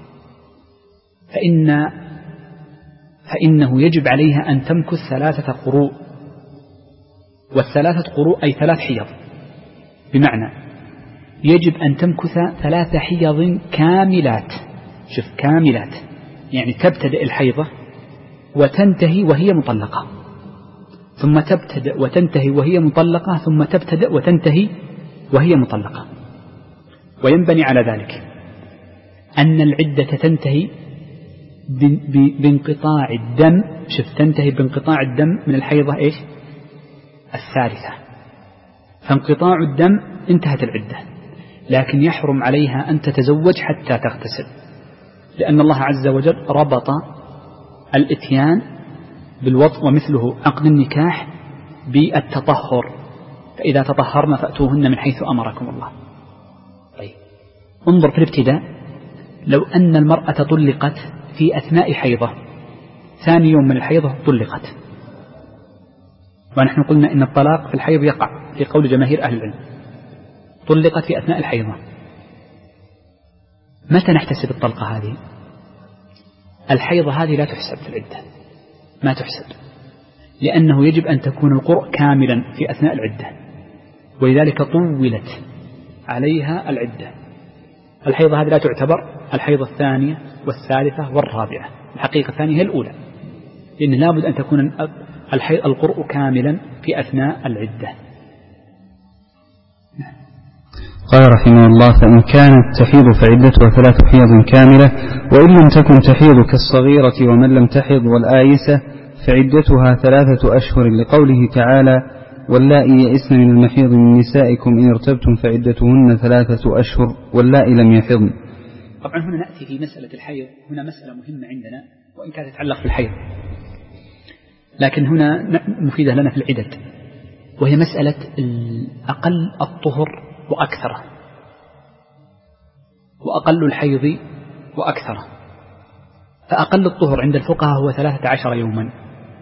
فإن فإنه يجب عليها أن تمكث ثلاثة قروء والثلاثة قروء أي ثلاث حيض، بمعنى يجب أن تمكث ثلاث حيض كاملات. شوف كاملات يعني تبتدئ الحيضة وتنتهي وهي مطلقة، ثم تبتدئ وتنتهي وهي مطلقة، ثم تبتدئ وتنتهي وهي مطلقة. وينبني على ذلك أن العدة تنتهي بانقطاع الدم. شوف تنتهي بانقطاع الدم من الحيضة إيش؟ الثالثة. فانقطاع الدم انتهت العدة، لكن يحرم عليها أن تتزوج حتى تغتسل، لأن الله عز وجل ربط الإتيان بالوطء ومثله عقد النكاح بالتطهر، فإذا تطهرن فأتوهن من حيث أمركم الله. طيب انظر في الابتداء، لو أن المرأة طلقت في أثناء حيضة، ثاني يوم من الحيضة طلقت، ونحن قلنا إن الطلاق في الحيض يقع في قول جماهير أهل العلم، طلقت في أثناء الحيضة، متى نحتسب الطلقة هذه؟ الحيضة هذه لا تحسب في العدة، ما تحسب، لأنه يجب أن تكون القرء كاملا في أثناء العدة، ولذلك طولت عليها العدة. الحيضة هذه لا تعتبر الحيضة الثانية والثالثة والرابعة، الحقيقة الثانية هي الأولى، لأن لابد أن تكون القرء كاملا في أثناء العدة. قال رحمه الله: فإن كانت تحيض فعدتها ثلاث حيض كاملة، وإن لم تكن تحيض كالصغيرة ومن لم تحض والآيسة فعدتها ثلاثة أشهر، لقوله تعالى: واللائي يئسن من المحيض من نسائكم إن ارتبتم فعدتهن ثلاثة أشهر واللائي لم يحضن. طبعا هنا نأتي في مسألة الحيض، هنا مسألة مهمة عندنا وإن كانت تتعلق بالحيض، لكن هنا مفيدة لنا في العدد، وهي مسألة أقل الطهر وأكثره، وأقل الحيض وأكثره. فأقل الطهر عند الفقهاء هو ثلاثة عشر يوما،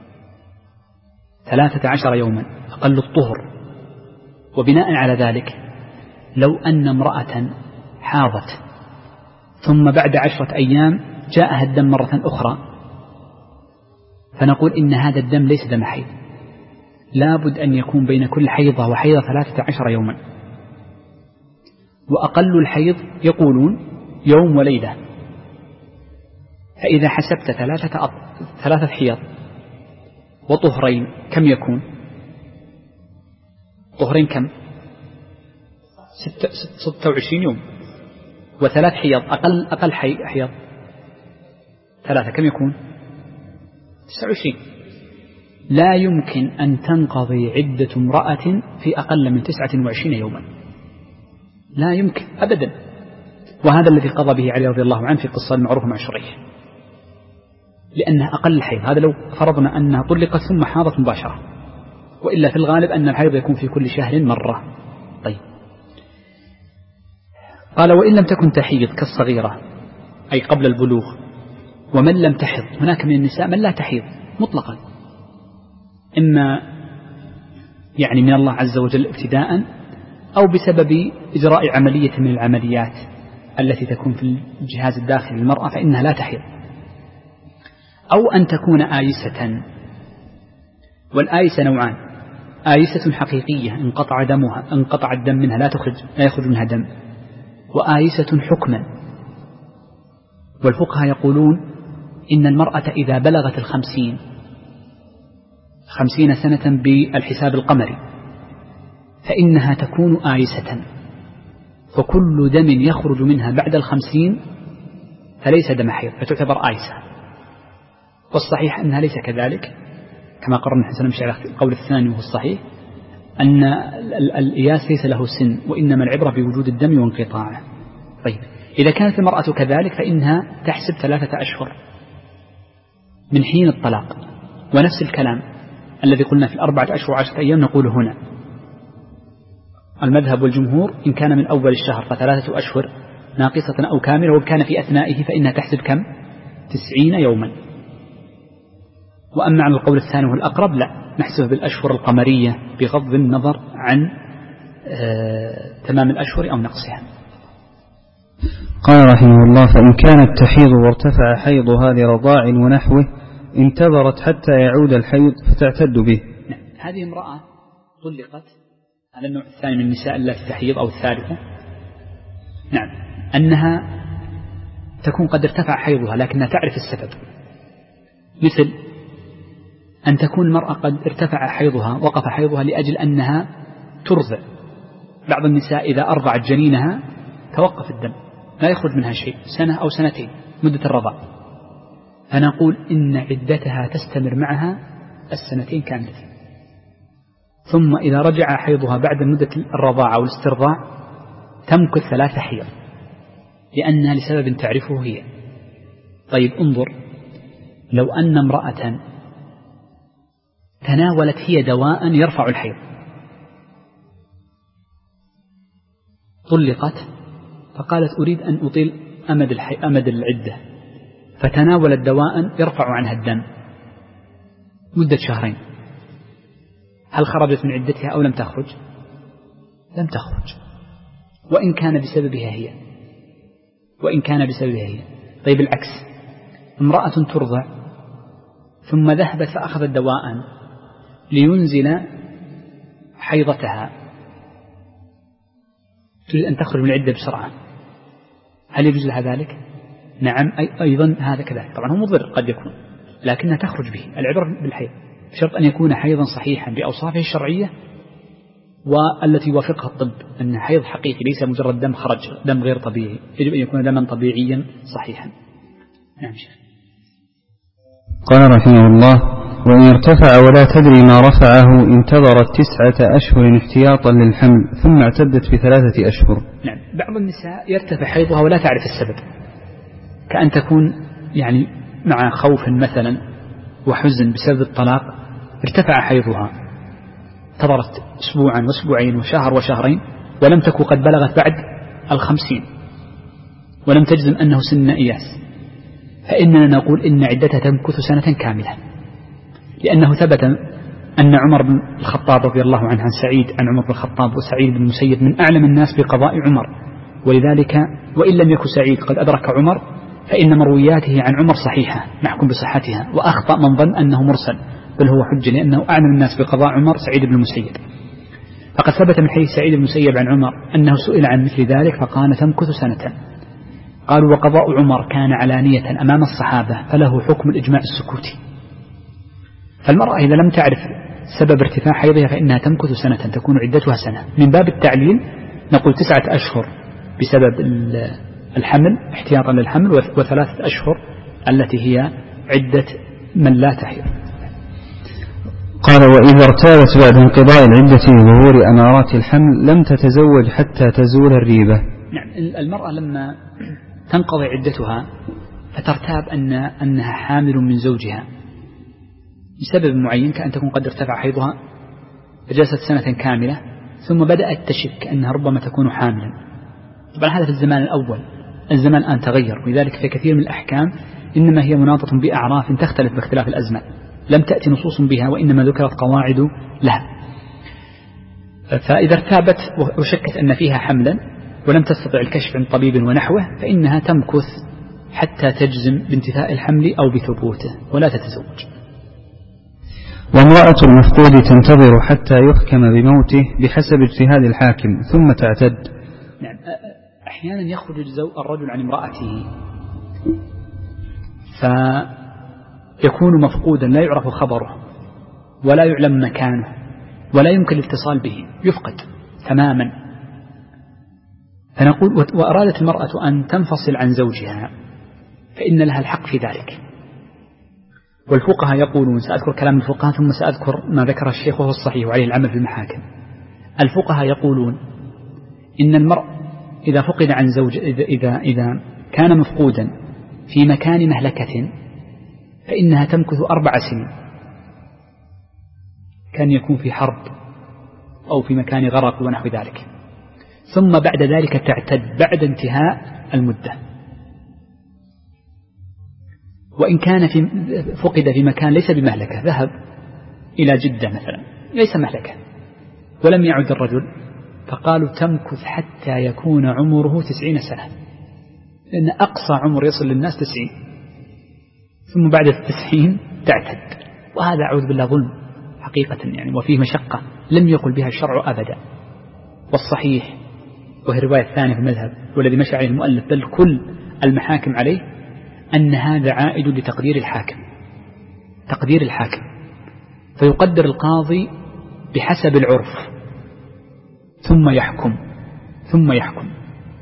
ثلاثة عشر يوما أقل الطهر. وبناء على ذلك لو أن امرأة حاضت ثم بعد عشرة أيام جاءها الدم مرة أخرى، فنقول إن هذا الدم ليس دم حيض، لابد أن يكون بين كل حيضة وحيضة ثلاثة عشر يوما. وأقل الحيض يقولون يوم وليلة، فإذا حسبت ثلاثة أط... ثلاثة حيض وطهرين كم يكون؟ طهرين كم؟ ستة, ستة وعشرين يوم، وثلاث حيض أقل أقل حيض ثلاثة كم يكون؟ تسعة وعشرين. لا يمكن أن تنقضي عدة امرأة في أقل من تسعة وعشرين يوما، لا يمكن أبدا. وهذا الذي قضى به علي رضي الله عنه في قصة المعروفة مع شريح، لأنها أقل الحيض. هذا لو فرضنا أنها طلقت ثم حاضت مباشرة، وإلا في الغالب أن الحيض يكون في كل شهر مرة. طيب قال: وإن لم تكن تحيض كالصغيرة أي قبل البلوغ، ومن لم تحض، هناك من النساء من لا تحيض مطلقا، إما يعني من الله عز وجل ابتداء، أو بسبب إجراء عملية من العمليات التي تكون في الجهاز الداخلي للمرأة فإنها لا تحيض، أو أن تكون آيسة. والآيسة نوعان: آيسة حقيقية انقطع دمها انقطع الدم منها لا تخرج لا يخرج منها دم، وآيسة حكما. والفقهاء يقولون إن المرأة إذا بلغت الخمسين خمسين سنة بالحساب القمري فإنها تكون آيسة، فكل دم يخرج منها بعد الخمسين فليس دم حيض، فتعتبر آيسة. والصحيح أنها ليس كذلك، كما قررنا حسن نمشي على القول الثاني وهو الصحيح، أن الإياس ليس له سن، وإنما العبرة بوجود الدم وانقطاعه. طيب إذا كانت المرأة كذلك فإنها تحسب ثلاثة أشهر من حين الطلاق. ونفس الكلام الذي قلنا في الأربعة أشهر وعشرة أيام نقول هنا. المذهب والجمهور إن كان من أول الشهر فثلاثة أشهر ناقصة أو كاملة، وكان في أثنائه فإنها تحسب كم؟ تسعين يوما. وأما عن القول الثاني والأقرب لا، نحسبه بالأشهر القمرية بغض النظر عن آه تمام الأشهر أو نقصها. قال رحمه الله: فإن كانت تحيض وارتفع حيضها لرضاع ونحوه انتظرت حتى يعود الحيض فتعتد به. هذه امرأة طلقت، هذا النوع الثاني من النساء التي تحيض أو الثالثة، نعم، أنها تكون قد ارتفع حيضها لكنها تعرف السبب، مثل أن تكون المرأة قد ارتفع حيضها وقف حيضها لأجل أنها ترضع. بعض النساء إذا أرضعت جنينها توقف الدم لا يخرج منها شيء سنة أو سنتين مدة الرضاع، فنقول إن عدتها تستمر معها السنتين كاملة، ثم إذا رجع حيضها بعد مدة الرضاعة أو الاسترضاع تمكث ثلاث حيض لأنها لسبب تعرفه هي. طيب انظر، لو أن امرأة تناولت هي دواء يرفع الحيض، طلقت فقالت أريد أن أطيل أمد, أمد العدة، فتناولت دواء يرفع عنها الدم مدة شهرين، هل خرجت من عدتها أو لم تخرج؟ لم تخرج، وإن كان بسببها هي وإن كان بسببها هي. طيب العكس، امرأة ترضع ثم ذهبت فأخذت دواء لينزل حيضتها، تريد أن تخرج من العدة بسرعة، هل يجوز لها ذلك؟ نعم أيضا هذا كذلك، طبعا هو مضر قد يكون لكنها تخرج به، العبرة بالحيض بشرط أن يكون حيضا صحيحا بأوصافه الشرعية والتي يوافقها الطب، أن حيض حقيقي ليس مجرد دم خرج، دم غير طبيعي، يجب أن يكون دما طبيعيا صحيحا. نعم شيخ. قال رحمه الله: وإن ارتفع ولا تدري ما رفعه انتظرت تسعة أشهر احتياطا للحمل ثم اعتدت بثلاثة أشهر. نعم، بعض النساء يرتفع حيضها ولا تعرف السبب، كأن تكون يعني مع خوف مثلا وحزن بسبب الطلاق ارتفع حيضها، انتظرت أسبوعا وأسبوعين وشهر وشهرين ولم تكن قد بلغت بعد الخمسين ولم تجزم أنه سن إياس، فإننا نقول إن عدتها تمكث سنة كاملة، لأنه ثبت أن عمر بن الخطاب رضي الله عنه عن سعيد عن عمر بن الخطاب وسعيد بن المسيب من أعلم الناس بقضاء عمر، ولذلك وإن لم يكن سعيد قد أدرك عمر فإن مروياته عن عمر صحيحة نحكم بصحتها، وأخطأ من ظن أنه مرسل بل هو حجة، لأنه أعلم الناس بقضاء عمر سعيد بن المسيب. فقد ثبت من حديث سعيد بن المسيب عن عمر أنه سئل عن مثل ذلك فقال تمكث سنة. قالوا وقضاء عمر كان علانية أمام الصحابة فله حكم الإجماع السكوتي، فالمرأة إذا لم تعرف سبب ارتفاع حيضها فإنها تمكث سنة، تكون عدتها سنة. من باب التعليل نقول تسعة أشهر بسبب الحمل احتياطا للحمل، وثلاثة أشهر التي هي عدة من لا تحيض. قال: وإذا ارتابت بعد انقضاء العدة وظهور أمارات الحمل لم تتزوج حتى تزول الريبة. نعم، المرأة لما تنقضي عدتها فترتاب أن أنها حامل من زوجها بسبب معين، كأن تكون قد ارتفع حيضها فجلست سنة كاملة ثم بدأت تشك أنها ربما تكون حاملا. طبعا هذا في الزمان الأول، الزمان الآن تغير، ولذلك في كثير من الأحكام إنما هي مناطة بأعراف تختلف باختلاف الأزمان، لم تأتي نصوص بها وإنما ذكرت قواعد لها. فإذا ارتابت وشكت أن فيها حملا ولم تستطع الكشف عن طبيب ونحوه فإنها تمكث حتى تجزم بانتفاء الحمل أو بثبوته ولا تتزوج. وامرأة المفقود تنتظر حتى يحكم بموته بحسب اجتهاد الحاكم ثم تعتد. نعم، أحيانا يخرج الرجل عن امرأته فيكون مفقودا لا يعرف خبره ولا يعلم مكانه ولا يمكن الاتصال به، يفقد تماما. فنقول وأرادت المرأة أن تنفصل عن زوجها فإن لها الحق في ذلك. والفقهاء يقولون، سأذكر كلام الفقهاء ثم سأذكر ما ذكر الشيخ وهو الصحيح وعليه العمل في المحاكم. الفقهاء يقولون إن المرء إذا فقد عن زوج إذا, إذا, إذا كان مفقودا في مكان مهلكة فإنها تمكث أربع سنين، كان يكون في حرب أو في مكان غرق ونحو ذلك، ثم بعد ذلك تعتد بعد انتهاء المدة. وإن كان في فقد في مكان ليس بمهلكة، ذهب إلى جدة مثلا ليس مهلكة ولم يعد الرجل، فقالوا تمكث حتى يكون عمره تسعين سنة، لأن أقصى عمر يصل للناس تسعين، ثم بعد التسعين تعتد، وهذا أعوذ بالله ظلم حقيقة يعني، وفيه مشقة لم يقل بها الشرع أبدا. والصحيح وهي الرواية الثانية في المذهب والذي مشى عليه المؤلف بل كل المحاكم عليه أن هذا عائد لتقدير الحاكم، تقدير الحاكم، فيقدر القاضي بحسب العرف ثم يحكم ثم يحكم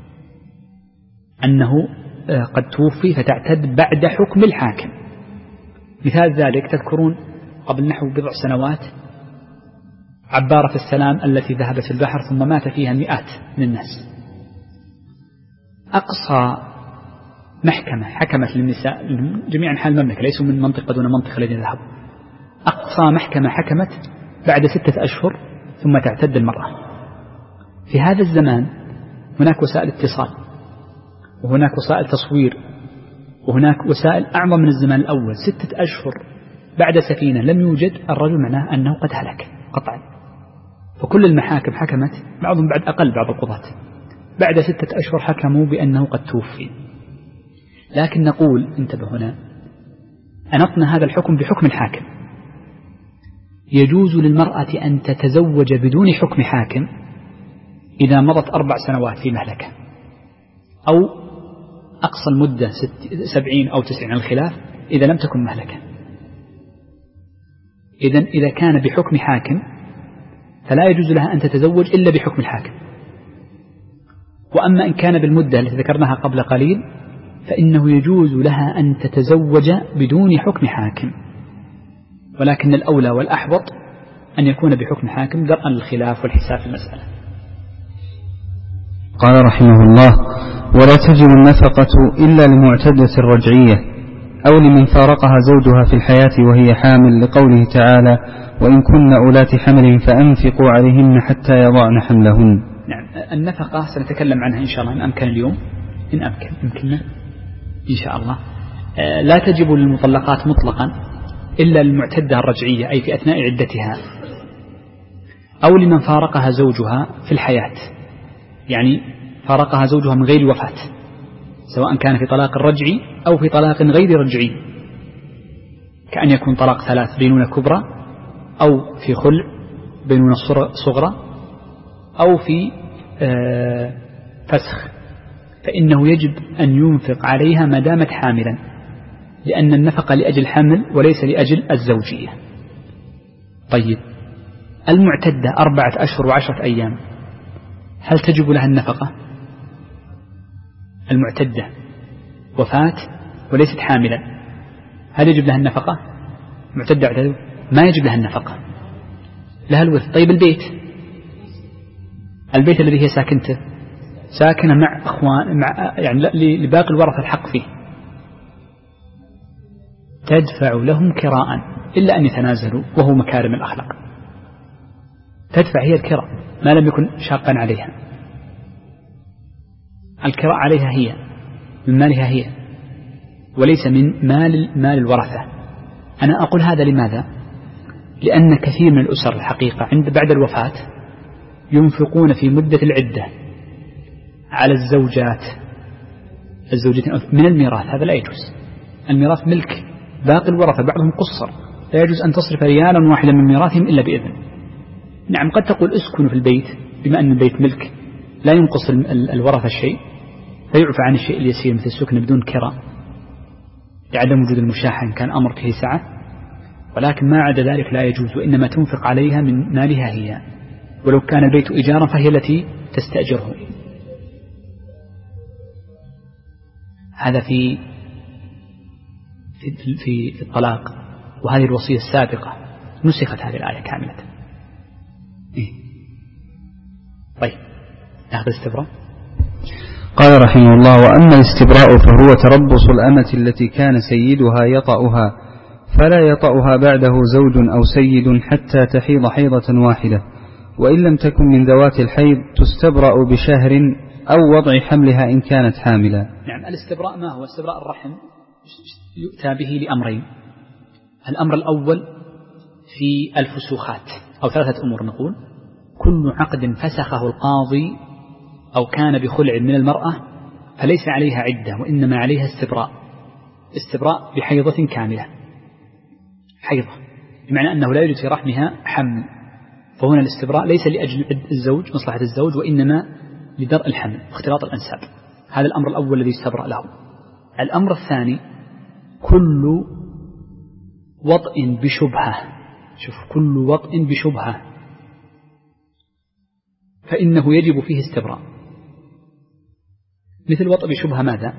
أنه قد توفي فتعتد بعد حكم الحاكم. مثال ذلك تذكرون قبل نحو بضع سنوات عبارة السلام التي ذهبت في البحر ثم مات فيها مئات من الناس. أقصى محكمة حكمت للنساء جميع أنحاء المملكة ليسوا من منطقة دون منطقة الذين ذهبوا، أقصى محكمة حكمت بعد ستة أشهر ثم تعتد المرأة. في هذا الزمان هناك وسائل اتصال وهناك وسائل تصوير وهناك وسائل أعظم من الزمان الأول. ستة أشهر بعد سفينة لم يوجد الرجل معناه أنه قد هلك قطعا. فكل المحاكم حكمت، بعضهم بعد أقل، بعض القضاة بعد ستة أشهر حكموا بأنه قد توفي. لكن نقول انتبه هنا، أنطنا هذا الحكم بحكم الحاكم. يجوز للمرأة أن تتزوج بدون حكم حاكم إذا مضت أربع سنوات في مهلكة، أو أقصى المدة سبعين أو تسعين الخلاف إذا لم تكن مهلكة. إذن إذا كان بحكم حاكم فلا يجوز لها أن تتزوج إلا بحكم الحاكم. وأما إن كان بالمدة التي ذكرناها قبل قليل فإنه يجوز لها أن تتزوج بدون حكم حاكم، ولكن الأولى والأحوط أن يكون بحكم حاكم درءا للخلاف والحساب في المسألة. قال رحمه الله: ولا تجب النفقة إلا لمعتدة الرجعية أو لمن فارقها زوجها في الحياة وهي حامل، لقوله تعالى: وإن كن أولات حمل فأنفقوا عليهن حتى يضعن حملهن. نعم، النفقة سنتكلم عنها إن شاء الله إن أمكن اليوم، إن أمكن يمكننا إن شاء الله. لا تجب للمطلقات مطلقا إلا المعتدة الرجعية، أي في أثناء عدتها، أو لمن فارقها زوجها في الحياة، يعني فارقها زوجها من غير وفاة، سواء كان في طلاق رجعي أو في طلاق غير رجعي، كأن يكون طلاق ثلاث بينونة كبرى، أو في خلع بينونة صغرى، أو في فسخ، فإنه يجب أن ينفق عليها ما دامت حاملا، لأن النفقة لأجل الحمل وليس لأجل الزوجية. طيب، المعتدة أربعة أشهر وعشرة أيام هل تجب لها النفقة؟ المعتدة وفاة وليست حاملا هل يجب لها النفقة؟ معتدة اعتدوا ما يجب لها النفقة، لها الورث. طيب، البيت البيت الذي هي ساكنته ساكنة مع أخوان مع يعني لباقي الورثة الحق فيه، تدفع لهم كراء إلا أن يتنازلوا وهو مكارم الأخلاق، تدفع هي الكراء ما لم يكن شاقا عليها. الكراء عليها هي من مالها هي وليس من مال مال الورثة. أنا أقول هذا لماذا؟ لأن كثير من الأسر الحقيقة عند بعد الوفاة ينفقون في مدة العدة على الزوجات الزوجتين من الميراث. هذا لا يجوز، الميراث ملك باقي الورثة، بعضهم قصر، لا يجوز أن تصرف ريالا واحدا من ميراثهم إلا بإذن. نعم، قد تقول اسكنوا في البيت بما أن البيت ملك لا ينقص الورثة الشيء، فيعفى عن الشيء اليسير مثل السكن بدون كراء لعدم وجود المشاحة إن كان أمر فيه سعة، ولكن ما عدا ذلك لا يجوز، وإنما تنفق عليها من مالها هي، ولو كان البيت إجارة فهي التي تستأجره. هذا في في في, في الطلاق، وهذه الوصية السابقة نسخت هذه الآية كاملة. إيه؟ طيب، نأخذ الاستبراء. قال رحمه الله: وأما الاستبراء فهو تربص الأمة التي كان سيدها يطأها فلا يطأها بعده زوج أو سيد حتى تحيض حيضة واحدة، وإن لم تكن من ذوات الحيض تستبرأ بشهر أو وضع حملها إن كانت حاملا. نعم، الاستبراء ما هو؟ استبراء الرحم يؤتى به لأمرين. الأمر الأول في الفسوخات، أو ثلاثة أمور نقول: كل عقد فسخه القاضي أو كان بخلع من المرأة فليس عليها عدة وإنما عليها استبراء، استبراء بحيضة كاملة، حيضة بمعنى أنه لا يوجد في رحمها حمل، فهنا الاستبراء ليس لأجل الزوج مصلحة الزوج، وإنما لدرء الحمل واختلاط الأنساب. هذا الأمر الأول الذي استبرأ له. الأمر الثاني كل وطئ بشبهة، شوف، كل وطئ بشبهة فإنه يجب فيه استبراء. مثل وطئ بشبهة ماذا؟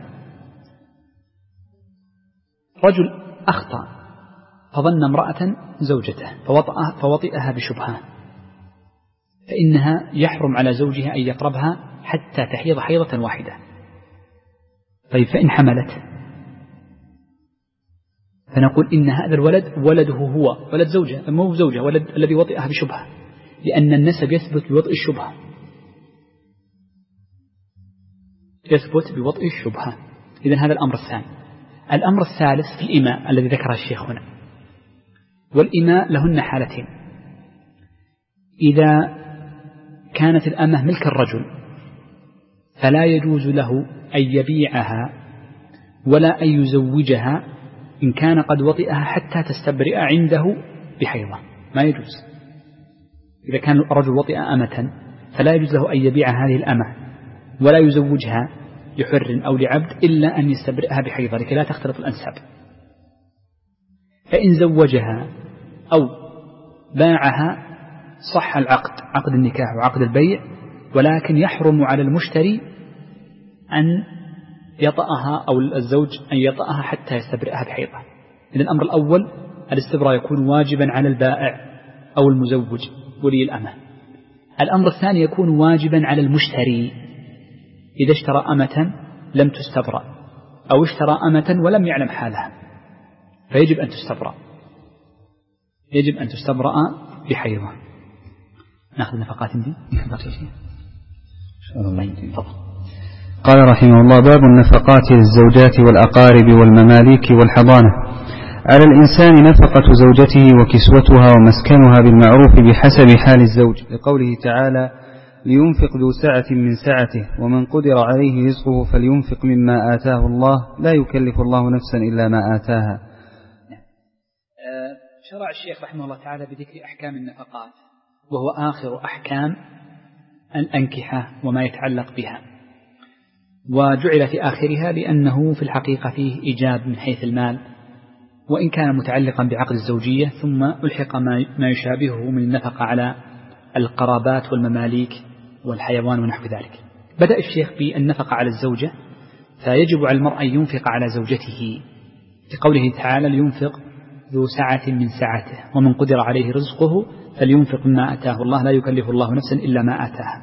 رجل أخطأ فظن امرأة زوجته فوطئها بشبهة، فإنها يحرم على زوجها أن يقربها حتى تحيض حيضة واحدة. طيب فإن حملت فنقول إن هذا الولد ولده هو ولد زوجة، مو زوجة، ولد الذي وطئها بشبهة، لأن النسب يثبت بوطئ الشبهة، يثبت بوطئ الشبهة. إذن هذا الأمر الثاني. الأمر الثالث في الإماء الذي ذكره الشيخ هنا. والإماء لهن حالتين: إذا كانت الأمة ملك الرجل فلا يجوز له أن يبيعها ولا أن يزوجها إن كان قد وطئها حتى تستبرئ عنده بحيضة، ما يجوز. إذا كان الرجل وطئ أمة فلا يجوز له أن يبيع هذه الأمة ولا يزوجها لحر أو لعبد إلا أن يستبرئها بحيضة لكي لا تختلط الأنساب. فإن زوجها أو باعها صح العقد، عقد النكاح وعقد البيع، ولكن يحرم على المشتري أن يطأها أو الزوج أن يطأها حتى يستبرئها بحيضة. إذن الأمر الأول الاستبراء يكون واجبا على البائع أو المزوج ولي الأمة. الأمر الثاني يكون واجبا على المشتري إذا اشترى أمة لم تستبرأ أو اشترى أمة ولم يعلم حالها، فيجب أن تستبرأ، يجب أن تستبرأ بحيضة. نأخذ نفقات دي قال رحمه الله: باب النفقات للزوجات والأقارب والمماليك والحضانة. على الإنسان نفقة زوجته وكسوتها ومسكنها بالمعروف بحسب حال الزوج، لقوله تعالى: لينفق ذو سعة من سعته ومن قدر عليه رزقه فلينفق مما آتاه الله لا يكلف الله نفسا إلا ما آتاها. شرع الشيخ رحمه الله تعالى بذكر أحكام النفقات، وهو آخر أحكام الأنكحة وما يتعلق بها، وجعل في آخرها لأنه في الحقيقة فيه إيجاب من حيث المال، وإن كان متعلقا بعقد الزوجية، ثم ألحق ما يشابهه من النفقة على القرابات والمماليك والحيوان ونحو ذلك. بدأ الشيخ بالنفقة على الزوجة، فيجب على المرء أن ينفق على زوجته لقوله تعالى: لينفق ذو سعة من سعته ومن قدر عليه رزقه فلينفق مما آتاه الله لا يكلف الله نفسا إلا ما آتاها.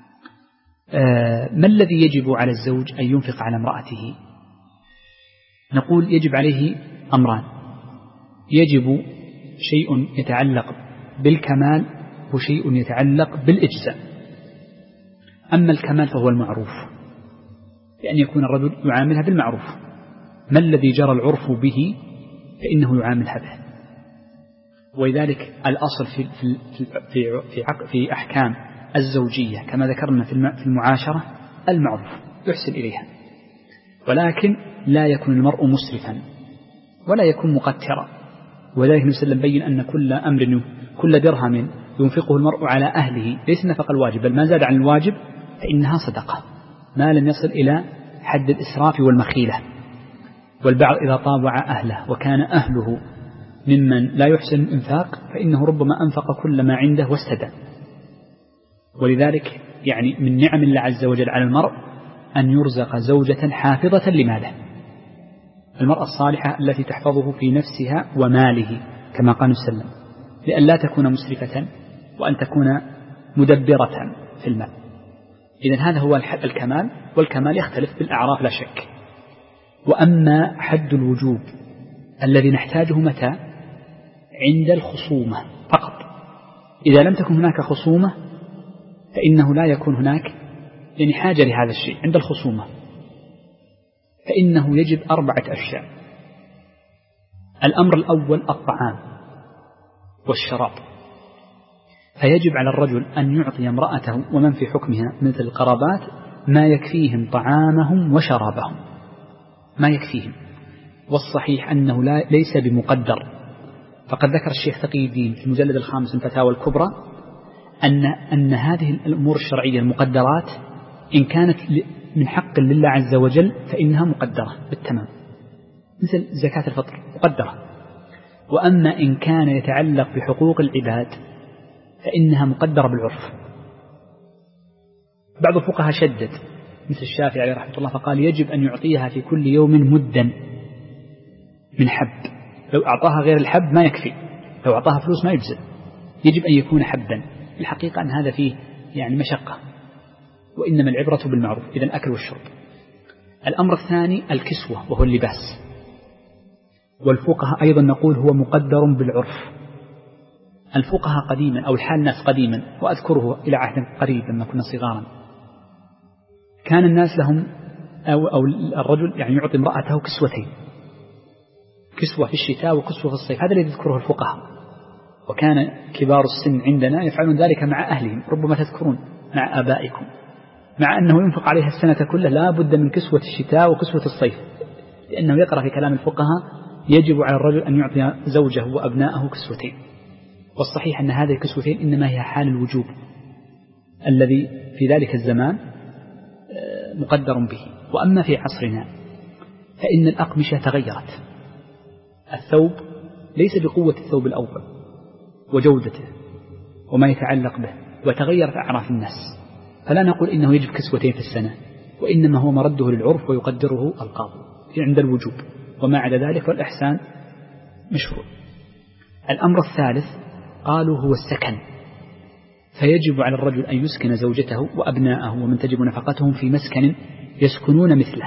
آه ما الذي يجب على الزوج أن ينفق على امرأته؟ نقول يجب عليه أمران: يجب شيء يتعلق بالكمال وشيء يتعلق بالإجزاء. أما الكمال فهو المعروف، بأن يكون الرجل يعاملها بالمعروف، ما الذي جرى العرف به فإنه يعاملها به. ولذلك الأصل في في في في, في أحكام الزوجية كما ذكرنا في المعاشرة المعروف يحسن إليها، ولكن لا يكون المرء مسرفا ولا يكون مقترا. وذلك النبي صلى الله عليه وسلم بين أن كل أمر كل درهم ينفقه المرء على أهله ليس النفقة الواجب، بل ما زاد عن الواجب فإنها صدقة ما لم يصل إلى حد الإسراف والمخيلة. والبعض إذا طاوع أهله وكان أهله ممن لا يحسن الإنفاق فإنه ربما أنفق كل ما عنده واستدى. ولذلك يعني من نعم الله عز وجل على المرء أن يرزق زوجة حافظة لماله، المرأة الصالحة التي تحفظه في نفسها وماله كما قال وسلم، لأن لا تكون مسرفة وأن تكون مدبرة في المال. إذن هذا هو الكمال، والكمال يختلف بالأعراف لا شك. وأما حد الوجوب الذي نحتاجه متى؟ عند الخصومة فقط. إذا لم تكن هناك خصومة فإنه لا يكون هناك يعني حاجة لهذا الشيء. عند الخصومة فإنه يجب أربعة أشياء: الأمر الأول الطعام والشراب، فيجب على الرجل أن يعطي امرأته ومن في حكمها مثل القرابات ما يكفيهم طعامهم وشرابهم، ما يكفيهم. والصحيح أنه لا ليس بمقدر، فقد ذكر الشيخ تقي الدين في المجلد الخامس من الفتاوى الكبرى أن, أن هذه الأمور الشرعية المقدرات إن كانت من حق لله عز وجل فإنها مقدرة بالتمام، مثل زكاة الفطر مقدرة. وأما إن كان يتعلق بحقوق العباد فإنها مقدرة بالعرف. بعض الفقهاء شدد مثل الشافعي عليه رحمة الله فقال يجب أن يعطيها في كل يوم مدا من حب، لو أعطاها غير الحب ما يكفي، لو أعطاها فلوس ما يجزئ، يجب أن يكون حبا. الحقيقة أن هذا فيه يعني مشقة، وإنما العبرة بالمعروف، إذن الأكل والشرب. الأمر الثاني الكسوة وهو اللباس، والفقهاء أيضا نقول هو مقدر بالعرف. الفقهاء قديما أو الحال الناس قديما، وأذكره إلى عهد قريب لما كنا صغارا، كان الناس لهم أو, أو الرجل يعني يعطي امرأته كسوتين، كسوة في الشتاء وكسوة في الصيف، هذا الذي يذكره الفقهاء. وكان كبار السن عندنا يفعلون ذلك مع أهلهم، ربما تذكرون مع آبائكم، مع أنه ينفق عليها السنة كلها لا بد من كسوة الشتاء وكسوة الصيف، لأنه يقرأ في كلام الفقهاء يجب على الرجل أن يعطي زوجه وأبنائه كسوتين. والصحيح أن هذه الكسوتين إنما هي حال الوجوب الذي في ذلك الزمان مقدر به. وأما في عصرنا فإن الأقمشة تغيرت، الثوب ليس بقوة الثوب الأول وجودته وما يتعلق به، وتغيرت أعراف الناس، فلا نقول إنه يجب كسوتين في السنة، وإنما هو مرده للعرف ويقدره القاضي عند الوجوب، وما عدا ذلك والإحسان مشروع. الأمر الثالث قالوا هو السكن، فيجب على الرجل أن يسكن زوجته وأبناءه ومن تجب نفقتهم في مسكن يسكنون مثله،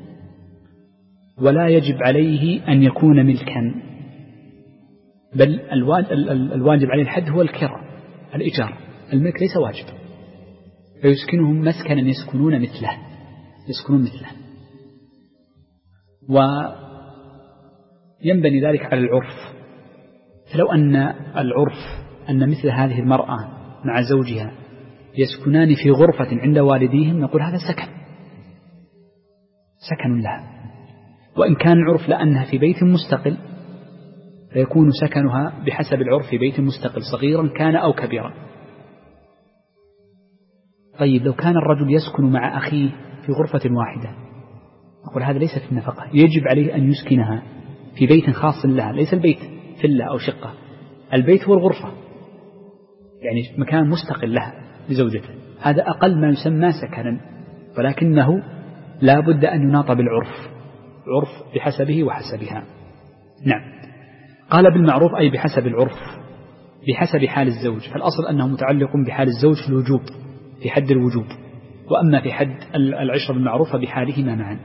ولا يجب عليه أن يكون ملكا، بل الواجب عليه الحد هو الكراء الإيجار، الملك ليس واجب، فيسكنهم مسكنا يسكنون مثله يسكنون مثله وينبني ذلك على العرف. فلو أن العرف أن مثل هذه المرأة مع زوجها يسكنان في غرفة عند والديهم نقول هذا سكن سكن لها. وإن كان العرف لأنها في بيت مستقل فيكون سكنها بحسب العرف في بيت مستقل صغيرا كان أو كبيرا. طيب لو كان الرجل يسكن مع أخيه في غرفة واحدة نقول هذا ليس في النفقة، يجب عليه أن يسكنها في بيت خاص لها، ليس البيت فيلا أو شقة، البيت هو الغرفة، يعني مكان مستقل لها لزوجته، هذا أقل ما يسمى سكنا، ولكنه لا بد أن يناط بالعرف، عرف بحسبه وحسبها. نعم. قال بالمعروف أي بحسب العرف بحسب حال الزوج، فالأصل أنه متعلق بحال الزوج في الوجوب في حد الوجوب، وأما في حد العشرة بالمعروف بحالهما معا.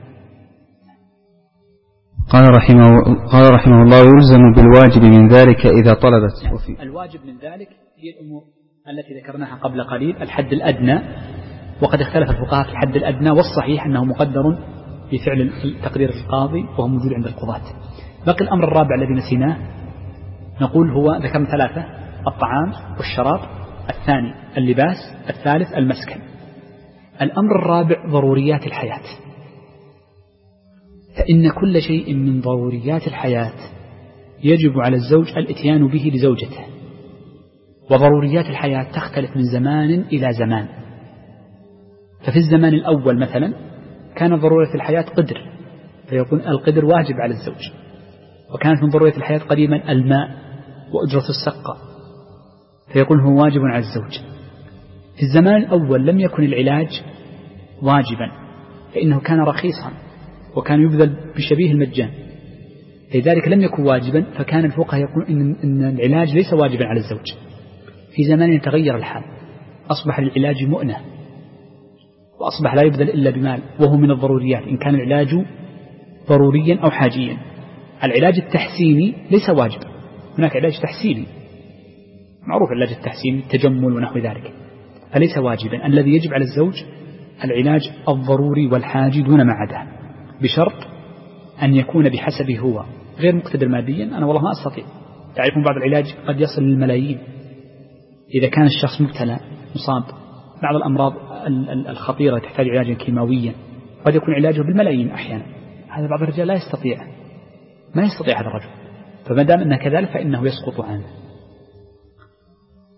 قال رحمه, قال رحمه الله يلزم بالواجب من ذلك إذا طلبت. وفي الواجب من ذلك هي الأمور التي ذكرناها قبل قليل، الحد الأدنى، وقد اختلف الفقهاء في الحد الأدنى، والصحيح أنه مقدر في فعل تقدير القاضي وهو موجود عند القضاة. بقي الأمر الرابع الذي نسيناه، نقول هو ذكرنا ثلاثة: الطعام والشراب، الثاني اللباس، الثالث المسكن. الأمر الرابع ضروريات الحياة، فإن كل شيء من ضروريات الحياة يجب على الزوج الاتيان به لزوجته، وضروريات الحياة تختلف من زمان إلى زمان. ففي الزمان الأول مثلا كان ضرورة الحياة قدر، فيكون القدر واجب على الزوج، وكانت من ضرورة الحياة قديما الماء وأجرة السقة، فيكون هو واجب على الزوج. في الزمان الأول لم يكن العلاج واجبا، فإنه كان رخيصا وكان يبذل بشبيه المجان، لذلك لم يكن واجبا، فكان الفقهاء يقول إن, إن العلاج ليس واجبا على الزوج. في زمان يتغير الحال، أصبح العلاج مؤنة، وأصبح لا يبذل إلا بمال، وهو من الضروريات إن كان العلاج ضروريا أو حاجيا. العلاج التحسيني ليس واجبا، هناك علاج تحسيني معروف، العلاج التحسيني التجمل ونحو ذلك، فليس واجبا. الذي يجب على الزوج العلاج الضروري والحاجي دون ما عداه، بشرط أن يكون بحسبه هو، غير مقتدر ماديا. أنا والله ما أستطيع، تعرفون بعض العلاج قد يصل للملايين إذا كان الشخص مبتلى مصاب بعض الأمراض الخطيرة تحتاج علاجا كيماويا، قد يكون علاجه بالملايين أحيانا. هذا بعض الرجال لا يستطيع ما يستطيع هذا الرجل، فما دام أنه كذلك فإنه يسقط عنه.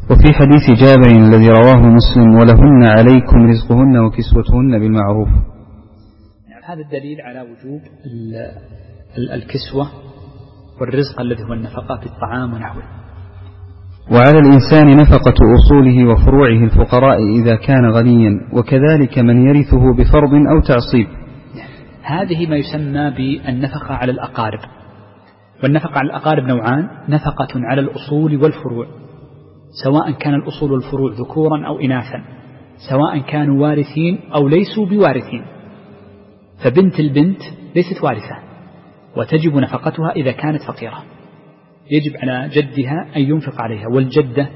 وفي حديث جابر الذي رواه مسلم ولهن عليكم رزقهن وكسوتهن بالمعروف. يعني هذا الدليل على وجوب الكسوة والرزق الذي هو النفقة في الطعام ونحوه. وعلى الإنسان نفقة أصوله وفروعه الفقراء إذا كان غنيا، وكذلك من يرثه بفرض أو تعصيب. هذه ما يسمى بالنفقة على الأقارب. والنفقة على الأقارب نوعان: نفقة على الأصول والفروع، سواء كان الأصول والفروع ذكورا أو إناثا، سواء كانوا وارثين أو ليسوا بوارثين. فبنت البنت ليست وارثة وتجب نفقتها إذا كانت فقيرة، يجب على جدها أن ينفق عليها. والجدة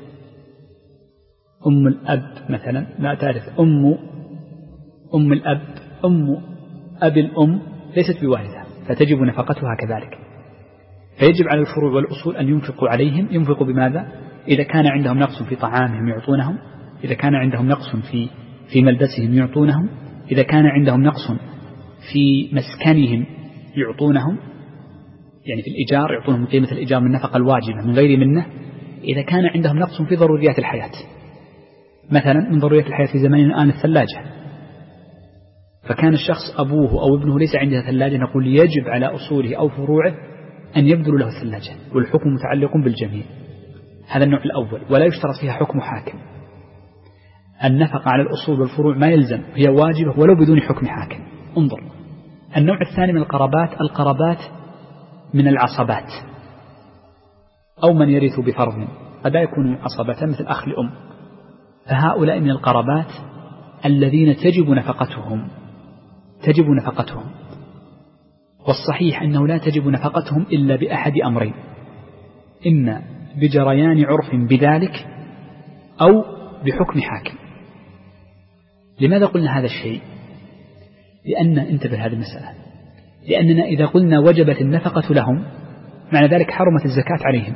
أم الأب مثلا لا ترث، أم أم الأب أم أب الأم ليست بوارثة فتجب نفقتها كذلك. فيجب على الفروع والأصول أن ينفقوا عليهم. ينفقوا بماذا؟ إذا كان عندهم نقص في طعامهم يعطونهم، إذا كان عندهم نقص في في ملبسهم يعطونهم، إذا كان عندهم نقص في مسكنهم يعطونهم، يعني في الإيجار يعطونهم قيمة الإيجار من النفقة الواجبة من غير منه. إذا كان عندهم نقص في ضروريات الحياة، مثلا من ضروريات الحياة في زماننا الآن الثلاجة، فكان الشخص أبوه أو ابنه ليس عنده ثلاجة، نقول يجب على أصوله أو فروعه أن يبذلوا له الثلاجة، والحكم متعلق بالجميع. هذا النوع الأول، ولا يشترط فيها حكم حاكم. النفقة على الأصول والفروع ما يلزم، هي واجبة ولو بدون حكم حاكم. انظر، النوع الثاني من القرابات، القرابات من العصبات أو من يرث بفرض، قد يكون عصبة مثل أخ لأم، فهؤلاء من القرابات الذين تجب نفقتهم تجب نفقتهم والصحيح أنه لا تجب نفقتهم إلا بأحد أمرين: إما بجريان عرف بذلك أو بحكم حاكم. لماذا قلنا هذا الشيء؟ لأن انتبه هذه المسألة، لأننا إذا قلنا وجبت النفقة لهم معنى ذلك حرمت الزكاة عليهم.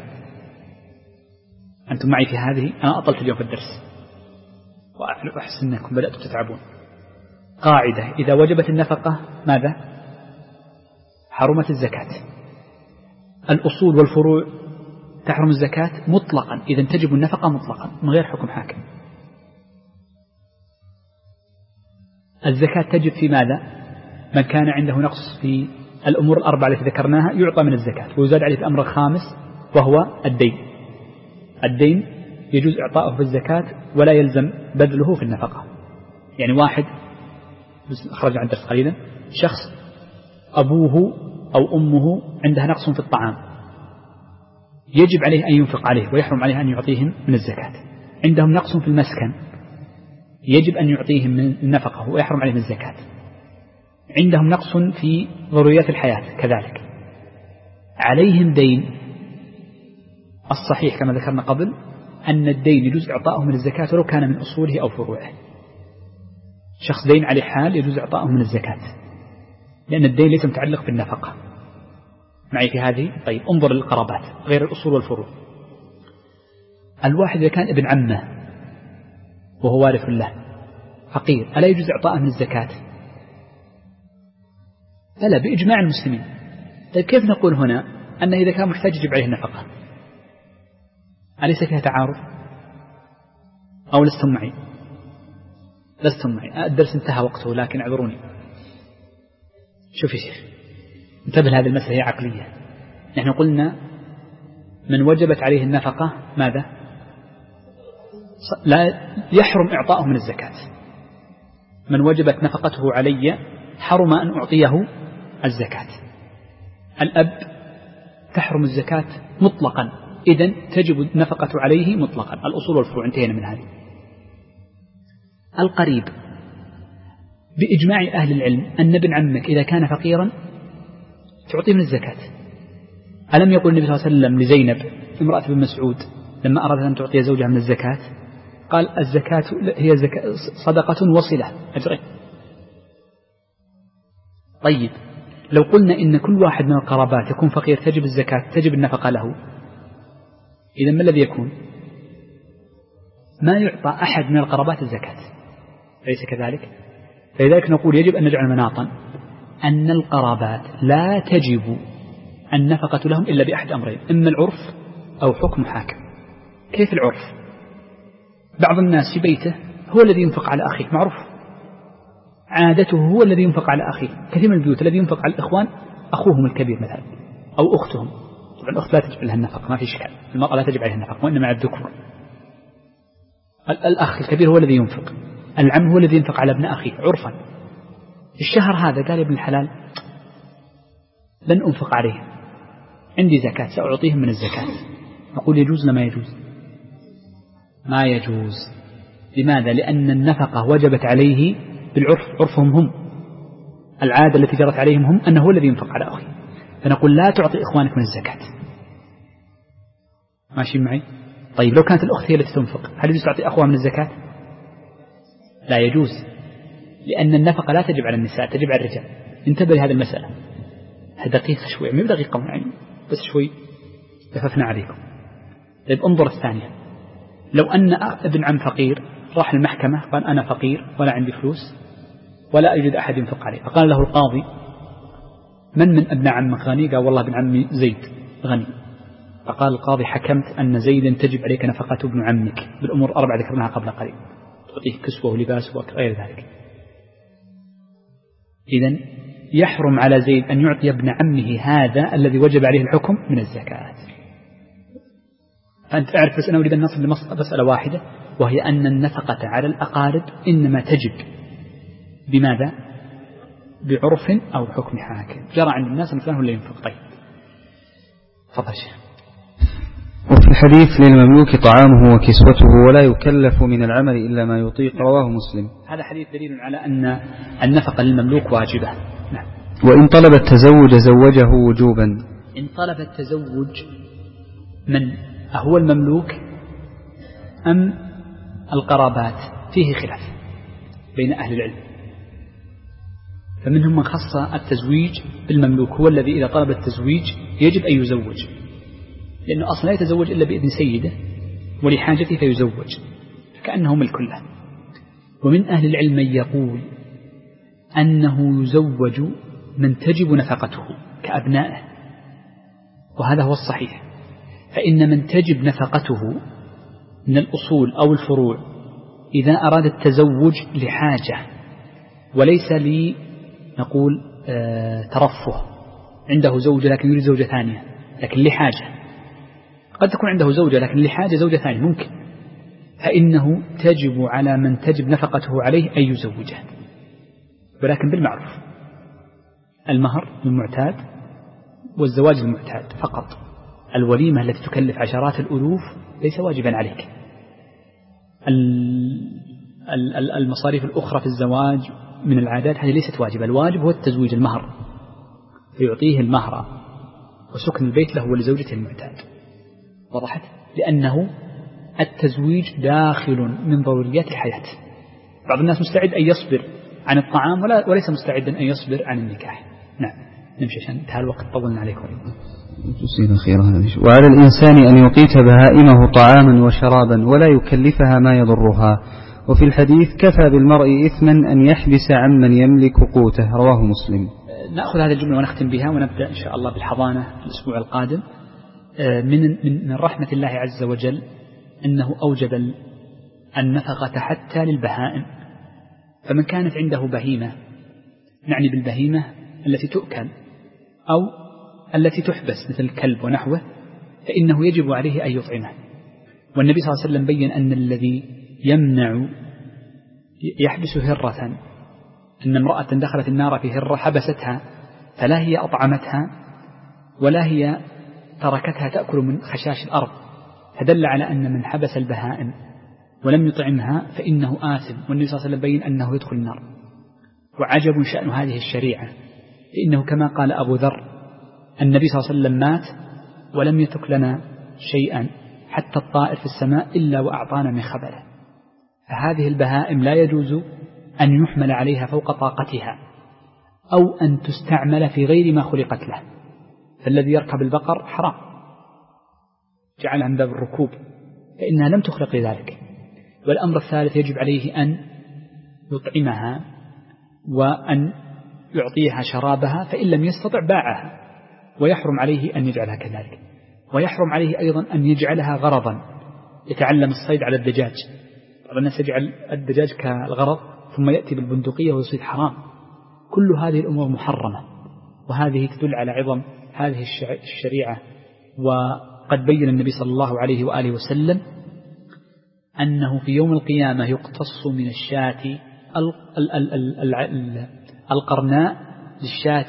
أنتم معي في هذه؟ أنا أطلت اليوم في الدرس وأحس أنكم بدأتم تتعبون. قاعدة: إذا وجبت النفقة ماذا؟ حرمت الزكاة. الأصول والفروع تحرم الزكاة مطلقا، إذا تجب النفقة مطلقا من غير حكم حاكم. الزكاة تجب في ماذا؟ من كان عنده نقص في الأمور الأربعة التي ذكرناها يعطى من الزكاة، ويزاد عليه الأمر الخامس وهو الدين. الدين يجوز إعطاؤه في الزكاة ولا يلزم بذله في النفقة. يعني واحد أخرج عن درس قليلا، شخص أبوه أو أمه عندها نقص في الطعام، يجب عليه أن ينفق عليه ويحرم عليه أن يعطيهم من الزكاة. عندهم نقص في المسكن، يجب أن يعطيهم من النفقة ويحرم عليهم الزكاة. عندهم نقص في ضروريات الحياة كذلك. عليهم دين، الصحيح كما ذكرنا قبل أن الدين يجوز إعطاؤه من الزكاة ولو كان من أصوله أو فروعه. شخص دين عليه حال يجوز إعطاؤه من الزكاة، لأن الدين ليس متعلق بالنفقة. معي في هذه؟ طيب انظر للقرابات غير الأصول والفروع. الواحد إذا كان ابن عمه وهو وارث له فقير، ألا يجوز إعطاءه من الزكاة؟ فلا، بإجماع المسلمين. طيب كيف نقول هنا أنه إذا كان محتاج يجب عليه النفقة؟ أليس فيها تعارض؟ أو لستم معي؟ لستم معي. الدرس انتهى وقته لكن اعذروني. شوف يا شيخ، انتبه لهذه المسألة، هي عقلية. نحن قلنا من وجبت عليه النفقة ماذا؟ لا يحرم إعطاؤه من الزكاة. من وجبت نفقته علي حرم أن أعطيه الزكاة. الأب تحرم الزكاة مطلقا، إذن تجب النفقة عليه مطلقا. الأصول والفروع انتهينا من هذه. القريب بإجماع أهل العلم أن ابن عمك إذا كان فقيرا تعطيه من الزكاة. ألم يقول النبي صلى الله عليه وسلم لزينب امرأة بن مسعود لما أرادت أن تعطي زوجها من الزكاة قال الزكاة هي زكاة صدقة وصلة أجرين. طيب لو قلنا إن كل واحد من القرابات يكون فقير تجب الزكاة، تجب النفقة له، إذا ما الذي يكون؟ ما يعطى أحد من القرابات الزكاة، أليس كذلك؟ فلذلك نقول يجب أن نجعل مناطا أن القرابات لا تجب النفقة لهم إلا بأحد أمرين: إما العرف أو حكم حاكم. كيف العرف؟ بعض الناس في بيته هو الذي ينفق على أخيه، معروف عادته هو الذي ينفق على أخيه. كثير من البيوت الذي ينفق على الإخوان أخوهم الكبير مثلا أو أختهم. طبعا الأخت لا تجب لها النفقة، ما في إشكال، المرأة لا تجب عليها النفقة، وإنما على الذكور. الأخ الكبير هو الذي ينفق، العم هو الذي ينفق على ابن أخيه عرفا. الشهر هذا قال ابن الحلال لن أنفق عليه، عندي زكاة سأعطيهم من الزكاة. أقول يجوز لما يجوز؟ ما يجوز. لماذا؟ لأن النفقة وجبت عليه بالعرف، عرفهم هم، العادة التي جرت عليهم هم أنه هو الذي ينفق على أخيه، فنقول لا تعطي إخوانك من الزكاة. ماشي معي؟ طيب لو كانت الأخت هي التي تنفق، هل يجوز تعطي أخوها من الزكاة؟ لا يجوز، لأن النفقة لا تجب على النساء، تجب على الرجال. انتبه لهذه المسألة، دقيقة شوي، مو دقيقة يعني بس شوي لففنا عليكم. طيب انظر الثانية، لو أن ابن عم فقير راح المحكمة قال أنا فقير ولا عندي فلوس ولا أجد أحد ينفق عليه، فقال له القاضي من من ابن عمك غني؟ قال والله ابن عمي زيد غني. فقال القاضي حكمت أن زيدا تجب عليك نفقة ابن عمك بالأمور أربع ذكرناها قبل قليل، تعطيه كسوة ولباس وغير ذلك. إذن يحرم على زيد أن يعطي ابن عمه هذا الذي وجب عليه الحكم من الزكاة. فأنت أعرف بس أنا أريد أن نصل لمسألة واحدة، وهي أن النفقة على الأقارب إنما تجب بماذا؟ بعرف أو حكم حاكم جرى عند الناس أن فلان هو اللي ينفق. طيب تفضل شيخ. وفي الحديث للمملوك طعامه وكسوته ولا يكلف من العمل إلا ما يطيق، رواه مسلم. هذا حديث دليل على أن النفقة للمملوك واجبة. نعم. وإن طلب التزوج زوجه وجوبا. إن طلب التزوج من أهو المملوك أم القرابات فيه خلاف بين أهل العلم، فمنهم من خص التزويج بالمملوك، هو الذي إذا طلب التزويج يجب أن يزوج، لأنه أصلا لا يتزوج إلا بإذن سيده ولحاجته فيزوج كأنه ملك له. ومن أهل العلم من يقول أنه يزوج من تجب نفقته كأبنائه، وهذا هو الصحيح. فإن من تجب نفقته من الأصول أو الفروع إذا أراد التزوج لحاجة وليس لي نقول آه ترفه، عنده زوجة لكن يريد زوجة ثانية، لكن لحاجة، قد تكون عنده زوجة لكن لحاجة زوجة ثانية ممكن، فإنه تجب على من تجب نفقته عليه أن يزوجه، ولكن بالمعروف، المهر المعتاد والزواج المعتاد فقط. الوليمة التي تكلف عشرات الألوف ليس واجبا عليك. المصاريف الأخرى في الزواج من العادات هذه ليست واجبة، الواجب هو التزويج، المهر، فيعطيه المهر وسكن البيت له ولزوجته المعتاد. وضحت؟ لأنه التزويج داخل من ضروريات الحياة. بعض الناس مستعد أن يصبر عن الطعام ولا وليس مستعدا أن يصبر عن النكاح. نعم نمشي عشان انتهى الوقت، طولنا عليكم. وعلى الإنسان أن يقيت بهائمه طعاما وشرابا ولا يكلفها ما يضرها. وفي الحديث كفى بالمرء إثما أن يحبس عمن يملك قوته، رواه مسلم. نأخذ هذه الجملة ونختم بها ونبدأ إن شاء الله بالحضانة في الأسبوع القادم. من من رحمة الله عز وجل أنه أوجب النفقة حتى للبهائم، فمن كانت عنده بهيمة، نعني بالبهيمة التي تؤكل أو التي تحبس مثل الكلب ونحوه، فإنه يجب عليه أن يطعمه. والنبي صلى الله عليه وسلم بين أن الذي يمنع يحبس هرة، أن امرأة دخلت النار في هرة حبستها فلا هي أطعمتها ولا هي تركتها تأكل من خشاش الأرض، فدل على أن من حبس البهائم ولم يطعمها فإنه آثم، والنبي صلى الله عليه وسلم بين أنه يدخل النار. وعجب شأن هذه الشريعة، فإنه كما قال أبو ذر النبي صلى الله عليه وسلم مات ولم يترك لنا شيئا حتى الطائر في السماء إلا وأعطانا من خبره. فهذه البهائم لا يجوز أن يحمل عليها فوق طاقتها أو أن تستعمل في غير ما خلقت له، فالذي يركب البقر حرام جعلها من باب الركوب فإنها لم تخلق لذلك. والأمر الثالث يجب عليه أن يطعمها وأن يعطيها شرابها، فإن لم يستطع باعها، ويحرم عليه أن يجعلها كذلك. ويحرم عليه أيضا أن يجعلها غرضا، يتعلم الصيد على الدجاج بعض الناس يجعل الدجاج كالغرض ثم يأتي بالبندقية ويصير حرام. كل هذه الأمور محرمة، وهذه تدل على عظم هذه الشريعة. وقد بين النبي صلى الله عليه وآله وسلم أنه في يوم القيامة يقتص من الشاة القرناء للشاة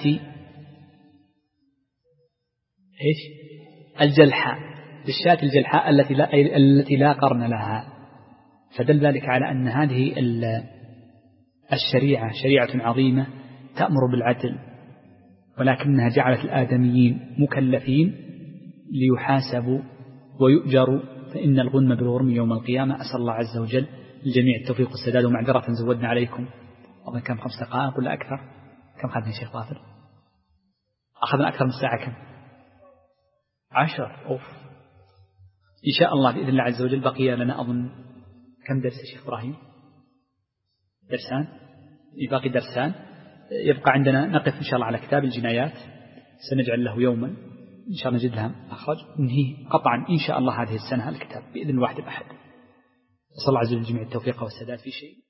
إيش الجلحاء، للشاة الجلحاء التي لا التي لا قرن لها. فدل ذلك على أن هذه الشريعة شريعة عظيمة تأمر بالعدل، ولكنها جعلت الآدميين مكلفين ليحاسبوا ويؤجروا، فإن الغنم بالغرم يوم القيامة. أسأل الله عز وجل للجميع التوفيق والسداد. ومعذرة زودنا عليكم، أظن كم خمس دقائق ولا أكثر؟ كم خدنا يا شيخ طافل؟ أخذنا أكثر من ساعة. كم؟ عشر. أوف. إن شاء الله بإذن الله عز وجل بقي لنا أظن كم درس يا شيخ إبراهيم؟ درسان. باقي درسان. يبقى عندنا نقف إن شاء الله على كتاب الجنايات، سنجعل له يوما إن شاء الله نجد لها أخرج ننهي قطعا إن شاء الله هذه السنة الكتاب بإذن الواحد الأحد. صلى الله عز وجل الجميع التوفيق والسداد في شيء.